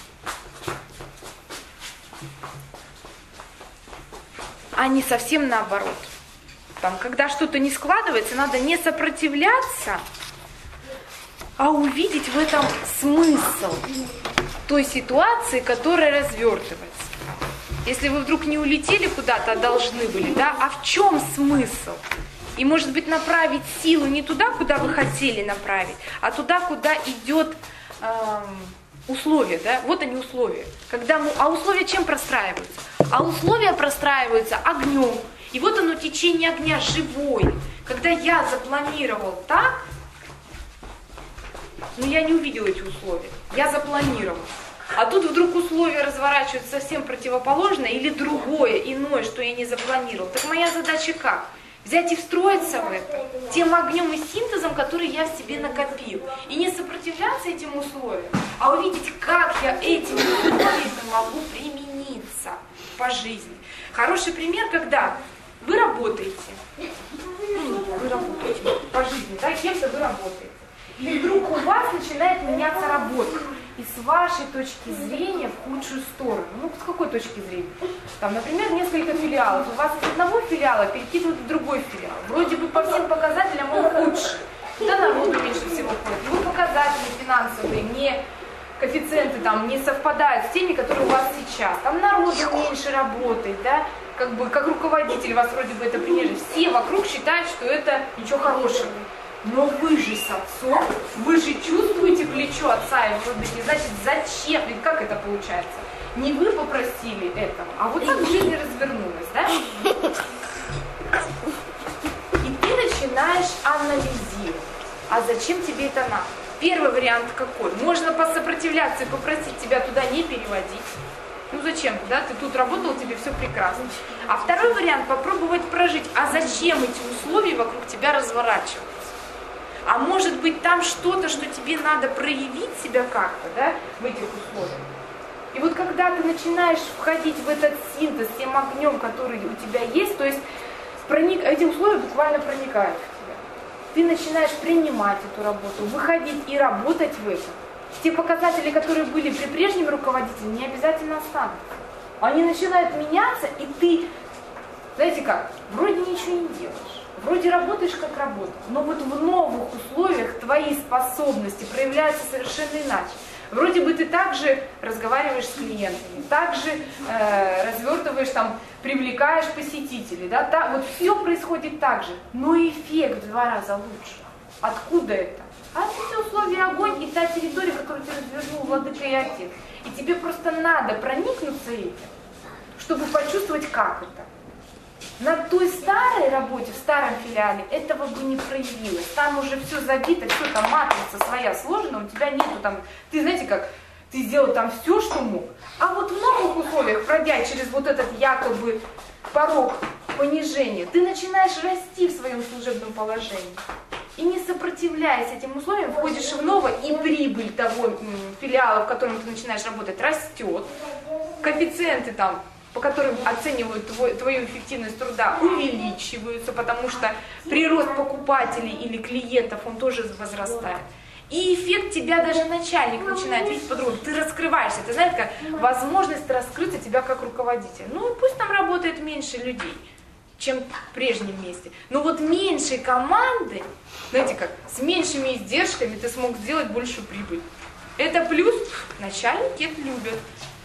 А не совсем наоборот. Там, когда что-то не складывается, надо не сопротивляться, а увидеть в этом смысл той ситуации, которая развертывается. Если вы вдруг не улетели куда-то, а должны были, да, а в чем смысл? И, может быть, направить силу не туда, куда вы хотели направить, а туда, куда идет условия, да? Вот они условия. А условия чем простраиваются? А условия простраиваются огнем. И вот оно, течение огня живое. Когда я запланировал так, но я не увидела эти условия. Я запланировал. А тут вдруг условия разворачиваются совсем противоположно или другое, иное, что я не запланировал. Так моя задача как? Взять и встроиться в это тем огнем и синтезом, который я в себе накопил. И не сопротивляться этим условиям, а увидеть, как я этим условиям могу примениться по жизни. Хороший пример, когда вы работаете, по жизни, да, кем-то вы работаете. И вдруг у вас начинает меняться работа. И с вашей точки зрения в худшую сторону. Ну, с какой точки зрения? Там, например, несколько филиалов. У вас из одного филиала перекидывают в другой филиал. Вроде бы по всем показателям он худший. Туда народу меньше всего ходит. Его показатели финансовые, коэффициенты там не совпадают с теми, которые у вас сейчас. Там народу меньше работает, да? Как руководитель вас вроде бы это принижает. Все вокруг считают, что это ничего хорошего. Но вы же с отцом, вы же чувствуете плечо отца и владыки. Значит, зачем? Ведь как это получается? Не вы попросили этого, а вот так в жизни развернулось, да? И ты начинаешь анализировать. А зачем тебе это надо? Первый вариант какой? Можно посопротивляться и попросить тебя туда не переводить. Ну зачем? Да? Ты тут работал, тебе все прекрасно. А второй вариант — попробовать прожить. А зачем эти условия вокруг тебя разворачиваются? А может быть там что-то, что тебе надо проявить себя как-то, да, в этих условиях. И вот когда ты начинаешь входить в этот синтез тем огнем, который у тебя есть, то есть эти условия буквально проникают в тебя. Ты начинаешь принимать эту работу, выходить и работать в этом. Те показатели, которые были при прежнем руководителе, не обязательно останутся. Они начинают меняться, и ты, знаете как, вроде ничего не делаешь. Вроде работаешь как работал, но вот в новых условиях твои способности проявляются совершенно иначе. Вроде бы ты также разговариваешь с клиентами, также развертываешь, там, привлекаешь посетителей, да, вот все происходит так же, но эффект в 2 раза лучше. Откуда это? А это условия огонь и та территория, которую ты развернул, владыка и отец. И тебе просто надо проникнуться этим, чтобы почувствовать, как это. На той старой работе, в старом филиале, этого бы не проявилось. Там уже все забито, все там матрица своя сложена, у тебя нету там, ты знаете как, ты сделал там все, что мог. А вот в новых условиях, пройдя через вот этот якобы порог понижения, ты начинаешь расти в своем служебном положении. И не сопротивляясь этим условиям, входишь в новое, и прибыль того филиала, в котором ты начинаешь работать, растет. Коэффициенты там, по которым оценивают твою эффективность труда, увеличиваются, потому что прирост покупателей или клиентов, он тоже возрастает. И эффект тебя даже начальник начинает видеть по-другому. Ты раскрываешься. Это, знаете, как возможность раскрыться тебя как руководителя. Ну и пусть там работает меньше людей, чем в прежнем месте. Но вот меньшей команды, знаете как, с меньшими издержками ты смог сделать большую прибыль. Это плюс, начальники это любят.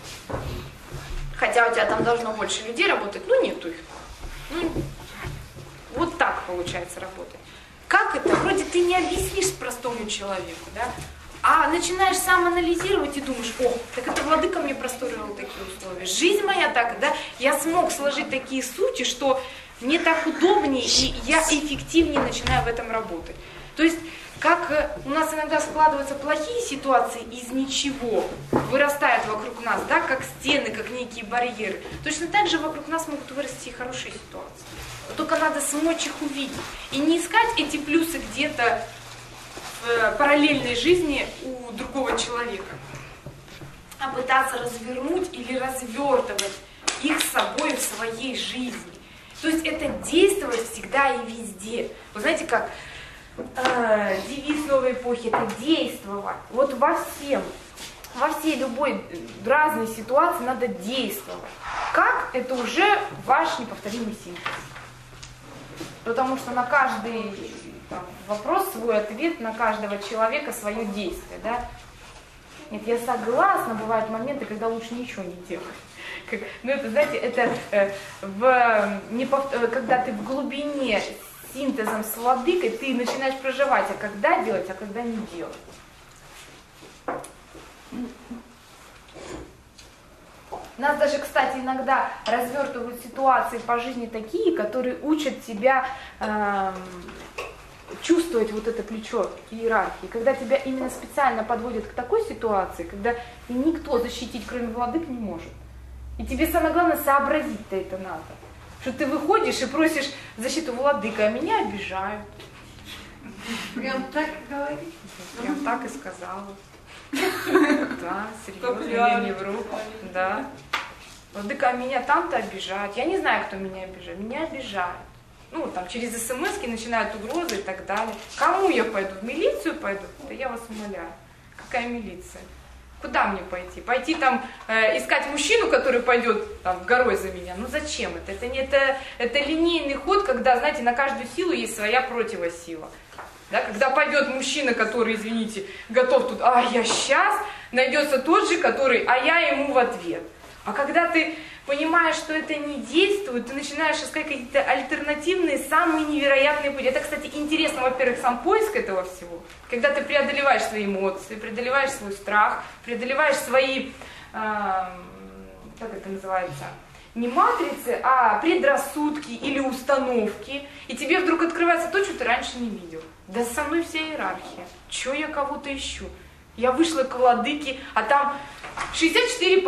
Хотя у тебя там должно больше людей работать, но нету их. Ну, вот так получается работать. Как это? Вроде ты не объяснишь простому человеку, да? А начинаешь сам анализировать и думаешь, о, так это владыка мне простроил такие условия. Жизнь моя так, да? Я смог сложить такие сути, что мне так удобнее, и я эффективнее начинаю в этом работать. То есть, как у нас иногда складываются плохие ситуации из ничего, вырастают вокруг нас, да, как стены, как некие барьеры. Точно так же вокруг нас могут вырасти и хорошие ситуации. Только надо смочь их увидеть. И не искать эти плюсы где-то в параллельной жизни у другого человека. а пытаться развернуть или развертывать их с собой в своей жизни. То есть это действовать всегда и везде. Вы знаете, как девиз новой эпохи, это действовать. Вот во всей любой разной ситуации надо действовать. Как? Это уже ваш неповторимый синтез. Потому что на каждый вопрос свой ответ, на каждого человека свое действие. Да? Нет, я согласна, бывают моменты, когда лучше ничего не делать. Ну это, знаете, это когда ты в глубине синтезом с владыкой, ты начинаешь проживать, а когда делать, а когда не делать. Нас даже, кстати, иногда развертывают ситуации по жизни такие, которые учат тебя чувствовать вот это плечо иерархии. Когда тебя именно специально подводят к такой ситуации, когда никто защитить, кроме владык, не может. И тебе самое главное сообразить-то это надо. Что ты выходишь и просишь защиту владыка, а меня обижают. Прям так говорит? Прям так и сказала. Да, серьезно, я не вру. Да. Владыка, а меня там-то обижают. Я не знаю, кто меня обижает. Меня обижают. Ну, там, через смс-ки начинают угрозы и так далее. Кому я пойду? В милицию пойду? Да я вас умоляю. Какая милиция? Куда мне пойти? Пойти там искать мужчину, который пойдет там горой за меня? Ну зачем это? Это линейный ход, когда, знаете, на каждую силу есть своя противосила. Да? Когда пойдет мужчина, который, извините, готов тут, я сейчас, найдется тот же, который, а я ему в ответ. А когда ты понимаешь, что это не действует, ты начинаешь искать какие-то альтернативные, самые невероятные пути. Это, кстати, интересно, во-первых, сам поиск этого всего. Когда ты преодолеваешь свои эмоции, преодолеваешь свой страх, преодолеваешь свои, как это называется, не матрицы, а предрассудки или установки, и тебе вдруг открывается то, что ты раньше не видел. Да со мной вся иерархия. Чего я кого-то ищу? Я вышла к владыке, а там 64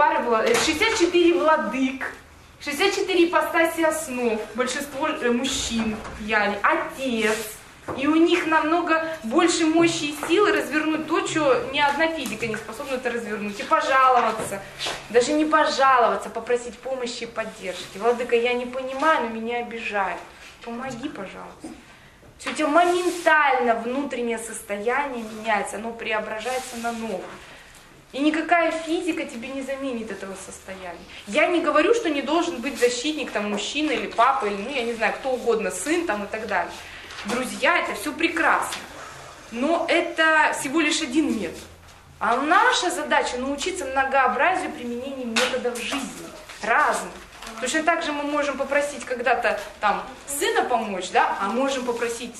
владык, 64 ипостаси основ, большинство мужчин, отец. И у них намного больше мощи и силы развернуть то, что ни одна физика не способна это развернуть. И пожаловаться, даже не пожаловаться, попросить помощи и поддержки. Владыка, я не понимаю, но меня обижают. Помоги, пожалуйста. Все, у тебя моментально внутреннее состояние меняется, оно преображается на новое. И никакая физика тебе не заменит этого состояния. Я не говорю, что не должен быть защитник, там, мужчина или папа, или, я не знаю, кто угодно, сын там, и так далее. Друзья, это все прекрасно. Но это всего лишь один метод. А наша задача научиться многообразию применения методов жизни, разных. Точно так же мы можем попросить когда-то там сына помочь, да, а можем попросить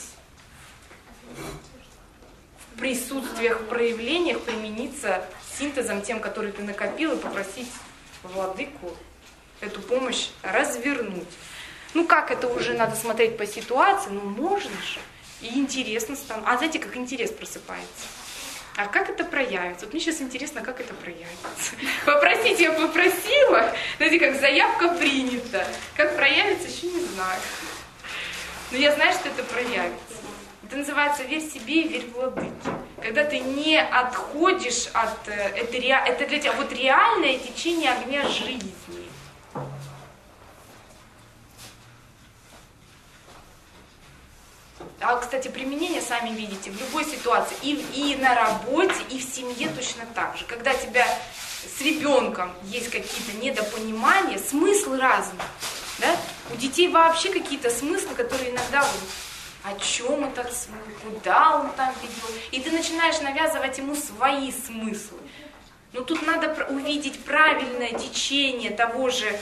в присутствиях, в проявлениях примениться синтезом тем, который ты накопил, и попросить владыку эту помощь развернуть. Ну как, это уже надо смотреть по ситуации, но можно же. И интересно становится. А знаете, как интерес просыпается? А как это проявится? Вот мне сейчас интересно, как это проявится. Попросить я попросила, знаете, как заявка принята. Как проявится, еще не знаю. Но я знаю, что это проявится. Это называется «верь себе и верь владыке». Когда ты не отходишь от... Это для тебя вот реальное течение огня жизни. А, кстати, применение, сами видите, в любой ситуации, и на работе, и в семье точно так же. Когда у тебя с ребенком есть какие-то недопонимания, смыслы разные. Да? У детей вообще какие-то смыслы, которые иногда о чем этот смысл, куда он там ведет. И ты начинаешь навязывать ему свои смыслы. Но тут надо увидеть правильное течение того же...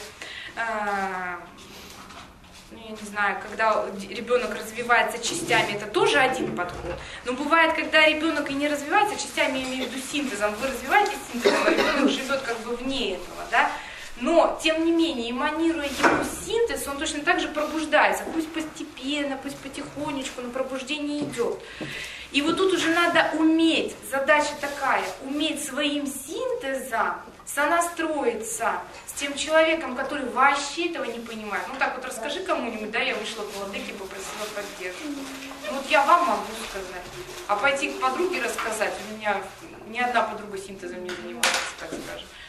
я не знаю, когда ребенок развивается частями, это тоже один подход. Но бывает, когда ребенок и не развивается частями, я имею в виду синтезом, вы развиваетесь синтезом, а ребенок живет как бы вне этого, да? Но, тем не менее, эманируя ему синтез, он точно так же пробуждается. Пусть постепенно, пусть потихонечку, но пробуждение идет. И вот тут уже надо уметь, задача такая, уметь своим синтезом сонастроиться с тем человеком, который вообще этого не понимает. Ну так вот расскажи кому-нибудь, да, я вышла к владыке, попросила поддержку. Ну вот я вам могу сказать. А пойти к подруге рассказать, у меня ни одна подруга синтезом не занимается, так скажем.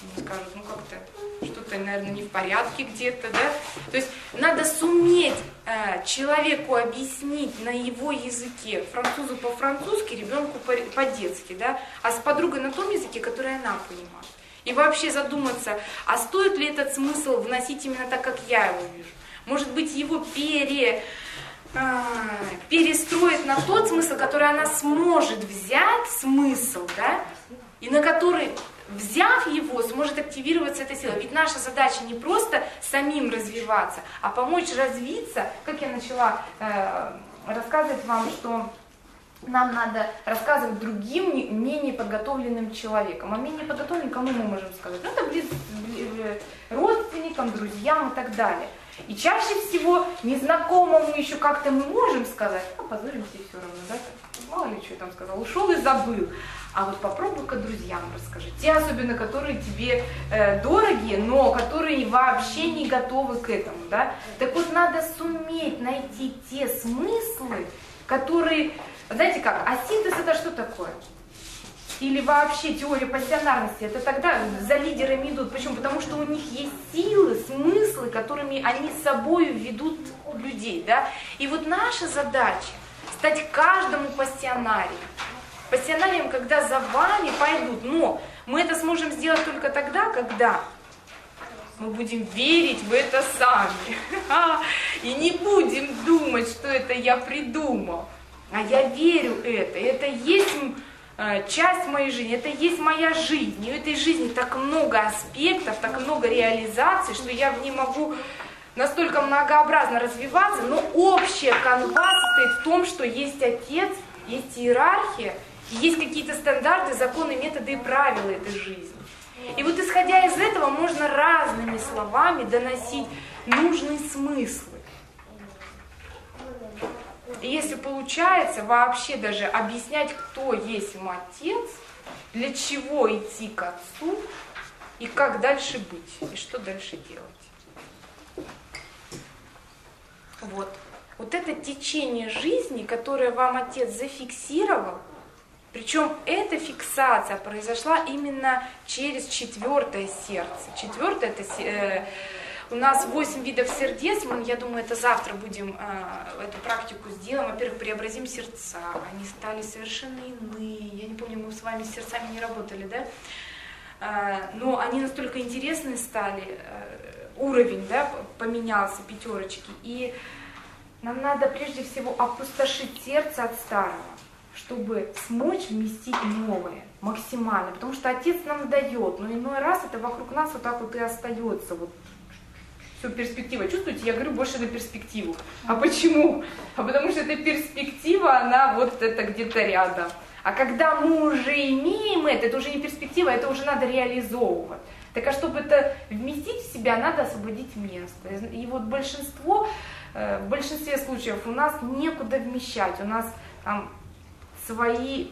Они скажут, ну как-то что-то, наверное, не в порядке где-то, да? То есть надо суметь человеку объяснить на его языке, французу по-французски, ребенку по-детски, да? А с подругой на том языке, который она понимает. И вообще задуматься, а стоит ли этот смысл вносить именно так, как я его вижу? Может быть, его перестроить на тот смысл, который она сможет взять, смысл, да? И на который, взяв его, сможет активироваться эта сила. Ведь наша задача не просто самим развиваться, а помочь развиться, как я начала рассказывать вам, что нам надо рассказывать другим менее подготовленным человеком. А менее подготовленным кому мы можем сказать? Ну, это родственникам, друзьям и так далее. И чаще всего незнакомому еще как-то мы можем сказать, а позоримся и все равно, да? Мало ли что я там сказал, ушел и забыл. А вот попробуй-ка друзьям расскажи. Те особенно, которые тебе дороги, но которые вообще не готовы к этому, да? Так вот надо суметь найти те смыслы, которые... Знаете как, а синтез это что такое? Или вообще теория пассионарности, это тогда за лидерами идут. Почему? Потому что у них есть силы, смыслы, которыми они с собой ведут людей. Да? И вот наша задача стать каждому пассионарием. Пассионарием, когда за вами пойдут. Но мы это сможем сделать только тогда, когда мы будем верить в это сами. И не будем думать, что это я придумал. А я верю это есть часть моей жизни, это есть моя жизнь. И у этой жизни так много аспектов, так много реализаций, что я в ней могу настолько многообразно развиваться, но общая канва состоит в том, что есть Отец, есть иерархия, и есть какие-то стандарты, законы, методы и правила этой жизни. И вот исходя из этого можно разными словами доносить нужные смыслы. И если получается вообще даже объяснять, кто есть мой Отец, для чего идти к Отцу, и как дальше быть, и что дальше делать. Вот это течение жизни, которое вам Отец зафиксировал, причем эта фиксация произошла именно через 4-е сердце. 4-е это... У нас 8 видов сердец, я думаю, это завтра будем эту практику сделаем. Во-первых, преобразим сердца, они стали совершенно иные. Я не помню, мы с вами с сердцами не работали, да? Но они настолько интересные стали, уровень, да, поменялся, 5. И нам надо прежде всего опустошить сердце от старого, чтобы смочь вместить новое максимально. Потому что Отец нам дает, но иной раз это вокруг нас вот так вот и остается. Вот. Перспектива. Чувствуете, я говорю больше на перспективу. А почему? А потому что эта перспектива, она вот это где-то рядом. А когда мы уже имеем это уже не перспектива, это уже надо реализовывать. Так а чтобы это вместить в себя, надо освободить место. И вот большинство, в большинстве случаев у нас некуда вмещать. У нас там свои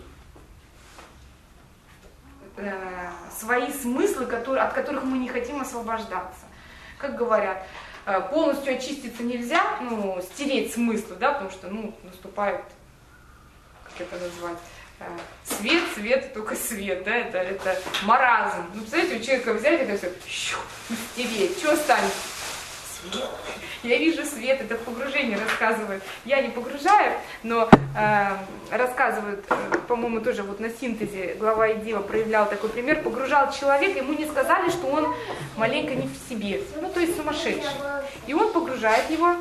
смыслы, от которых мы не хотим освобождаться. Как говорят, полностью очиститься нельзя, стереть смыслы, да, потому что, наступает, как это назвать, свет, только свет, да, это маразм. Представляете, у человека взять это все, стереть, что останется? Свет. Я вижу свет, это в погружении рассказывают. Я не погружаю, но рассказывают, по-моему, тоже вот на синтезе глава Идива проявлял такой пример. Погружал человека, ему не сказали, что он маленько не в себе, то есть сумасшедший. И он погружает его,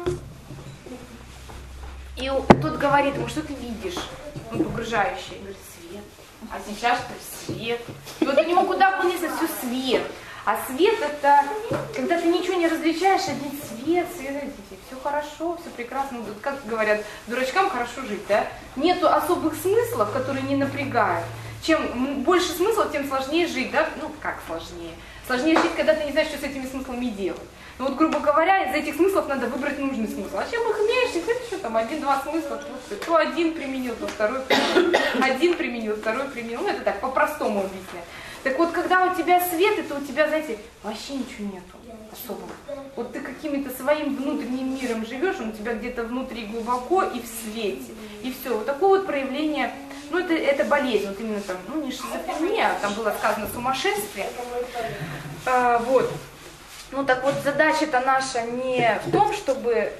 и тот говорит ему, что ты видишь? Он погружающий. Говорит, свет. А сейчас что? Свет. И вот у него куда понесся все свет. А свет это, когда ты ничего не различаешь, один свет, все хорошо, все прекрасно. Как говорят, дурачкам хорошо жить, да? Нету особых смыслов, которые не напрягают. Чем больше смыслов, тем сложнее жить, да? Как сложнее? Сложнее жить, когда ты не знаешь, что с этими смыслами делать. Грубо говоря, из этих смыслов надо выбрать нужный смысл. А чем их меньше, это что там, 1-2 смысла, то один применил, то второй применил. Один применил, второй применил. Это так, по-простому объяснять. Так вот, когда у тебя свет, это у тебя, знаете, вообще ничего нету особого. Вот ты каким-то своим внутренним миром живешь, он у тебя где-то внутри глубоко и в свете. И все. Вот такое вот проявление ну это болезнь, вот именно там, ну не шизофрения, там было сказано сумасшествие. Вот. Ну так вот, задача-то наша не в том, чтобы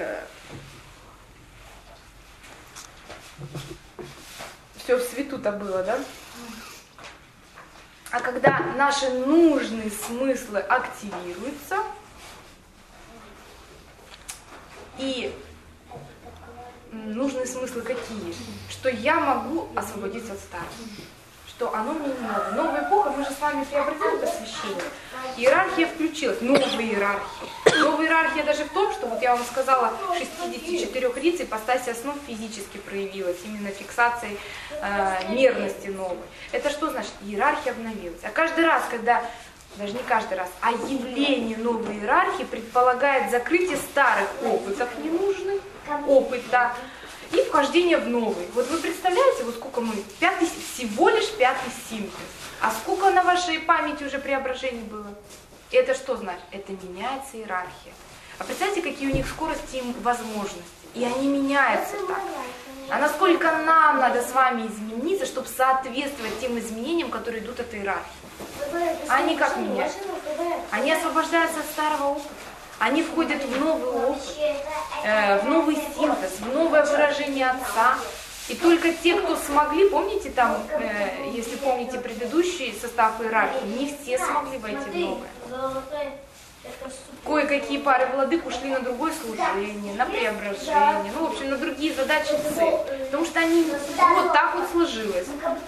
все в свету-то было, да? А когда наши нужные смыслы активируются, и нужные смыслы какие? Что я могу освободиться от старого, что оно мне не надо. Новая эпоха, мы же с вами преобразили посвящение. Иерархия включилась, новая иерархия. Новая иерархия даже в том, что, вот я вам сказала, 64 риц ипостаси основ физически проявилась, именно фиксацией мерности новой. Это что значит? Иерархия обновилась. А каждый раз, когда, даже не каждый раз, а явление новой иерархии предполагает закрытие старых опытов ненужных, опыта, и вхождение в новый. Вот вы представляете, вот сколько мы, всего лишь 5-й синтез. А сколько на вашей памяти уже преображений было? Это что значит? Это меняется иерархия. А представьте, какие у них скорости и возможности. И они меняются так. А насколько нам надо с вами измениться, чтобы соответствовать тем изменениям, которые идут от иерархии? Они как меняются? Они освобождаются от старого опыта. Они входят в новый опыт, в новый синтез, в новое выражение Отца. И только те, кто смогли, помните там, если помните предыдущий состав иерархии, не все смогли войти в новое. Кое-какие пары владык ушли на другое служение, на преображение, ну, в общем, на другие задачи и цели. Потому что они вот так вот сложилось.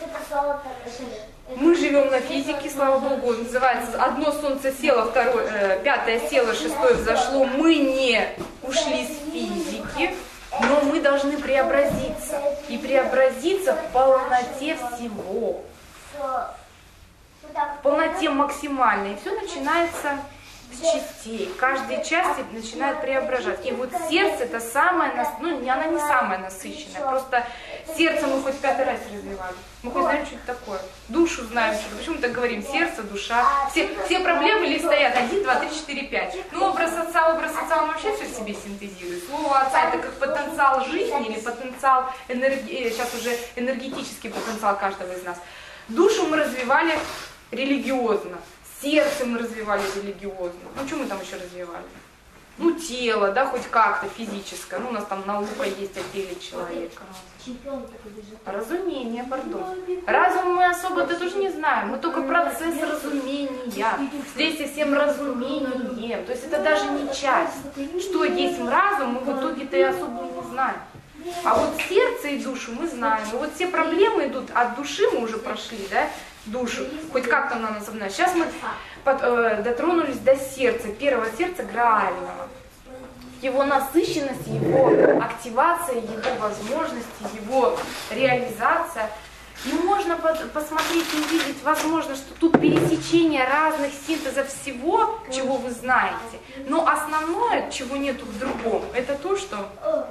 Мы живем на физике, слава Богу, называется «Одно солнце село, пятое село, шестое взошло». Мы не ушли с физики, но мы должны преобразиться. И преобразиться в полноте всего. В полноте максимальной. И все начинается с частей. Каждая часть начинает преображать. И вот сердце это самое, ну она не самая насыщенная. Просто сердце мы хоть 5-й раз развивали. Мы хоть знаем, что это такое. Душу знаем, что. Почему мы так говорим? Сердце, душа. Все проблемы лишь стоят 1, 2, 3, 4, 5. Ну, образ отца, он вообще все в себе синтезирует. Слово отца это как потенциал жизни или потенциал сейчас уже энергетический потенциал каждого из нас. Душу мы развивали религиозно. Сердце мы развивали религиозно. Ну, что мы там еще развивали? Ну, тело, да, хоть как-то физическое. Ну, у нас там наука есть о теле человека. Разумение, пардон. Разум мы особо-то тоже не знаем. Мы только процесс разумения. Следствие всем разумением. То есть это даже не часть. Что есть разум, мы в итоге-то и особо не знаем. А вот сердце и душу мы знаем. И вот все проблемы идут от души, мы уже прошли, да, душу. Хоть как-то она называется. Сейчас мы дотронулись до сердца, первого сердца граального. Его насыщенность, его активация, его возможности, его реализация. И можно посмотреть и увидеть, возможно, что тут пересечение разных синтезов всего, чего вы знаете. Но основное, чего нету в другом, это то, что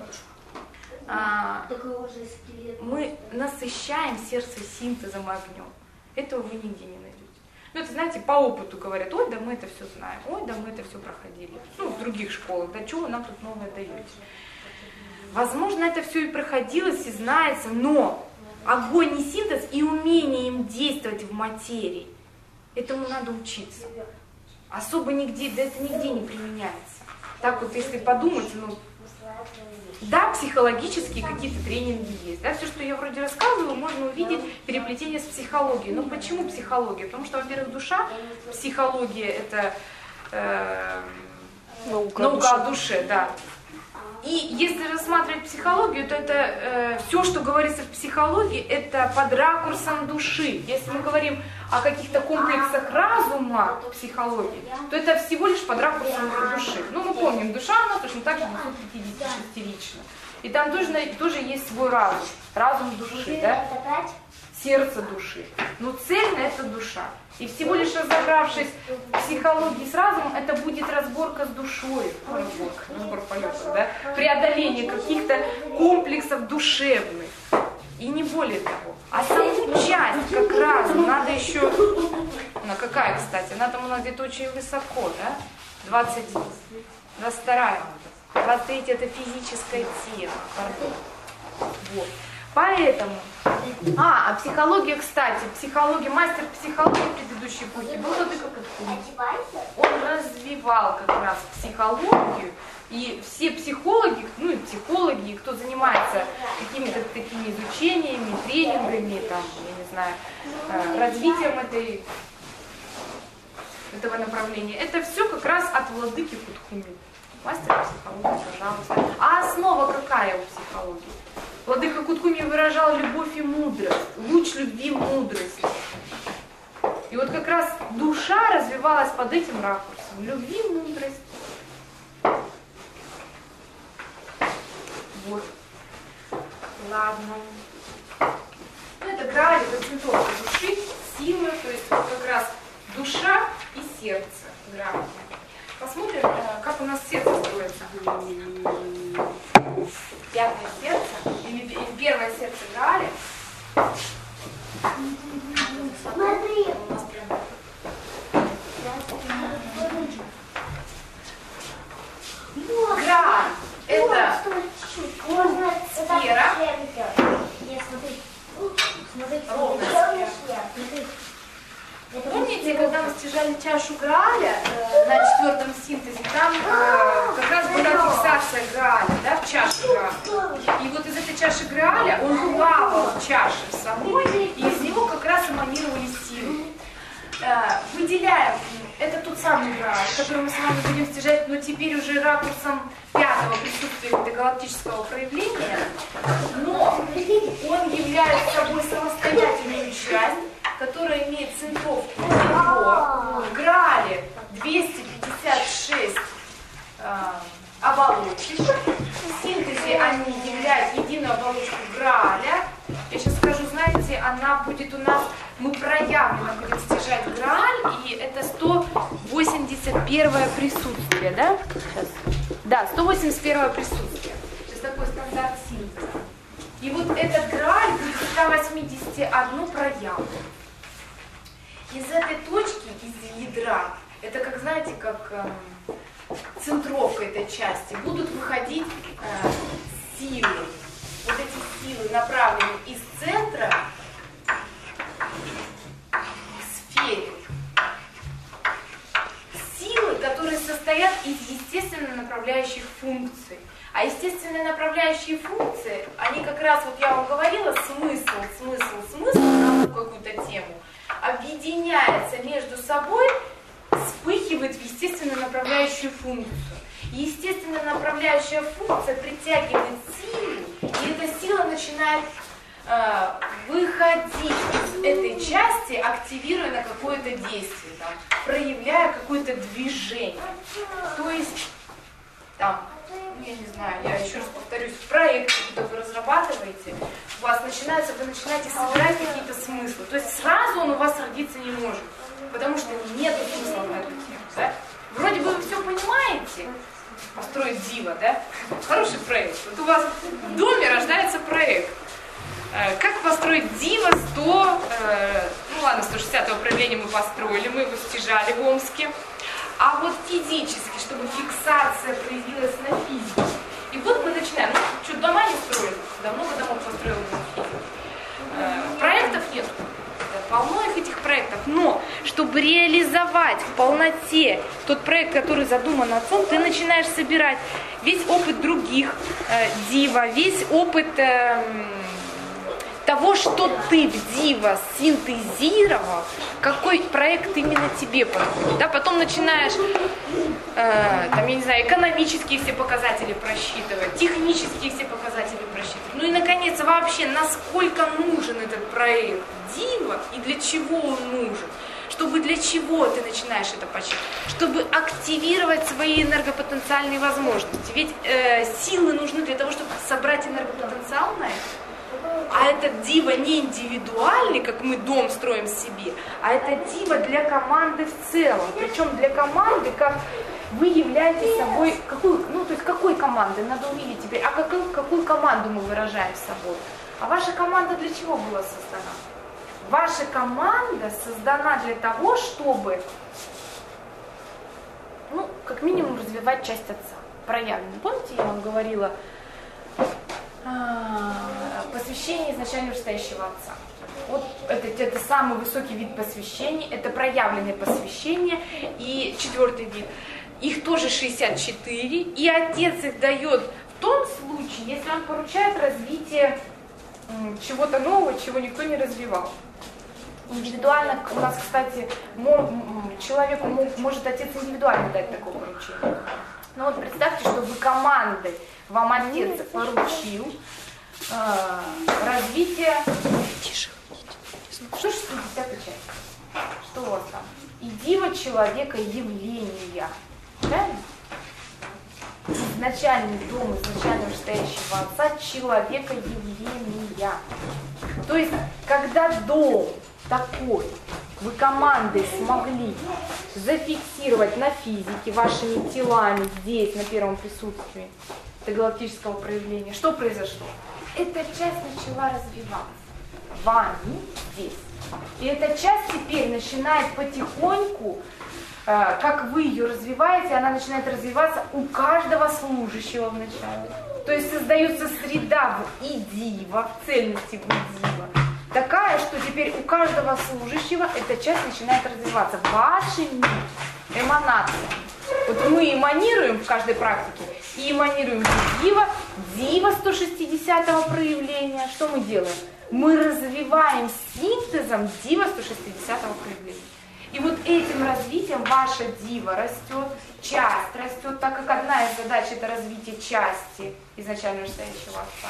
мы насыщаем сердце синтезом и огнем. Этого вы нигде не найдете. Ну, это, знаете, по опыту говорят, ой, да мы это все знаем, ой, да мы это все проходили. Ну, в других школах, да чего вы нам тут новое даете? Возможно, это все и проходилось, и знается, но огонь и синтез, и умение им действовать в материи, этому надо учиться. Особо нигде, да это нигде не применяется. Так вот, если подумать, ну, да, психологические какие-то тренинги есть. Да, все, что я вроде рассказываю, можно увидеть переплетение с психологией. Но почему психология? Потому что, во-первых, душа, психология это наука о душе, да. И если рассматривать психологию, то это все, что говорится в психологии, это под ракурсом души. Если мы говорим о каких-то комплексах разума психологии, то это всего лишь под ракурсом души. Ну, мы помним, душа, она точно так же 256-рична. И там тоже есть свой разум, разум души, да? Сердце души. Но цельно это душа. И всего лишь разобравшись в психологии с разумом, это будет разборка с душой. Разбор полетов, да? Преодоление каких-то комплексов душевных. И не более того. А саму часть, как разум, надо еще... Она какая, кстати? Она там у нас где-то очень высоко, да? 22-я. 23-я это физическое тело. Пардон. Вот. Поэтому, психология, кстати, мастер психологии предыдущей эпохи был Владыка Куткуми. Он развивал как раз психологию, и все психологи, и психологи, и кто занимается какими-то такими изучениями, тренингами, там, я не знаю, развитием этого направления, это все как раз от Владыки Куткуми. Мастер психологии, пожалуйста. А основа какая у психологии? Владыка Куткуми выражал любовь и мудрость, луч любви, мудрости. И вот как раз душа развивалась под этим ракурсом. Любви, мудрость. Вот. Ладно. Это Грааль, это центровка души, силы, то есть вот как раз душа и сердце Грааль. Посмотрим, как у нас сердце строится. Пятое сердце, или первое сердце Грааля. Смотри. У нас прям... Грааль – это Можно сфера. Нет, смотри. Смотри. Ровная сфера. Помните, когда мы стяжали чашу Грааля на 4-м синтезе, там как раз была фиксация Грааля, да, в чаше Грааля. И вот из этой чаши Грааля он плавал в чаше самой, и из него как раз эманировали силы. Выделяем, это тот самый Грааль, который мы с вами будем стяжать, но теперь уже ракурсом 5-го присутствия галактического проявления, но он является собой самостоятельную часть, которая имеет центровку его. В Граале 256 оболочек. В синтезе они являют единую оболочку Грааля. Я сейчас скажу, знаете, она будет у нас, мы проявленно будем стяжать Грааль, и это 181 присутствие, да? Сейчас. Да, 181 присутствие. То есть такой стандарт синтеза. И вот этот Грааль будет 181 прояву. Из этой точки, из ядра, это как, знаете, как центровка этой части, будут выходить силы. Вот эти силы направлены из центра к сфере. Силы, которые состоят из естественно направляющих функций. А естественные направляющие функции, они как раз, вот я вам говорила, смысл на какую-то тему, объединяется между собой, вспыхивает в естественную направляющую функцию. И естественная направляющая функция притягивает силу, и эта сила начинает выходить из этой части, активируя на какое-то действие, там, проявляя какое-то движение. То есть, там, я не знаю, я еще раз повторюсь, проект, который вы разрабатываете, у вас начинается, вы начинаете собирать какие-то смыслы. То есть сразу он у вас родиться не может, потому что нет смысла на эту тему. Да? Вроде бы вы все понимаете, построить диво, да? Хороший проект. Вот у вас в доме рождается проект. Как построить диво 160-го проявления мы построили, мы его стяжали в Омске. А вот физически, чтобы фиксация проявилась на физике. И вот мы начинаем. Ну, что, дома не строили? Да много домов построил физик. Проектов нет. Полно их этих проектов. Но, чтобы реализовать в полноте тот проект, который задуман отцом, ты начинаешь собирать весь опыт других дива, весь опыт того, что ты в диво синтезировал, какой проект именно тебе подходит. Да? Потом начинаешь, там, я не знаю, экономические все показатели просчитывать, технические все показатели просчитывать. Ну и, наконец, вообще, насколько нужен этот проект дива и для чего он нужен. Чтобы для чего ты начинаешь это подсчитывать? Чтобы активировать свои энергопотенциальные возможности. Ведь силы нужны для того, чтобы собрать энергопотенциал на это. А это диво не индивидуальный, как мы дом строим себе, а это диво для команды в целом. Причем для команды, как вы являетесь собой, какой команды, надо увидеть теперь, а какую команду мы выражаем собой. А ваша команда для чего была создана? Ваша команда создана для того, чтобы, как минимум развивать часть отца. Проявленно. Помните, я вам говорила, посвящение посвящение изначально вышестоящего Отца. Вот это самый высокий вид посвящения, это проявленное посвящение. И 4-й вид, их тоже 64, и Отец их дает в том случае, если Он поручает развитие чего-то нового, чего никто не развивал. Индивидуально у нас, кстати, человеку может Отец индивидуально дать такое поручение. Но вот представьте, что вы командой, вам Отец поручил развитие... Что ж 50-й часть? Что у вас там? И диво человека явления. Правильно? Изначальный дом, изначально вышестоящего Отца человека явления. То есть, когда дом такой вы командой смогли зафиксировать на физике вашими телами здесь, на первом присутствии галактического проявления, что произошло? Эта часть начала развиваться вами здесь. И эта часть теперь начинает потихоньку, как вы ее развиваете, она начинает развиваться у каждого служащего вначале. То есть создается среда в идиво, в цельности в идиво, такая, что теперь у каждого служащего эта часть начинает развиваться вашими эманациями. Вот мы эманируем в каждой практике, и эманируем дива 160-го проявления. Что мы делаем? Мы развиваем синтезом дива 160-го проявления. И вот этим развитием ваша дива растет, часть растет, так как одна из задач это развитие части изначально вышестоящего Отца.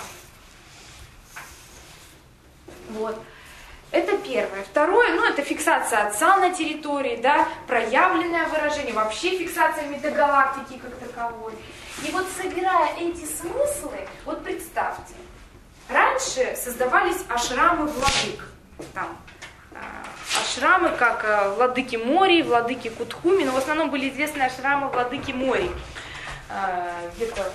Вот. Это первое. Второе, это фиксация Отца на территории, да, проявленное выражение, вообще фиксация метагалактики как таковой. И вот собирая эти смыслы, вот представьте, раньше создавались ашрамы владык. Там, ашрамы, как владыки Мори, владыки Кутхуми, но в основном были известны ашрамы владыки Мори. Где-то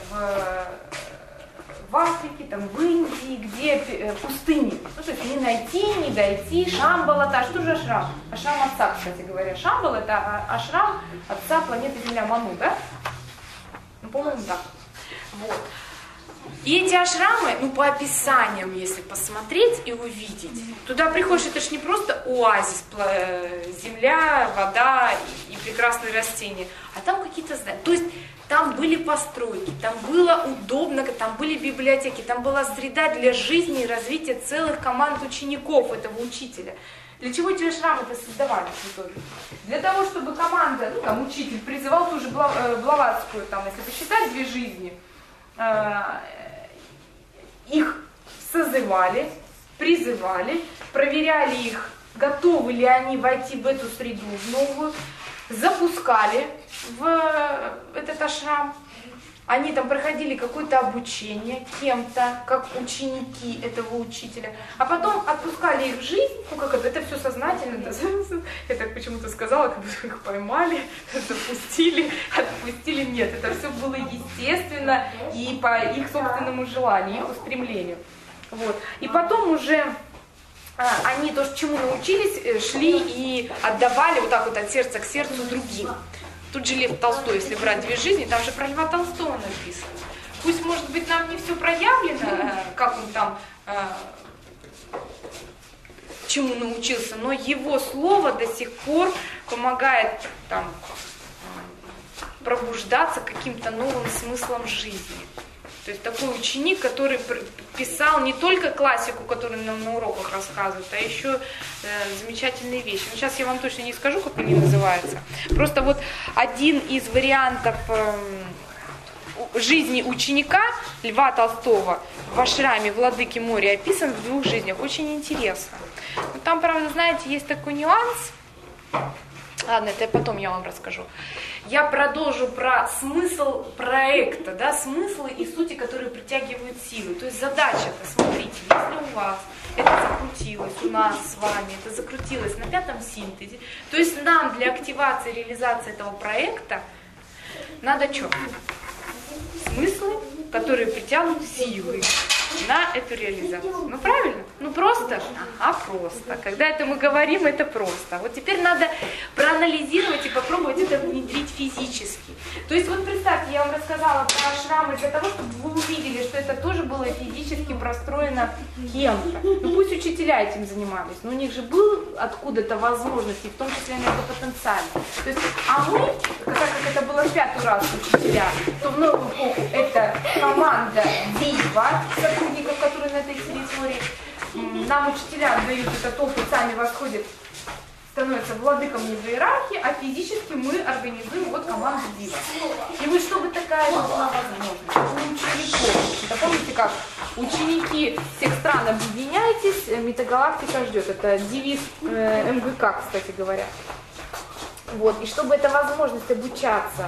в Африке, там, в Индии, где пустыни. Ну, то есть не найти, не дойти. Шамбала, что же ашрам? Ашрам Отца, кстати говоря. Шамбал это ашрам Отца планеты Земля Ману, да? По-моему, да. Вот. И эти ашрамы, по описаниям, если посмотреть и увидеть, туда приходишь, это же не просто оазис, земля, вода и прекрасные растения, а там какие-то здания. То есть там были постройки, там было удобно, там были библиотеки, там была среда для жизни и развития целых команд учеников этого учителя. Для чего эти ашрамы-то создавались в итоге? Для того, чтобы команда, учитель призывал ту же Блаватскую, если посчитать 2 жизни, их созывали, призывали, проверяли их, готовы ли они войти в эту среду, в новую, запускали в этот ашрам. Они там проходили какое-то обучение кем-то, как ученики этого учителя, а потом отпускали их в жизнь, это все сознательно, я так почему-то сказала, как будто их поймали, запустили, отпустили, нет, это все было естественно и по их собственному желанию, их устремлению. Вот. И потом уже они то, чему научились, шли и отдавали вот так вот от сердца к сердцу другим. Тут же Лев Толстой, если брать 2 жизни, там же про Льва Толстого написано. Пусть, может быть, нам не все проявлено, как он там, чему научился, но его слово до сих пор помогает там пробуждаться каким-то новым смыслом жизни. То есть такой ученик, который писал не только классику, которую нам на уроках рассказывают, а еще замечательные вещи. Но сейчас я вам точно не скажу, как они называются. Просто вот один из вариантов жизни ученика Льва Толстого в ашраме Владыки Мори описан в 2 жизнях. Очень интересно. Но там, правда, знаете, есть такой нюанс. Ладно, это потом я вам расскажу. Я продолжу про смысл проекта, да, смыслы и сути, которые притягивают силы. То есть задача-то, смотрите, если у вас это закрутилось, у нас с вами это закрутилось на 5-м синтезе, то есть нам для активации и реализации этого проекта надо что? Смыслы, которые притянут силы. на эту реализацию. Ну правильно? Ну просто? Ага, просто. Когда это мы говорим, это просто. Вот теперь надо проанализировать и попробовать это внедрить физически. То есть вот представьте, я вам рассказала про шрамы для того, чтобы вы увидели, что это тоже было физически простроено кем-то. Ну пусть учителя этим занимались, но у них же был откуда-то возможности, в том числе энергопотенциально. То есть, а мы, так как это было в 5-й раз учителя, то в новую эпоху это команда Дива, сотрудников, которые на этой территории. Нам учителя дают этот опыт, сами восходят, становятся владыками в иерархии, а физически мы организуем вот команду Дива. И вот чтобы такая была возможность у учеников. Это помните как? Ученики всех стран, объединяйтесь, метагалактика ждет. Это девиз МГК, кстати говоря. Вот. И чтобы эта возможность обучаться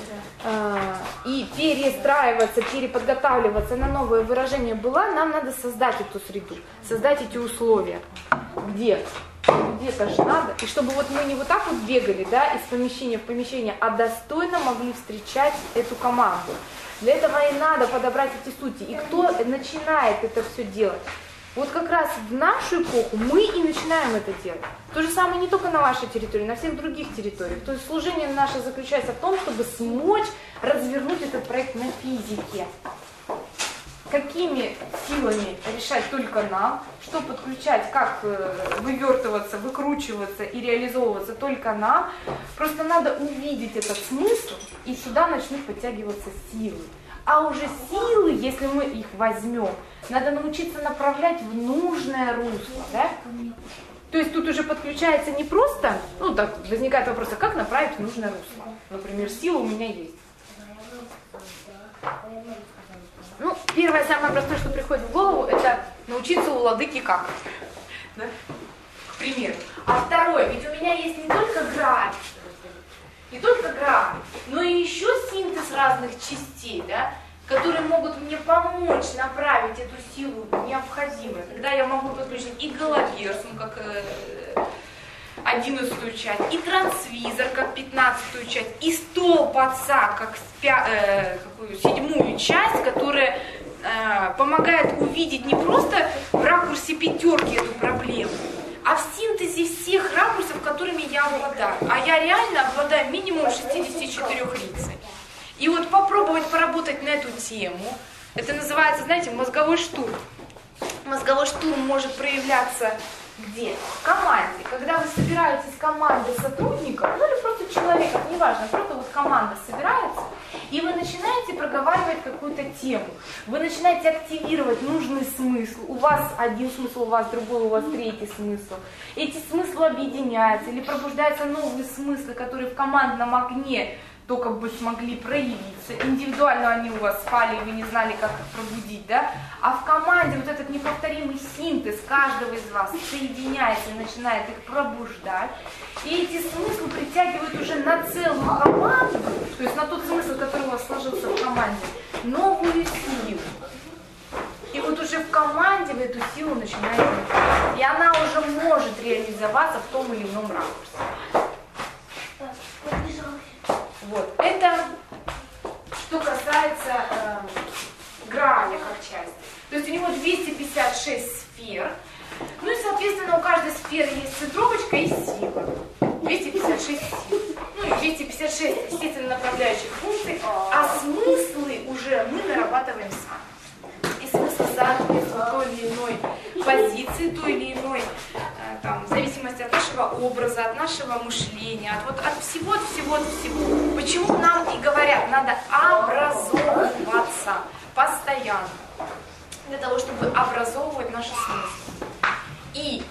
и перестраиваться, переподготавливаться на новое выражение была, нам надо создать эту среду, создать эти условия. Где-то же надо. И чтобы вот мы не вот так вот бегали, да, из помещения в помещение, а достойно могли встречать эту команду. Для этого и надо подобрать эти сути. И кто начинает это все делать? Вот как раз в нашу эпоху мы и начинаем это делать. То же самое не только на вашей территории, на всех других территориях. То есть служение наше заключается в том, чтобы смочь развернуть этот проект на физике. Какими силами решать только нам, что подключать, как вывертываться, выкручиваться и реализовываться только нам. Просто надо увидеть этот смысл, и сюда начнут подтягиваться силы. А уже силы, если мы их возьмем, надо научиться направлять в нужное русло. Да? То есть тут уже подключается не просто, ну так возникает вопрос, а как направить в нужное русло? Например, сила у меня есть. Ну, первое, самое простое, что приходит в голову, это научиться у владыки как. Да? К примеру. А второе, ведь у меня есть не только грань, но и еще синтез разных частей, да, которые могут мне помочь направить эту силу необходимую. Когда я могу подключить и головерсум, как 11-ю часть, и трансвизор, как 15-ю часть, и столб отца, как 7-ю часть, которая помогает увидеть не просто в ракурсе 5 эту проблему, а в синтезе всех ракурсов, которыми я обладаю. А я реально обладаю минимум 64 лицами. И вот попробовать поработать на эту тему, это называется, знаете, мозговой штурм. Мозговой штурм может проявляться где? В команде. Когда вы собираетесь командой сотрудников, ну или просто человеков, неважно, просто вот команда собирается, и вы начинаете проговаривать какую-то тему. Вы начинаете активировать нужный смысл. У вас один смысл, у вас другой, у вас третий смысл. Эти смыслы объединяются или пробуждаются новые смыслы, которые в командном огне только бы смогли проявиться. Индивидуально они у вас спали, и вы не знали, как их пробудить, да? А в команде вот этот неповторимый синтез каждого из вас соединяется и начинает их пробуждать. И эти смыслы притягивают уже на целую команду, то есть на тот смысл, который у вас сложился в команде, новую силу. И вот уже в команде вы эту силу начинаете находить. И она уже может реализоваться в том или ином ракурсе. Вот. Это что касается граня как части. То есть у него 256 сфер. Ну и, соответственно, у каждой сферы есть центровочка и сила. 256 сил. Ну и 256, естественно, направляющих функций. А смыслы уже мы нарабатываем сами. И смысл соответствует той или иной позиции, той или иной, там, в зависимости от нашего образа, от нашего мышления, от всего. Почему нам и говорят, надо образовываться постоянно, для того, чтобы образовывать наши смыслы. И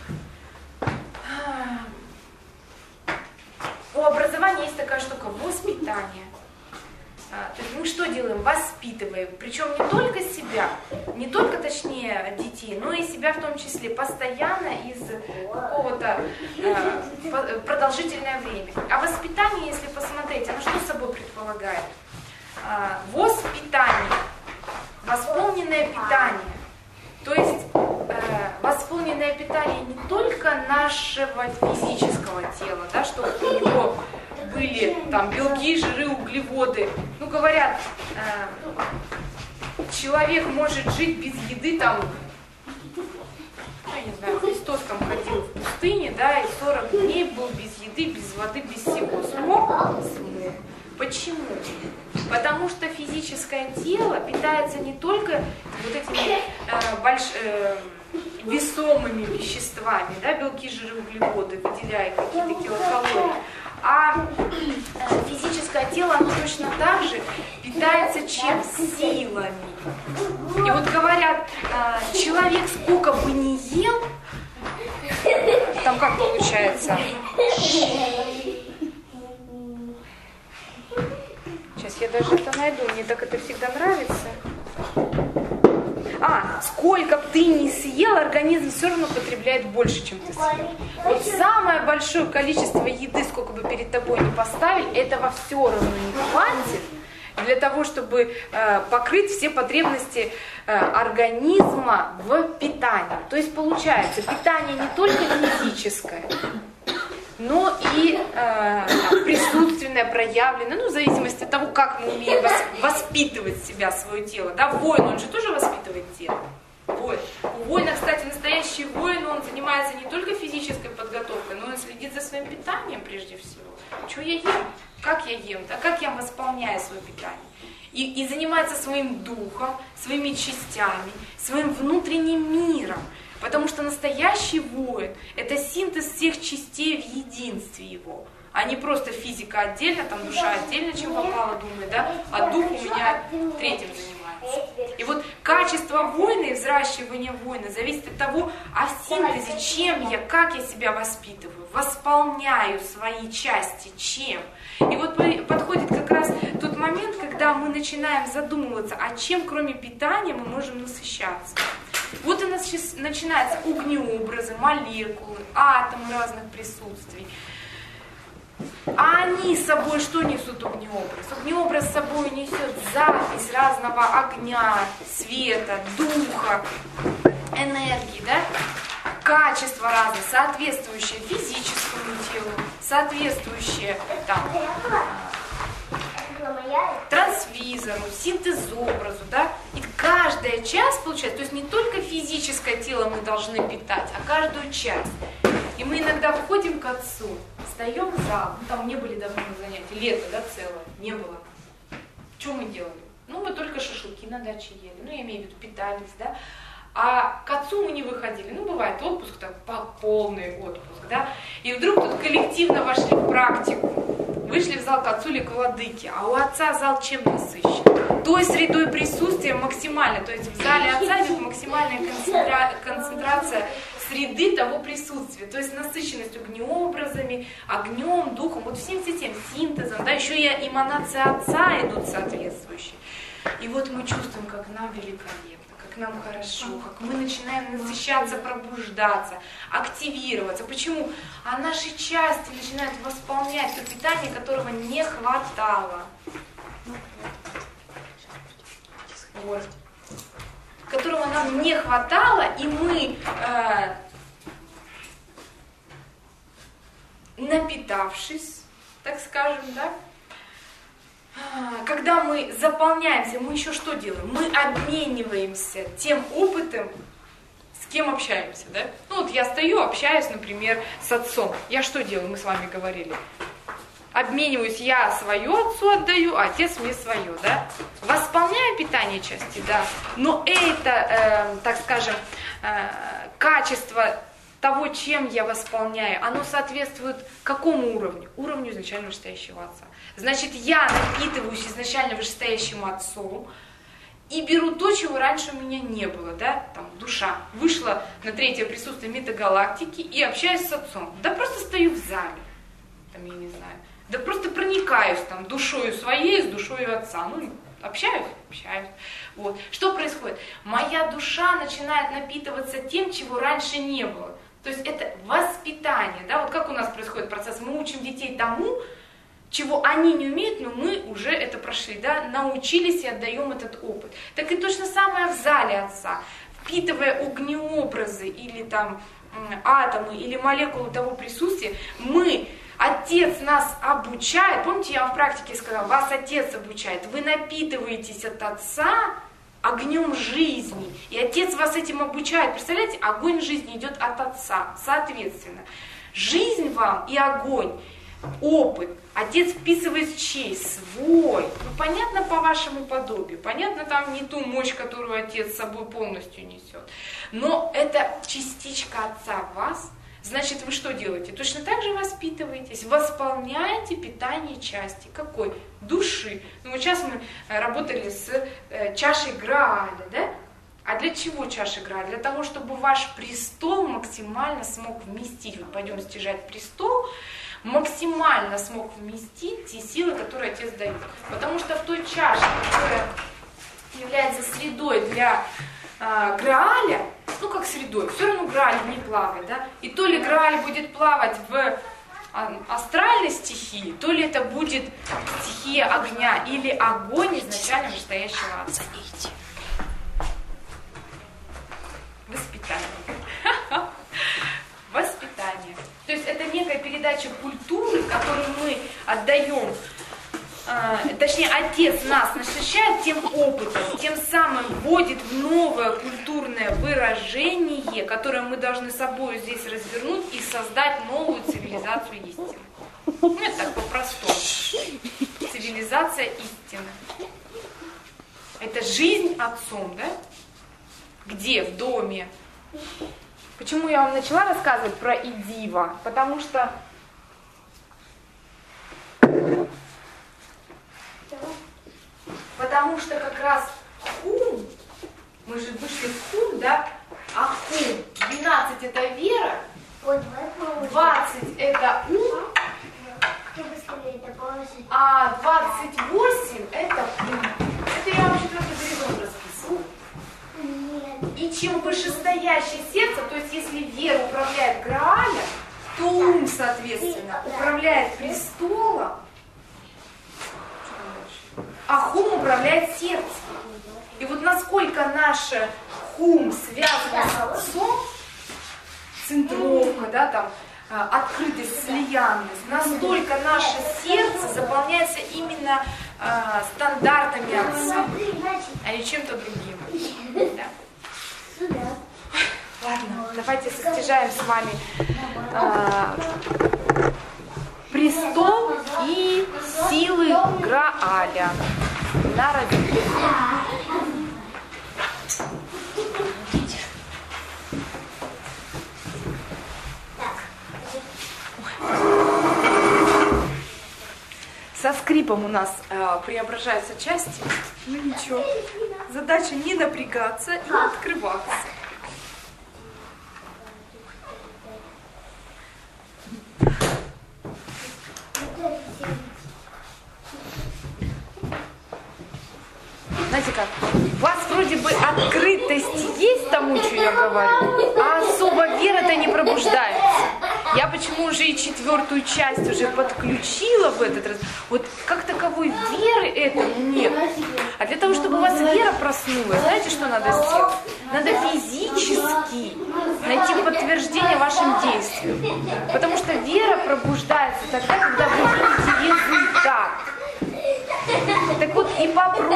у образования есть такая штука — воспитание. То есть мы что делаем? Воспитываем. Причем не только себя, не только, точнее, детей, но и себя в том числе постоянно из какого-то продолжительное время. А воспитание, если посмотреть, оно что собой предполагает? Воспитание, восполненное питание. То есть восполненное питание не только нашего физического тела, да, чтобы у него были там белки, жиры, углеводы. Ну, говорят, человек может жить без еды, там, я не знаю, Христос там ходил в пустыне, да, и 40 дней был без еды, без воды, без всего. Смог? Смог. Почему? Потому что физическое тело питается не только вот этими весомыми веществами, да, белки, жиры, углеводы, выделяя какие-то килокалории, а физическое тело, оно точно так же питается чем? Силами. И вот говорят, человек сколько бы ни ел, там как получается? Сейчас я даже это найду, мне так это всегда нравится. Сколько бы ты ни съел, организм все равно потребляет больше, чем ты съел. Вот самое большое количество еды, сколько бы перед тобой ни поставили, этого все равно не хватит для того, чтобы покрыть все потребности организма в питании. То есть получается, питание не только физическое, но и присутственное, проявленное, в зависимости от того, как мы умеем воспитывать себя, свое тело. Да, воин, он же тоже воспитывает тело. Воин. У воина, кстати, настоящий воин, он занимается не только физической подготовкой, но и следит за своим питанием прежде всего. Что я ем? Как я ем? Да, как я восполняю свое питание? И занимается своим духом, своими частями, своим внутренним миром. Потому что настоящий воин – это синтез всех частей в единстве его. А не просто физика отдельно, там душа отдельно, чем попало, думает, да? А дух у меня третьим занимается. И вот качество воина и взращивание воина зависит от того, о синтезе, чем я, как я себя воспитываю, восполняю свои части, чем. И вот подходит как раз тот момент, когда мы начинаем задумываться, а чем кроме питания мы можем насыщаться. Вот у нас сейчас начинаются огнеобразы, молекулы, атомы разных присутствий. А они с собой что несут огнеобраз? Огнеобраз с собой несет запись разного огня, света, духа, энергии, да? Качество разное, соответствующее физическому телу, соответствующее там, трансвизору, синтезобразу, да? И каждая часть получается, то есть не только физическое тело мы должны питать, а каждую часть. И мы иногда выходим к отцу, встаем в зал, там не были давно занятия, лето, да, целое, не было. Что мы делали? Мы только шашлыки на даче ели, я имею в виду, питались, да. А к отцу мы не выходили. Бывает отпуск, так, полный отпуск, да. И вдруг тут коллективно вошли в практику. Вышли в зал к отцу или к владыке, а у отца зал чем насыщен? Той средой присутствия максимально, то есть в зале отца идет максимальная концентрация среды того присутствия, то есть насыщенность огнеобразами, огнем, духом, вот всем тем синтезом, да, еще и эманации отца идут соответствующие. И вот мы чувствуем, как нам великолепно, как нам хорошо, как мы начинаем насыщаться, пробуждаться, активироваться. Почему? А наши части начинают восполнять то питание, которого не хватало. Вот. Которого нам не хватало, и мы, напитавшись, так скажем, да, когда мы заполняемся, мы еще что делаем? Мы обмениваемся тем опытом, с кем общаемся, да? Я стою, общаюсь, например, с отцом. Я что делаю? Мы с вами говорили. Обмениваюсь, я свое отцу отдаю, а отец мне свое, да? Восполняю питание части, да. Но это, так скажем, качество того, чем я восполняю, оно соответствует какому уровню? Уровню изначально вышестоящего отца. Значит, я напитываюсь изначально вышестоящим отцом и беру то, чего раньше у меня не было, да, там, душа. Вышла на третье присутствие метагалактики и общаюсь с отцом. Да просто стою в зале, там, я не знаю. Да просто проникаюсь там душою своей с душою отца. Общаюсь. Вот. Что происходит? Моя душа начинает напитываться тем, чего раньше не было. То есть это воспитание, да, вот как у нас происходит процесс, мы учим детей тому, чего они не умеют, но мы уже это прошли, да, научились и отдаем этот опыт. Так и точно самое в зале отца, впитывая огнеобразы или там атомы или молекулы того присутствия, Отец нас обучает, помните, я вам в практике сказала, вас Отец обучает, вы напитываетесь от Отца, огнем жизни. И Отец вас этим обучает. Представляете, огонь жизни идет от Отца. Соответственно, жизнь вам и огонь, опыт, Отец вписывает в чей? Свой. Ну, понятно, по вашему подобию. Понятно, там не ту мощь, которую Отец с собой полностью несет. Но это частичка Отца в вас. Значит, вы что делаете? Точно так же воспитываетесь, восполняете питание части. Какой? Души. Ну, вот сейчас мы работали с чашей Грааля, да? А для чего чаша Грааля? Для того, чтобы ваш престол максимально смог вместить. Вот пойдем стяжать престол. Максимально смог вместить те силы, которые Отец дает. Потому что в той чаше, которая является средой для Грааля, ну как средой, все равно Грааль не плавает, да? И то ли Грааль будет плавать в астральной стихии, то ли это будет стихия огня или огонь изначально настоящего Отца. Воспитание. Воспитание. То есть это некая передача культуры, которую мы отдаем, точнее, Отец нас насыщает тем опытом, тем самым вводит в новое культурное выражение, которое мы должны собой здесь развернуть и создать новую цивилизацию истины. Ну, это так по-простому. Цивилизация истины. Это жизнь Отцом, да? Где? В доме. Почему я вам начала рассказывать про Идива? Потому что как раз Хум, мы же вышли в Хум, да? А Хум, 12 это вера, 20 это ум, а 28 это Хум. Это я вам 4-й горизонт расписываю. И чем вышестоящее сердце, то есть если вера управляет Грааля, то ум, соответственно, управляет престолом, а Хум управляет сердцем. И вот насколько наш Хум связан с Отцом, центровка, да, там, открытость, слиянность, настолько наше сердце заполняется именно стандартами Отца, а не чем-то другим. Да? Ладно, давайте состяжаем с вами престол и силы Грааля на развитие. Со скрипом у нас преображаются части. Ну ничего, задача не напрягаться и открываться. Знаете как, у вас вроде бы открытость есть тому, что я говорю, а особо вера-то не пробуждается. Я почему уже и 4-ю часть уже подключила в этот раз. Вот как таковой веры этому нет. А для того, чтобы у вас вера проснулась, знаете, что надо сделать? Надо физически найти подтверждение вашим действиям. Потому что вера пробуждается тогда, когда вы видите результат. Так вот и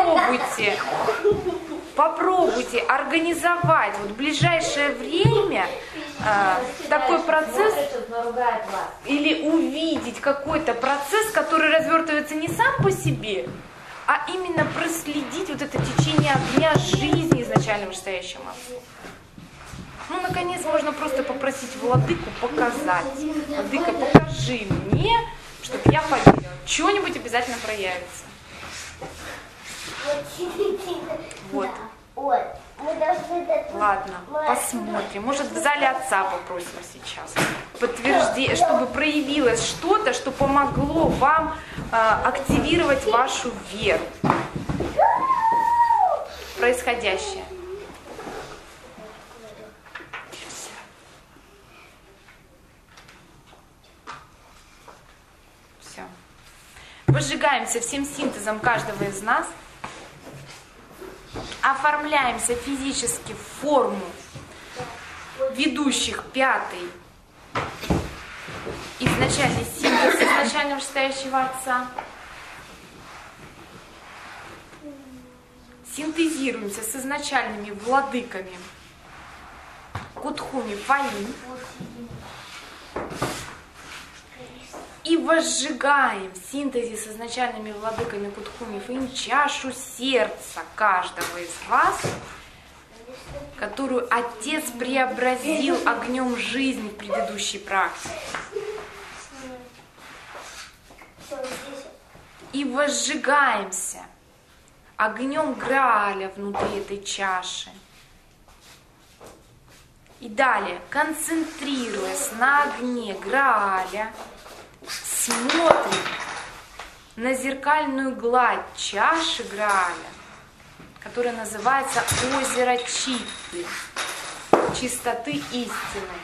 попробуйте организовать вот в ближайшее время такой процесс или увидеть какой-то процесс, который развертывается не сам по себе, а именно проследить вот это течение огня жизни изначально вышестоящим Отцом. Ну, наконец, можно просто попросить Владыку показать. Владыка, покажи мне, чтобы я поверила. Что-нибудь обязательно проявится. Вот. Ладно, посмотрим. Может, в зале Отца попросим сейчас. Подтверждение, чтобы проявилось что-то, что помогло вам активировать вашу веру. Происходящее. Все. Выжигаемся всем синтезом каждого из нас. Оформляемся физически в форму ведущих 5-й изначальный синтез изначально вышестоящего Отца. синтезируемся с изначальными владыками Кутхуми Фаин и возжигаем в синтезе с изначальными владыками Кутхуми Фаин чашу сердца каждого из вас, которую Отец преобразил огнем жизни в предыдущей практике. И возжигаемся огнем Грааля внутри этой чаши. И далее, концентрируясь на огне Грааля, смотрим на зеркальную гладь чаши Грааля, которая называется озеро Читты, чистоты истины.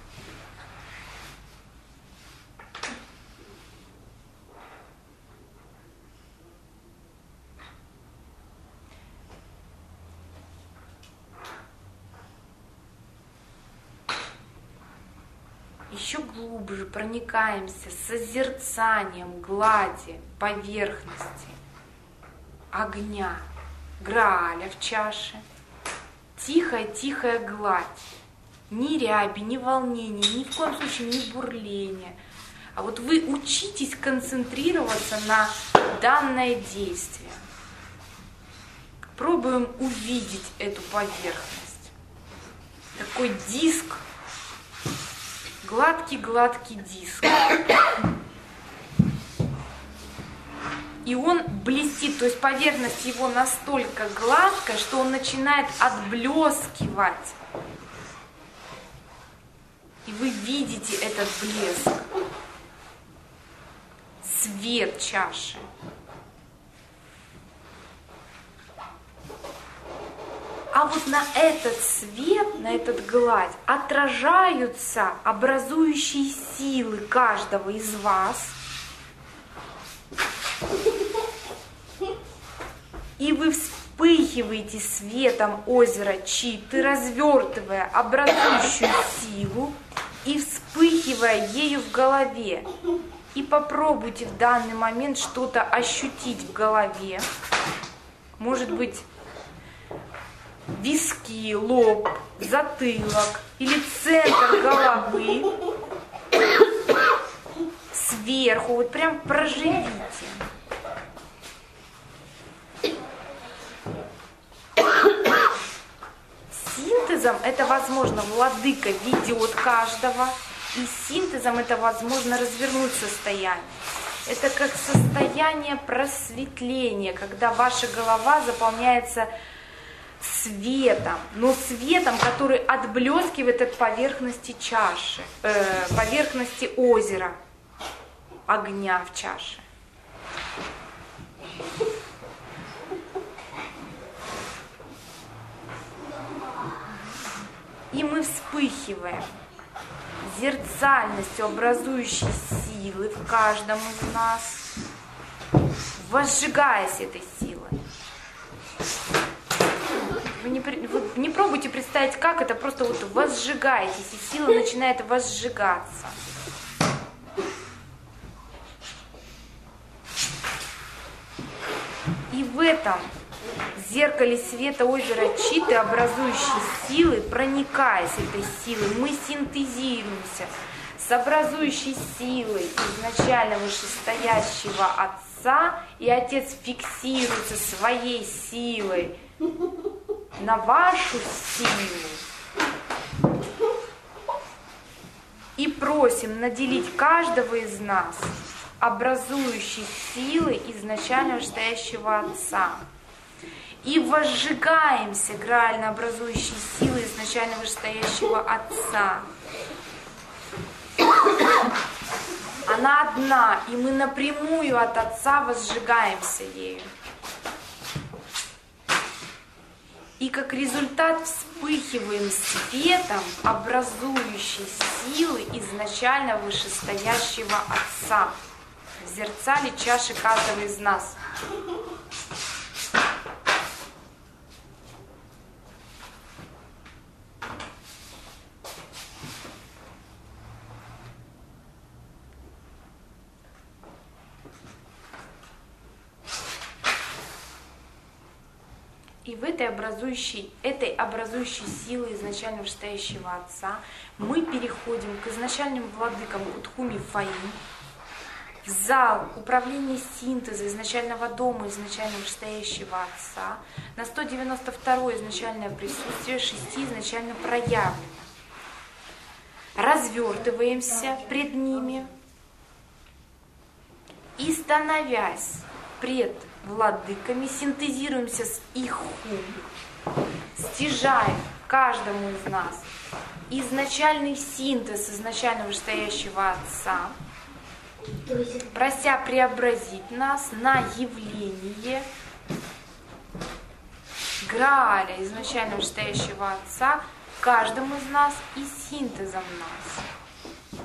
Еще глубже проникаемся созерцанием глади, поверхности, огня, Грааля в чаше. Тихая-тихая гладь. Ни ряби, ни волнения, ни в коем случае ни бурления. А вот вы учитесь концентрироваться на данное действие. Пробуем увидеть эту поверхность. Такой диск, гладкий-гладкий диск. И он блестит, то есть поверхность его настолько гладкая, что он начинает отблескивать. И вы видите этот блеск. Свет чаши. А вот на этот свет, на этот гладь отражаются образующие силы каждого из вас. И вы вспыхиваете светом озера Читты, развертывая образующую силу и вспыхивая ею в голове. И попробуйте в данный момент что-то ощутить в голове. Может быть, виски, лоб, затылок или центр головы. Сверху, вот прям проживите. Синтезом это возможно, владыка ведет каждого, и синтезом это возможно развернуть состояние. Это как состояние просветления, когда ваша голова заполняется светом, но светом, который отблескивает от поверхности чаши, поверхности озера, огня в чаше. И мы вспыхиваем зерцальностью образующей силы в каждом из нас, возжигаясь этой силой. Вы не пробуйте представить, как это, просто вот возжигаетесь, и сила начинает возжигаться. И в этом зеркале света озера Читты, образующей силы, проникаясь этой силой, мы синтезируемся с образующей силой изначально вышестоящего Отца, и Отец фиксируется своей силой на вашу силу. И просим наделить каждого из нас образующей силой изначально вышестоящего Отца. И возжигаемся граально образующей силой изначально вышестоящего Отца. Она одна, и мы напрямую от Отца возжигаемся ею. И как результат вспыхиваем светом образующей силы изначально вышестоящего Отца в зерцале чаши каждого из нас. И в этой образующей силы изначально вышестоящего Отца мы переходим к изначальным владыкам Кутхуми Фаи, в зал управления синтеза изначального дома изначально вышестоящего Отца, на 192 изначальное присутствие 6 изначально проявлено. Развертываемся пред ними и, становясь пред владыками, синтезируемся с их хум, стяжаем каждому из нас изначальный синтез изначально вышестоящего Отца, прося преобразить нас на явление Грааля изначально вышестоящего Отца каждому из нас и синтезом нас.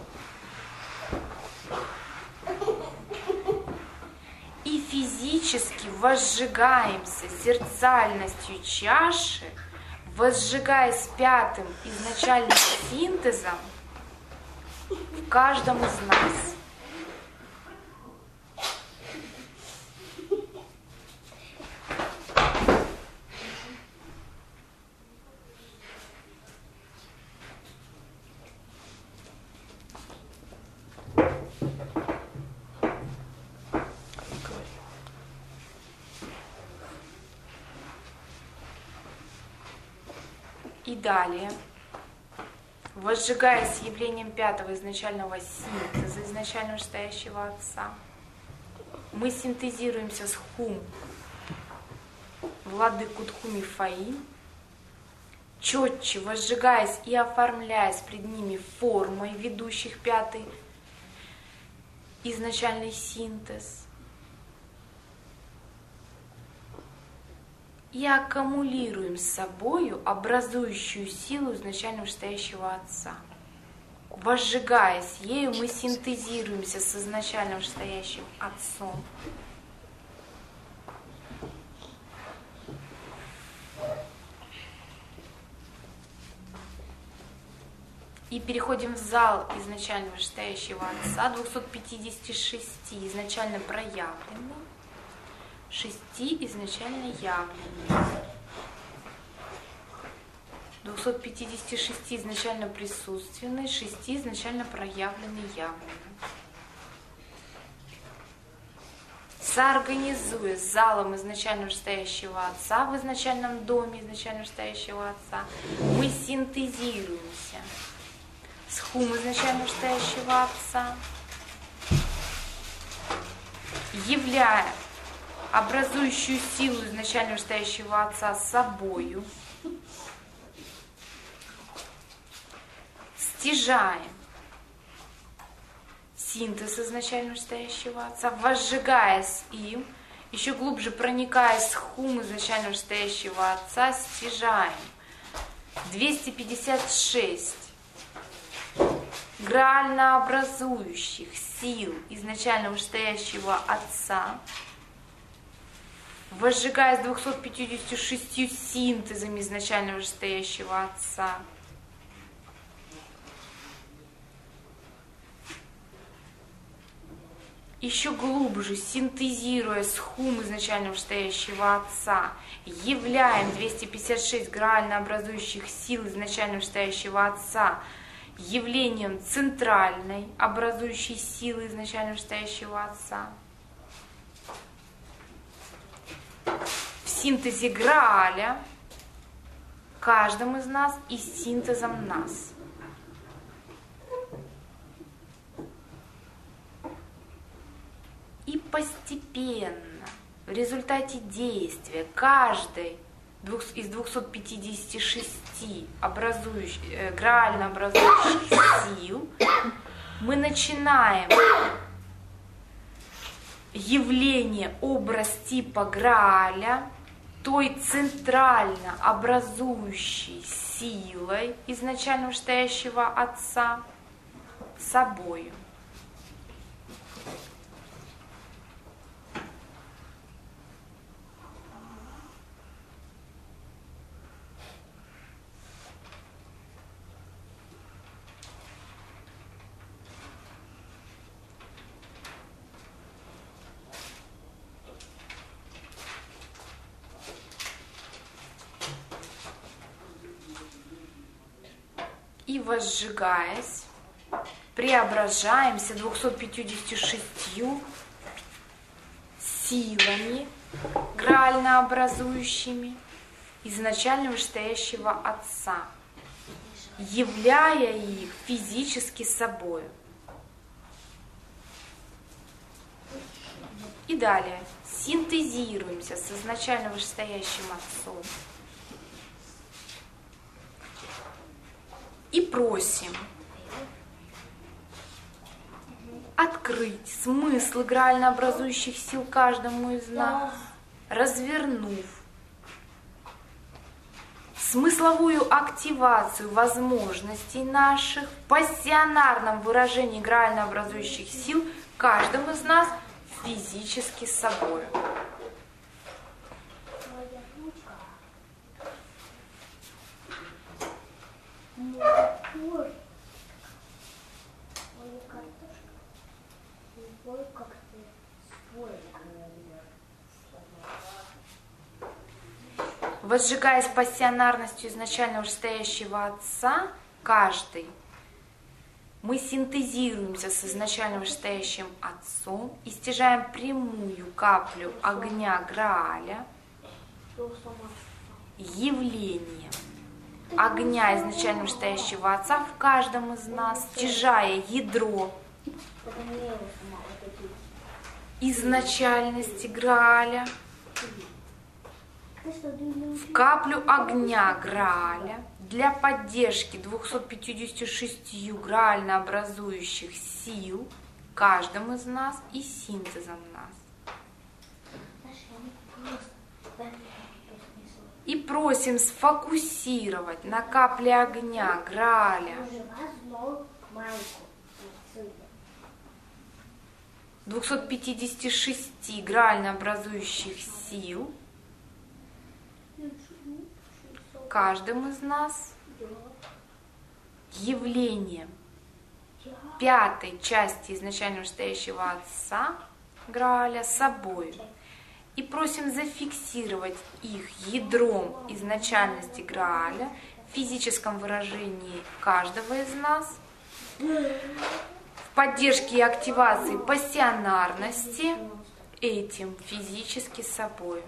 И физически возжигаемся сердцальностью чаши, возжигаясь пятым изначальным синтезом в каждом из нас. И далее, возжигаясь явлением пятого изначального синтеза, изначально вышестоящего Отца, мы синтезируемся с хум, владык Кутхуми Фаи, четче возжигаясь и оформляясь пред ними формой, ведущих пятый изначальный синтез, и аккумулируем с собою образующую силу изначально вышестоящего Отца. Возжигаясь ею, мы синтезируемся с изначально вышестоящим Отцом. И переходим в зал изначально вышестоящего Отца, 256 изначально проявленный, 6 изначально явленный, 256 изначально присутственный, 6 изначально проявленный явленный. Соорганизуя с залом изначально вышестоящего Отца в изначальном доме изначально вышестоящего Отца, мы синтезируемся с хум изначально вышестоящего Отца, являя образующую силу изначально вышестоящего Отца собою, стяжаем синтез изначально вышестоящего Отца, возжигаясь им, еще глубже проникаясь с хум изначально вышестоящего Отца, стяжаем 256 граально образующих сил изначально вышестоящего Отца, возжигаясь 256 синтезами изначально вышестоящего Отца, еще глубже синтезируя с хум изначально вышестоящего Отца, являем 256 граально образующих сил изначально вышестоящего Отца явлением центральной образующей силы изначально вышестоящего Отца. В синтезе Грааля каждым из нас и синтезом нас. И постепенно, в результате действия каждой из 256 граально образующих сил мы начинаем явление, образ типа Грааля, той центрально образующей силой изначально вышестоящего Отца собою. и возжигаясь, преображаемся 256 силами, граально образующими изначально вышестоящего Отца, являя их физически собою. И далее синтезируемся с изначально вышестоящим Отцом и просим открыть смысл игрально образующих сил каждому из нас, развернув смысловую активацию возможностей наших в пассионарном выражении игрально образующих сил каждому из нас физически собой. Возжигаясь пассионарностью изначально вышестоящего Отца, каждый, мы синтезируемся с изначально вышестоящим Отцом и стяжаем прямую каплю огня Грааля, явление огня изначально вышестоящего Отца в каждом из нас, стяжая ядро изначальности Грааля в каплю огня Грааля для поддержки 256 граально образующих сил каждым из нас и синтезом нас. И просим сфокусировать на капле огня Грааля 256 граально образующих сил каждым из нас явлением пятой части изначально вышестоящего Отца Грааля собой. И просим зафиксировать их ядром изначальности Грааля в физическом выражении каждого из нас в поддержке и активации пассионарности этим физически собой.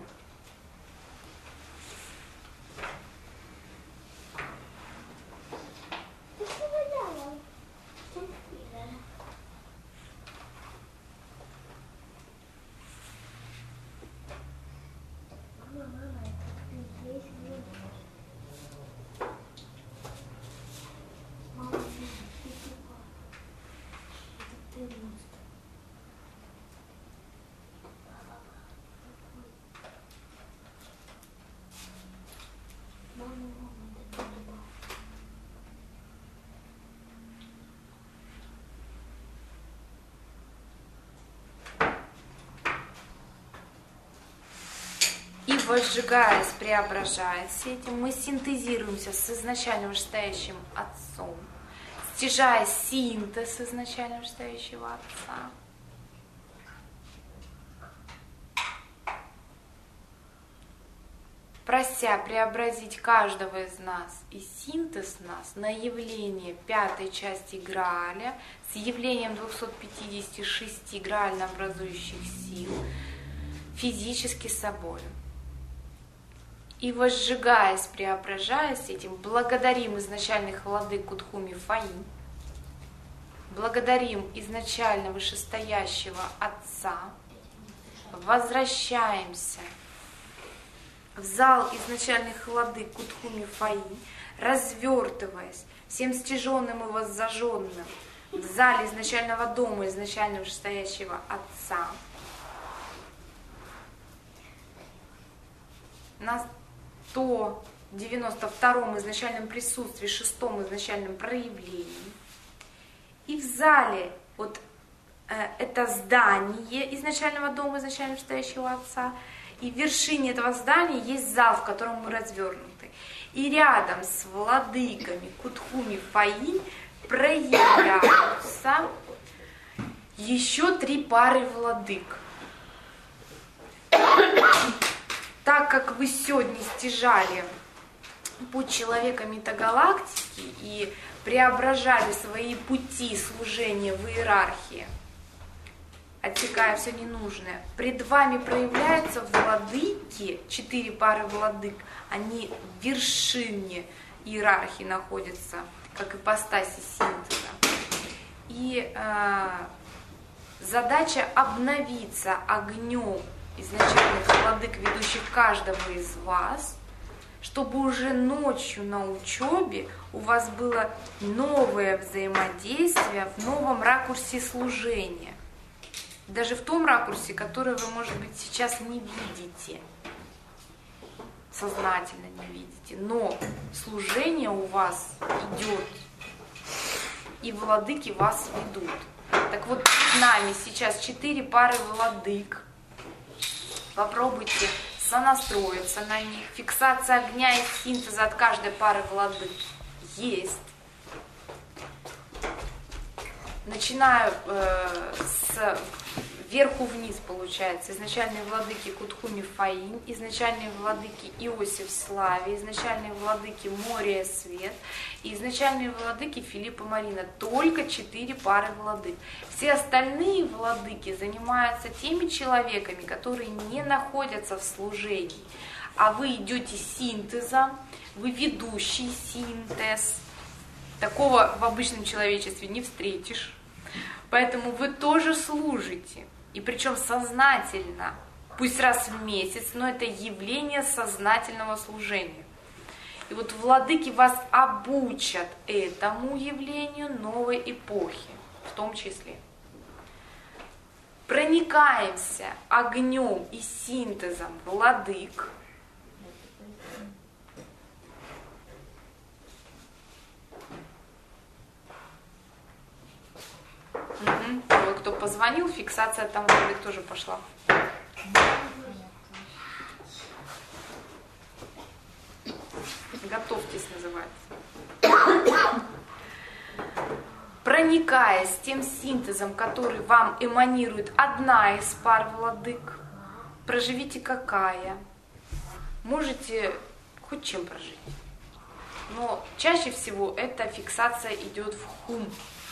И возжигаясь, преображаясь этим, мы синтезируемся с изначально вышестоящим Отцом, стяжая синтез изначально вышестоящего Отца. Прося преобразить каждого из нас и синтез нас на явление пятой части Грааля с явлением 256 граально образующих сил физически собой. И возжигаясь, преображаясь этим, благодарим изначальных владык Кудхуми Фаи, благодарим изначально вышестоящего Отца, возвращаемся в зал изначальных владык Кудхуми Фаи, развертываясь всем стяженным и воззаженным в зале изначального дома изначально вышестоящего Отца, на 192-м изначальном присутствии, 6-м изначальном проявлении. И в зале, вот это здание изначального дома изначально вышестоящего Отца, и в вершине этого здания есть зал, в котором мы развернуты. И рядом с владыками Кудхуми Фаи проявляются еще 3 пары владык. Так как вы сегодня стяжали путь человека метагалактики и преображали свои пути служения в иерархии, отсекая все ненужное. Пред вами проявляются владыки, 4 пары владык, они в вершине иерархии находятся, как ипостаси синтеза. И задача обновиться огнем изначальных владык, ведущих каждого из вас, чтобы уже ночью на учебе у вас было новое взаимодействие в новом ракурсе служения. Даже в том ракурсе, который вы, может быть, сейчас не видите, сознательно не видите, но служение у вас идет, и владыки вас ведут. Так вот, перед нами сейчас 4 пары владык. Попробуйте сонастроиться на них. Фиксация огня и синтеза от каждой пары владык есть. Начинаю с вверху вниз, получается. Изначальные владыки Кутхуми Фаин, изначальные владыки Иосиф Славе, изначальные владыки Мория Свет и изначальные владыки Филиппа Марина. Только 4 пары владык. Все остальные владыки занимаются теми человеками, которые не находятся в служении. А вы идете синтезом, вы ведущий синтез. Такого в обычном человечестве не встретишь. Поэтому вы тоже служите. И причем сознательно. Пусть раз в месяц, но это явление сознательного служения. И вот владыки вас обучат этому явлению новой эпохи, в том числе. Проникаемся огнем и синтезом владык. Угу. Кто позвонил, фиксация там вроде тоже пошла. Готовьтесь, называется. Проникаясь тем синтезом, который вам эманирует одна из пар владык, проживите какая. Можете хоть чем прожить. Но чаще всего эта фиксация идет в хум.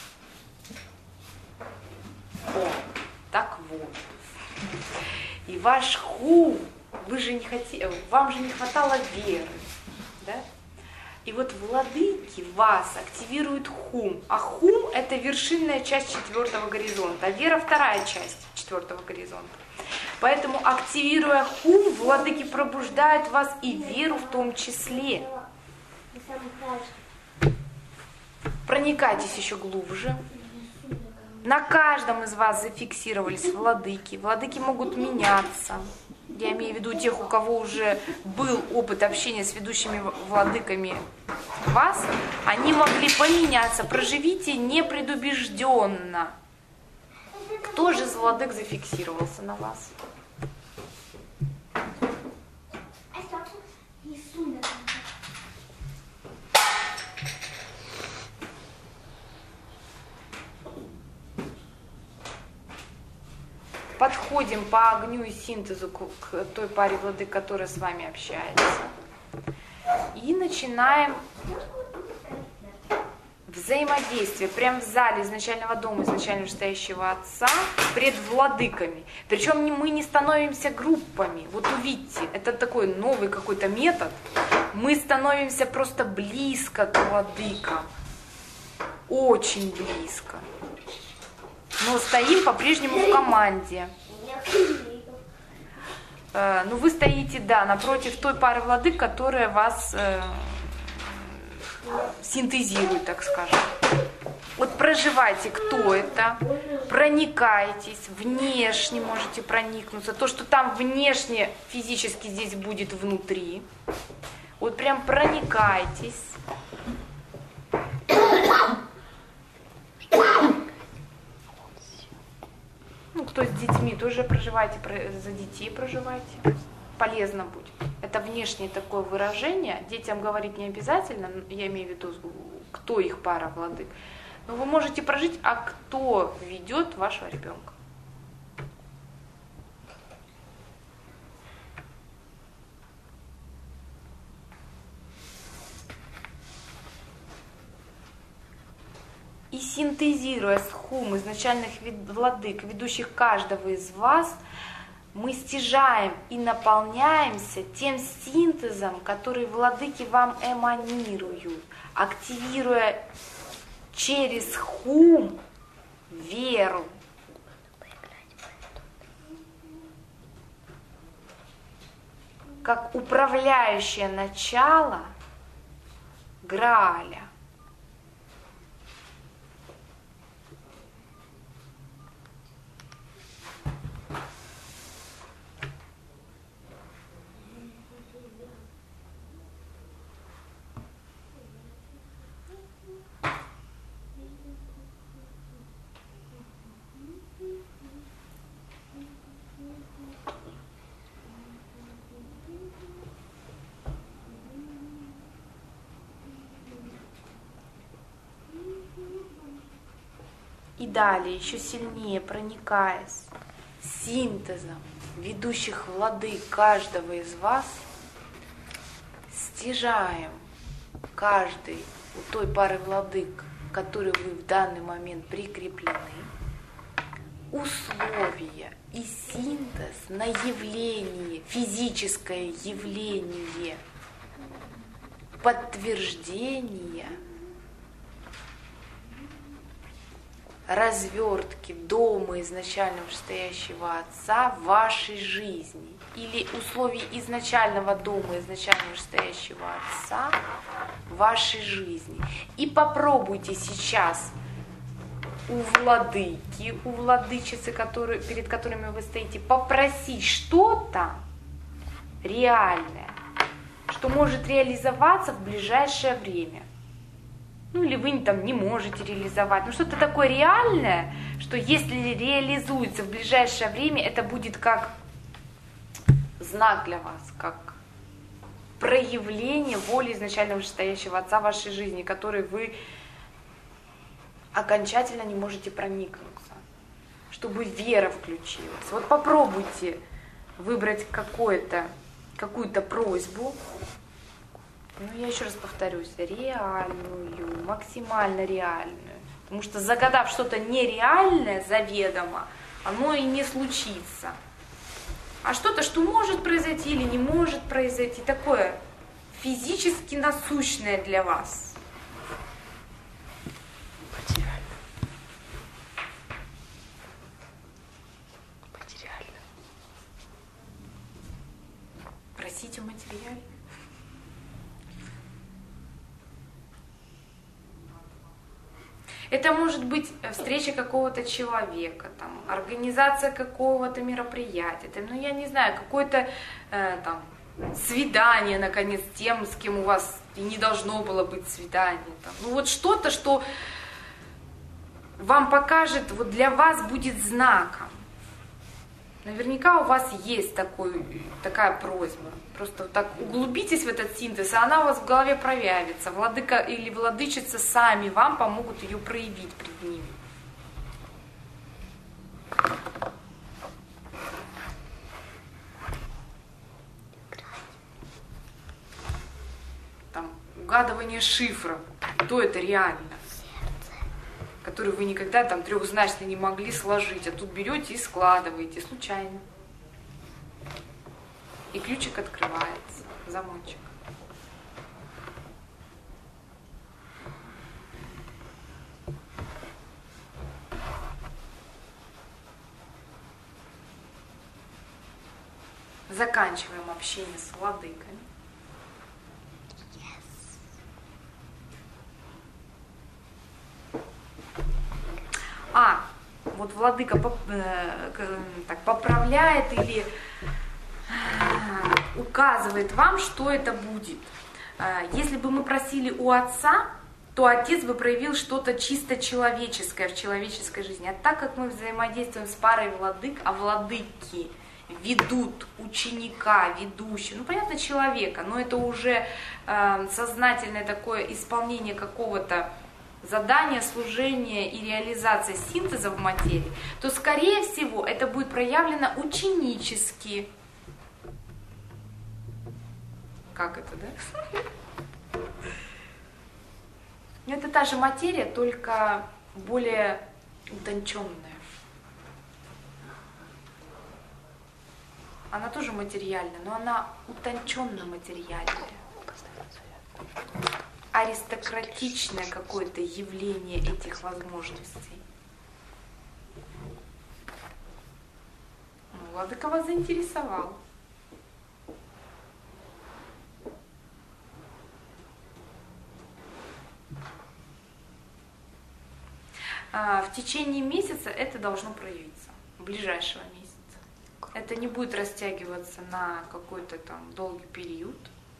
О, так вот. И ваш хум, вы же не хотели, вам же не хватало веры, да? И вот владыки вас активируют хум. А хум – это вершинная часть 4-го горизонта, а вера – вторая часть 4-го горизонта. Поэтому, активируя хум, владыки пробуждают вас и веру в том числе. Проникайтесь еще глубже. На каждом из вас зафиксировались владыки. Владыки могут меняться. Я имею в виду тех, у кого уже был опыт общения с ведущими владыками вас. Они могли поменяться. Проживите непредубежденно. Кто же из владык зафиксировался на вас? Подходим по огню и синтезу к той паре владык, которая с вами общается. И начинаем взаимодействие прямо в зале изначального дома, изначально стоящего отца, пред владыками. Причем мы не становимся группами. Вот увидите, это такой новый какой-то метод. Мы становимся просто близко к владыкам. Очень близко. Но стоим по-прежнему в команде. Ну, вы стоите, да, напротив той пары владык, которая вас синтезирует, так скажем. Вот проживайте, кто это, проникайтесь, внешне можете проникнуться. То, что там внешне физически здесь будет внутри. Вот прям проникайтесь. Ну, кто с детьми, тоже проживайте, за детей проживайте. Полезно будет. Это внешнее такое выражение. Детям говорить не обязательно, я имею в виду, кто их пара владык. Но вы можете прожить, а кто ведет вашего ребенка. и синтезируя схум изначальных владык, ведущих каждого из вас, мы стяжаем и наполняемся тем синтезом, который владыки вам эманируют, активируя через хум веру. Как управляющее начало Грааля. И далее, еще сильнее проникаясь синтезом ведущих владык каждого из вас, стяжаем каждый у той пары владык, к которой вы в данный момент прикреплены, условия и синтез на явление, физическое явление, подтверждение развертки дома изначально вышестоящего Отца в вашей жизни или условий изначального дома изначально вышестоящего Отца в вашей жизни. И попробуйте сейчас у владыки, у владычицы, перед которыми вы стоите, попросить что-то реальное, что может реализоваться в ближайшее время. Ну, или вы там не можете реализовать. Ну, что-то такое реальное, что если реализуется в ближайшее время, это будет как знак для вас, как проявление воли изначально вышестоящего Отца в вашей жизни, которой вы окончательно не можете проникнуться, чтобы вера включилась. Вот попробуйте выбрать какую-то просьбу. Ну, я еще раз повторюсь, реальную, максимально реальную. Потому что загадав что-то нереальное заведомо, оно и не случится. А что-то, что может произойти или не может произойти, такое физически насущное для вас. Материально. Просите материально. Это может быть встреча какого-то человека, там, организация какого-то мероприятия, там, ну я не знаю, какое-то там, свидание, наконец, с тем, с кем у вас и не должно было быть свидание. Там. Ну вот что-то, что вам покажет, вот для вас будет знаком. Наверняка у вас есть такая просьба. Просто вот так углубитесь в этот синтез, и она у вас в голове проявится. Владыка или владычица сами вам помогут ее проявить пред ними. Там угадывание шифра. То это реально. Который вы никогда там трехзначно не могли сложить, а тут берете и складываете случайно. И ключик открывается, замочек. Заканчиваем общение с владыками. Вот владыка поправляет или указывает вам, что это будет. Если бы мы просили у Отца, то Отец бы проявил что-то чисто человеческое в человеческой жизни. А так как мы взаимодействуем с парой владык, а владыки ведут ученика, ведущего, ну понятно, человека, но это уже сознательное такое исполнение какого-то задания, служения и реализация синтеза в материи, то, скорее всего, это будет проявлено ученически. Как это, да? Это та же материя, только более утонченная. Она тоже материальная, но она утонченно материальная. Аристократичное какое-то явление этих возможностей. Владыка вас заинтересовал. В течение месяца это должно проявиться, ближайшего месяца. Это не будет растягиваться на какой-то там долгий период.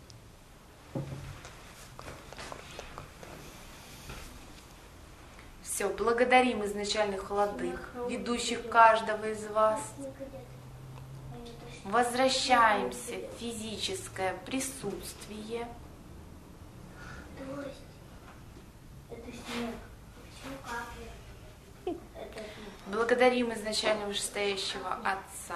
Все, благодарим изначальных владык, ведущих каждого из вас. Возвращаемся в физическое присутствие. Это снег. Почему капли? Благодарим изначально вышестоящего Отца.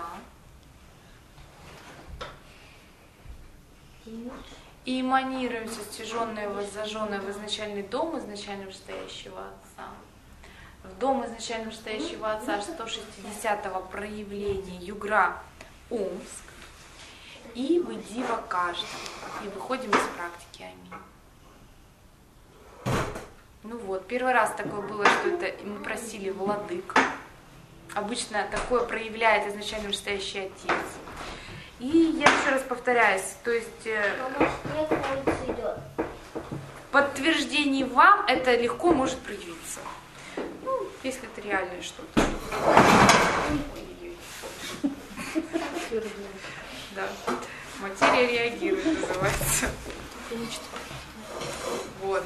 И эманируем состяженное, воззаженное в изначальный дом изначально вышестоящего Отца. В дом изначально вышестоящего Отца 160-го проявления Югра Омск. И в Дива каждого. И выходим из практики. Аминь. Ну вот, первый раз такое было, что это мы просили владык. Обычно такое проявляет изначально вышестоящий Отец. И я еще раз повторяюсь, то есть в подтверждении вам это легко может проявиться. Ну, если это реальное что-то. Да. Материя реагирует, называется. Вот.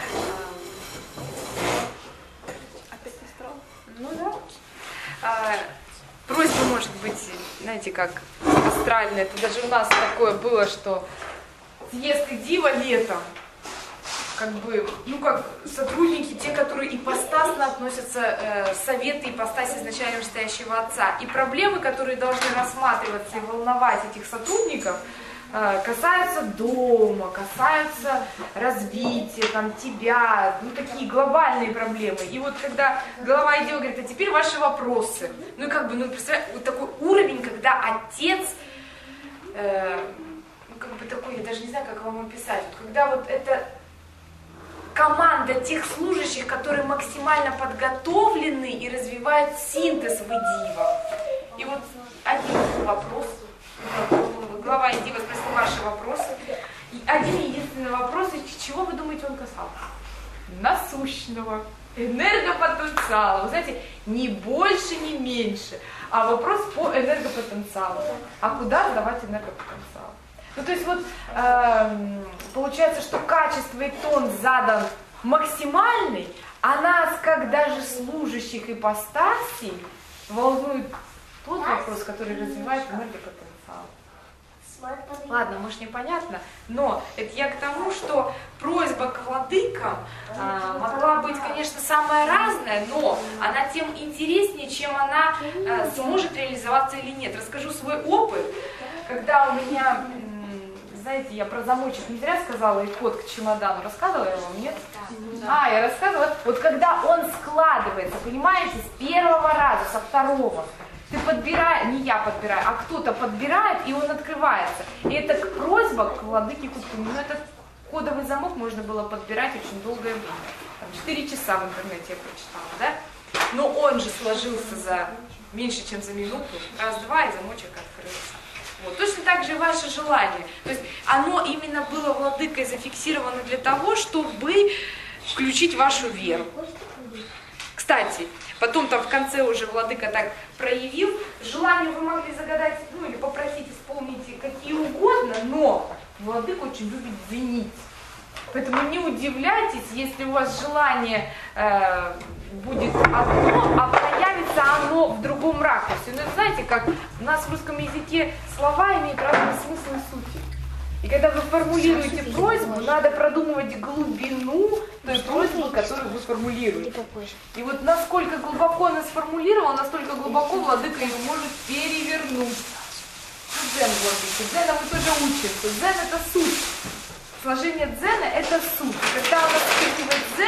Опять астрал? Ну да. Просьба может быть, знаете, как астральная. Это даже у нас такое было, что съезд и дива летом. Как бы, ну как сотрудники, те, которые ипостасно относятся, советы ипостаси изначально вышестоящего Отца. И проблемы, которые должны рассматриваться и волновать этих сотрудников, касаются дома, касаются развития, там, тебя, ну такие глобальные проблемы. И вот когда глава отдела говорит, а теперь ваши вопросы. Ну и как бы, ну представляете, вот такой уровень, когда Отец, ну как бы такой, я даже не знаю, как вам описать, вот когда вот это команда тех служащих, которые максимально подготовлены и развивают синтез в Идива. И вот один вопрос. Глава Идива спросил ваши вопросы. И один единственный вопрос, и чего вы думаете он касался? Насущного, энергопотенциала. Вы знаете, ни больше, ни меньше. А вопрос по энергопотенциалу. А куда сдавать энергопотенциал? Ну, то есть вот получается, что качество и тон задан максимальный, а нас, как даже служащих ипостасей, волнует тот вопрос, который развивает энергопотенциал. Ладно, может непонятно, но это я к тому, что просьба к владыкам могла быть, конечно, самая разная, но она тем интереснее, чем она сможет реализоваться или нет. Расскажу свой опыт, когда у меня, знаете, я про замочек не зря сказала, и код к чемодану. Рассказывала я вам, нет? Да. Я рассказывала. Вот когда он складывается, понимаете, с первого раза, со второго, ты подбираешь, не я подбираю, а кто-то подбирает, и он открывается. И это просьба к владыке Куткуни. Но этот кодовый замок можно было подбирать очень долгое время. Там 4 часа в интернете я прочитала, да? Но он же сложился за меньше, чем за минуту. Раз-два, и замочек открылся. Вот. Точно так же ваше желание. То есть оно именно было владыкой зафиксировано для того, чтобы включить вашу веру. Кстати, потом там в конце уже владыка так проявил. Желание вы могли загадать, ну или попросить исполнить какие угодно, но владыка очень любит винить. Поэтому не удивляйтесь, если у вас желание будет одно, а проявится оно в другом ракурсе. Ну, знаете, как у нас в русском языке слова имеют разный смысл и суть. И когда вы формулируете просьбу, надо продумывать глубину той просьбы, которую вы формулируете. И вот насколько глубоко она сформулировала, настолько глубоко владыка его может перевернуть. Дзен владыка. Дзена мы тоже учимся. Дзен — это суть. Сложение дзена — это суть. И когда она вспыхивает дзен или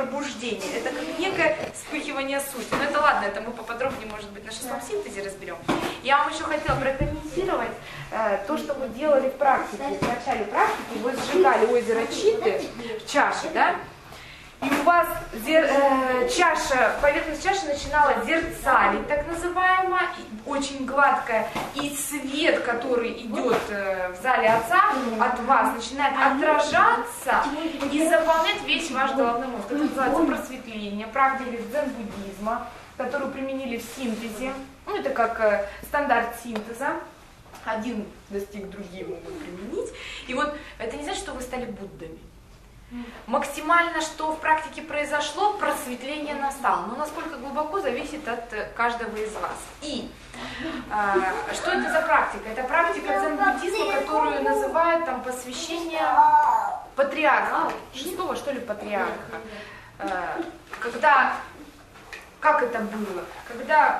пробуждение, это как некое вспыхивание сути. Но это ладно, это мы поподробнее, может быть, на 6-м синтезе разберем. Я вам еще хотела прокомментировать то, что мы делали в практике. В начале практики вы сжигали озеро Читы в чаше, да? И у вас чаша, поверхность чаши начинала зерцалить, так называемо, очень гладкая, и свет, который идет в зале Отца от вас, начинает отражаться и заполнять весь ваш головной мозг. Это называется просветление, практика дзен-буддизма, которую применили в синтезе. Ну, это как стандарт синтеза. Один достиг, другие могут применить. И вот это не значит, что вы стали Буддами. Максимально, что в практике произошло, просветление настало. Но насколько глубоко, зависит от каждого из вас. И что это за практика? Это практика дзен-буддизма, которую называют там посвящение патриарха, 6-го, что ли, патриарха. Когда, как это было? Когда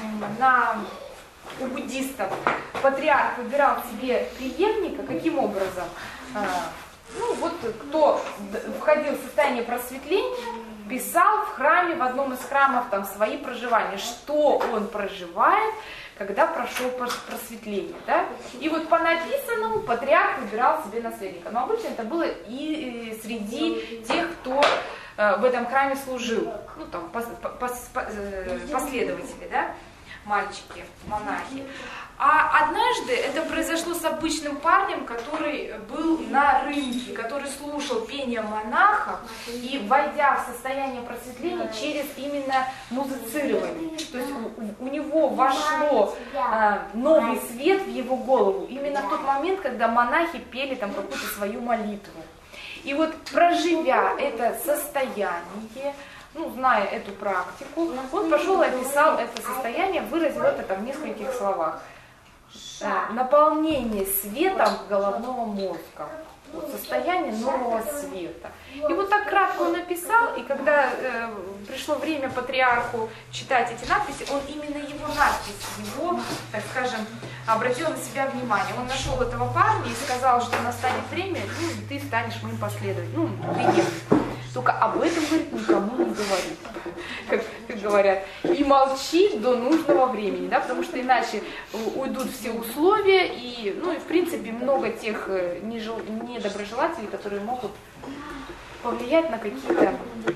у буддистов патриарх выбирал себе преемника, каким образом? Ну вот кто входил в состояние просветления, писал в храме, в одном из храмов там свои проживания, что он проживает, когда прошел просветление. Да? И вот по написанному патриарх выбирал себе наследника. Но обычно это было и среди тех, кто в этом храме служил, ну там последователи, да? Мальчики, монахи. А однажды это произошло с обычным парнем, который был на рынке, который слушал пение монахов и, войдя в состояние просветления через именно музицирование, то есть у него вошло новый свет в его голову, именно в тот момент, когда монахи пели там какую-то свою молитву. И вот проживя это состояние, ну, зная эту практику, он пошел и описал это состояние, выразил это там в нескольких словах. Наполнение светом головного мозга. Вот, состояние нового света. И вот так кратко он написал, и когда пришло время патриарху читать эти надписи, он именно его надпись, его, так скажем, обратил на себя внимание. Он нашел этого парня и сказал, что настанет время, ну, ты станешь моим последователем, ну, преемником. Только об этом, говорит, никому не говори, как говорят. И молчи до нужного времени, да, потому что иначе уйдут все условия, и, ну, и в принципе много тех недоброжелателей, которые могут повлиять на какие-то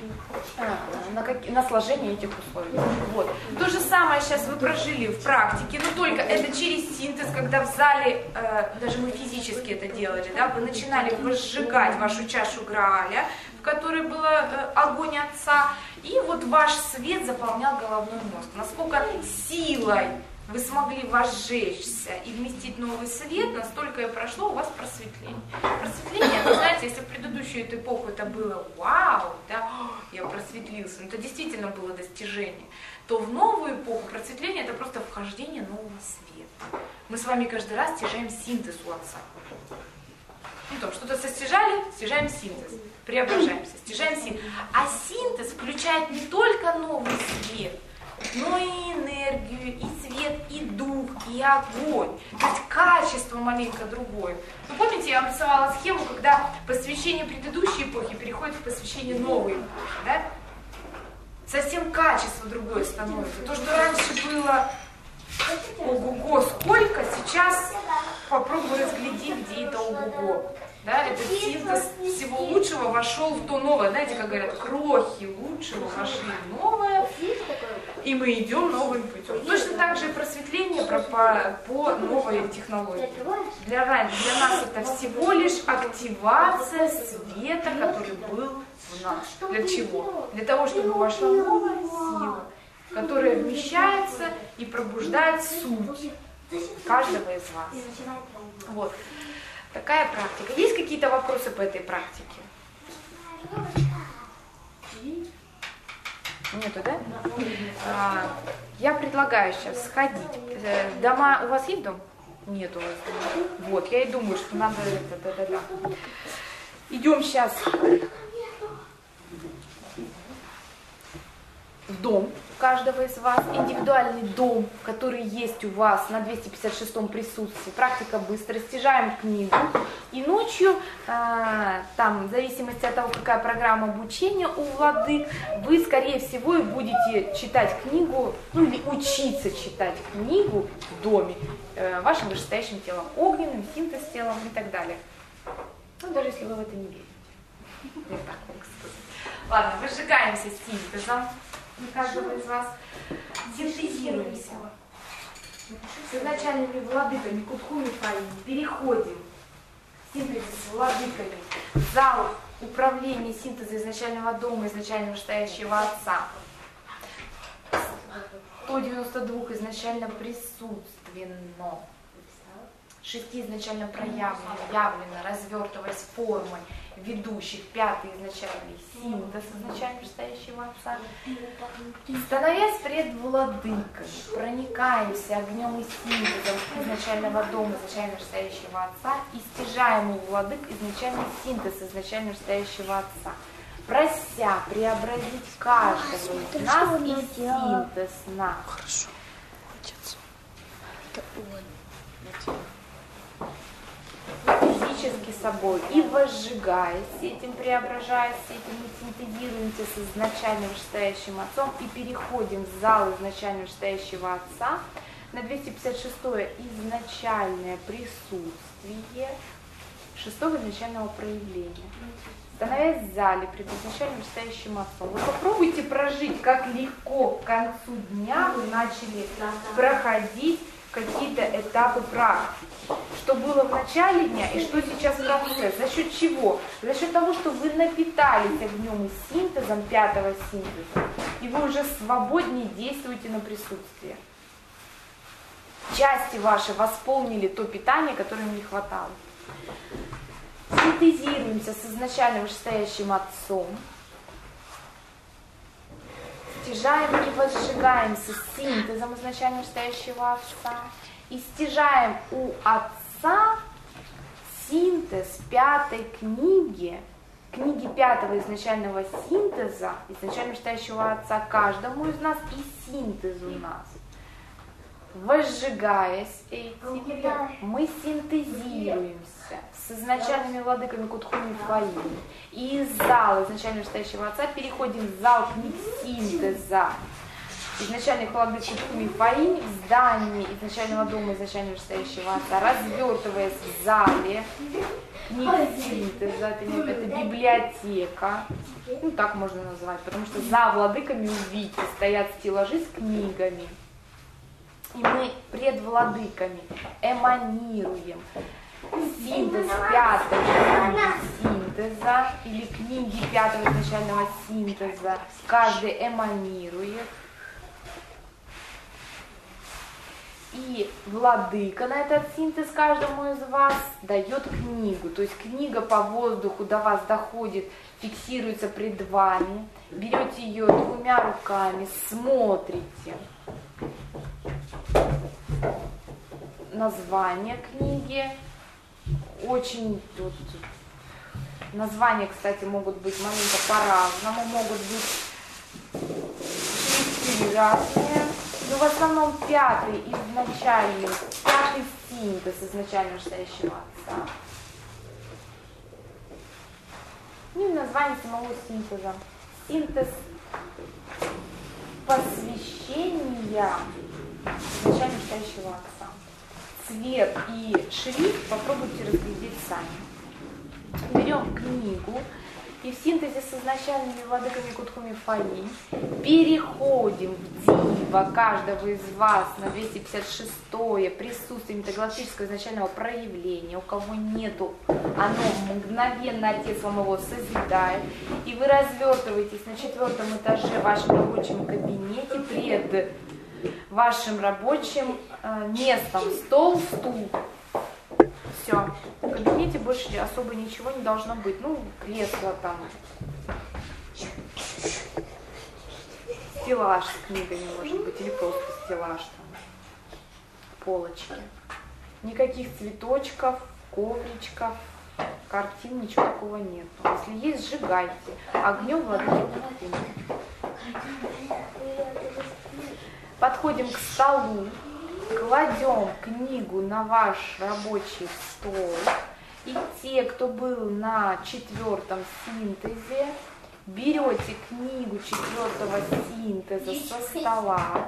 на сложение этих условий. Вот. То же самое сейчас вы прожили в практике, но только это через синтез, когда в зале, даже мы физически это делали, да, вы начинали возжигать вашу чашу Грааля, в которой был огонь Отца, и вот ваш свет заполнял головной мозг. Насколько силой вы смогли возжечься и вместить новый свет, настолько и прошло у вас просветление. Просветление, вы знаете, если в предыдущую эту эпоху это было вау, да, я просветлился, но это действительно было достижение, то в новую эпоху просветление это просто вхождение нового света. Мы с вами каждый раз стяжаем синтез у Отца. Ну, там что-то состяжали, стяжаем синтез, преображаемся, стяжаем синтез. А синтез включает не только новый свет, но и энергию, и свет, и дух, и огонь. То есть качество маленько другое. Вы помните, я вам рисовала схему, когда посвящение предыдущей эпохи переходит в посвящение новой эпохи, да? Совсем качество другое становится. То, что раньше было ого-го сколько, сейчас попробуй разгляди, где это ого-го. Да, этот синтез всего лучшего вошел в то новое. Знаете, как говорят, крохи лучшего вошли в новое, и мы идем новым путем. Точно так же и просветление по новой технологии. Для нас это всего лишь активация света, который был в нас. Для чего? Для того, чтобы вошла новая сила, которая вмещается и пробуждает суть каждого из вас. Вот. Такая практика. Есть какие-то вопросы по этой практике? Нету, да? Я предлагаю сейчас сходить. Дома, у вас есть дом? Нет у вас дома. Вот, я и думаю, что надо это, да. Идем сейчас в дом, каждого из вас, индивидуальный дом, который есть у вас на 256-м присутствии, практика быстро, стяжаем книгу, и ночью, там, в зависимости от того, какая программа обучения у владык, вы, скорее всего, и будете читать книгу, ну или учиться читать книгу в доме, вашим вышестоящим телом, огненным, синтез телом и так далее. Ну, даже если вы в это не верите. Я так могу сказать. Ладно, выжигаемся синтезом каждого из вас. Синтезируемся. С изначальными владыками Кутхуми Фаи переходим к синтезу с владыками в зал управления синтеза изначального дома, изначально вышестоящего отца. 192 изначально присутственно. 6 изначально проявлено, явлено, развертываясь формой ведущих, 5 изначальный синтез изначально вышестоящего отца. Становясь пред владыками, проникаемся огнем и синтезом изначального дома, изначально вышестоящего отца, и стяжаем у владык изначальный синтез изначально вышестоящего отца, прося преобразить каждого из нас и синтез нас. Хорошо. Отец. Физически собой и возжигаясь этим, преображаясь этим, мы синтезируемся с изначально вышестоящим отцом и переходим в зал изначально вышестоящего отца на 256-е изначальное присутствие 6-го изначального проявления. Становясь в зале пред изначально вышестоящим отцом, вы попробуйте прожить, как легко к концу дня вы начали проходить какие-то этапы практики. Что было в начале дня и что сейчас процесс. За счет чего? За счет того, что вы напитались огнем и синтезом, 5-го синтеза, и вы уже свободнее действуете на присутствие. Части ваши восполнили то питание, которое им не хватало. Синтезируемся с изначально вышестоящим отцом. Стяжаем и возжигаемся с синтезом изначально вышестоящего отца. И стяжаем у отца синтез 5-й книги 5-го изначального синтеза, изначально вышестоящего отца каждому из нас и синтез у нас. Возжигаясь этим, мы синтезируемся с изначальными владыками Кутхуми Фаи. И из зала изначально вышестоящего отца переходим в зал книг синтеза изначальных владык Кутхуми Фаи в здании изначального дома изначально вышестоящего отца, развертываясь в зале книг синтеза, это библиотека, ну так можно назвать, потому что за владыками, увидите, стоят стеллажи с книгами. И мы пред владыками эманируем синтез 5-й синтеза или книги 5-го изначального синтеза. Каждый эманирует. И владыка на этот синтез каждому из вас дает книгу. То есть книга по воздуху до вас доходит, фиксируется пред вами. Берете ее 2 руками, смотрите. Название книги. Очень тут названия, кстати, могут быть маленько по-разному, могут быть шрифты разные, но в основном 5-й изначальный, 5-й синтез изначально вышестоящего отца. И название самого синтеза. Синтез посвящения изначально вышестоящего отца. Цвет и шрифт попробуйте разглядеть сами. Берем книгу и в синтезе с изначальными владыками Кутхуми Фаи переходим в дива каждого из вас на 256-е присутствие метагалактического изначального проявления. У кого нету, оно мгновенно Отец вам его созидает. И вы развертываетесь на 4-м этаже в вашем рабочем кабинете пред вашим рабочим местом, стол, стул. Все. В кабинете больше особо ничего не должно быть. Ну, кресло там. Стеллаж с книгами, может быть, или просто стеллаж там. Полочки. Никаких цветочков, ковричков, картин, ничего такого нет. Если есть, сжигайте. Огнем владыки Кутхуми. Подходим к столу, кладем книгу на ваш рабочий стол. И те, кто был на 4-м синтезе, берете книгу 4-го синтеза со стола.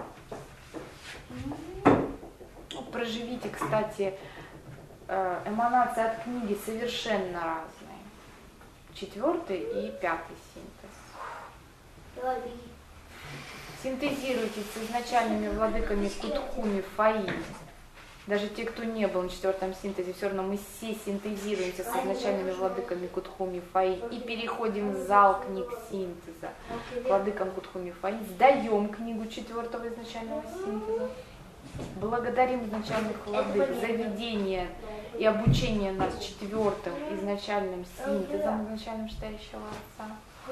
Проживите, кстати, эманации от книги совершенно разные. 4-й и 5-й синтез. Синтезируйте с изначальными владыками Кутхуми Фаи. Даже те, кто не был на 4-м синтезе, все равно мы все синтезируемся с изначальными владыками Кутхуми Фаи и переходим в зал книг синтеза. Владыкам Кутхуми Фаи сдаем книгу 4-го изначального синтеза. Благодарим изначальных владык за ведение и обучение нас 4-м изначальным синтезом, изначальным Шитающего Отца.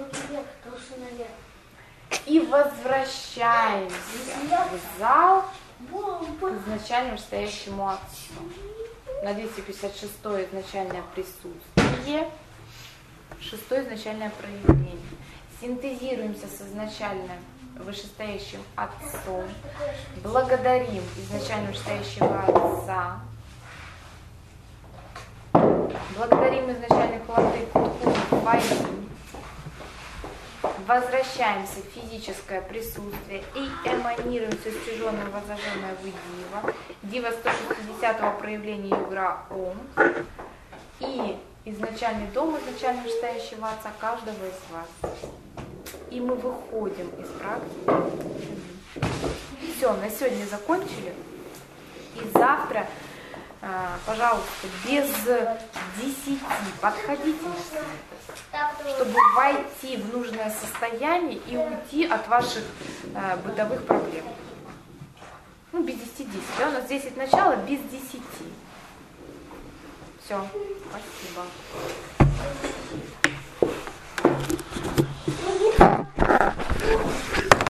И возвращаемся в зал к изначальному Шитающему Отцу. На 256-е изначальное присутствие, 6-е изначальное проявление. Синтезируемся с изначальным вышестоящим Отцом, благодарим изначально вышестоящего Отца, благодарим изначальных владык Кутхуми Фаи, возвращаемся в физическое присутствие и эманируем со стяженным воззаженное в Дива, Дива 160-го проявления Югра Ом и изначальный дом изначально вышестоящего Отца каждого из вас. И мы выходим из практики. Все, на сегодня закончили. И завтра, пожалуйста, без 10 подходите на синтез, чтобы войти в нужное состояние и уйти от ваших бытовых проблем. Ну, без 10. Да? У нас 10 начала, без 10. Все, спасибо. Thank you.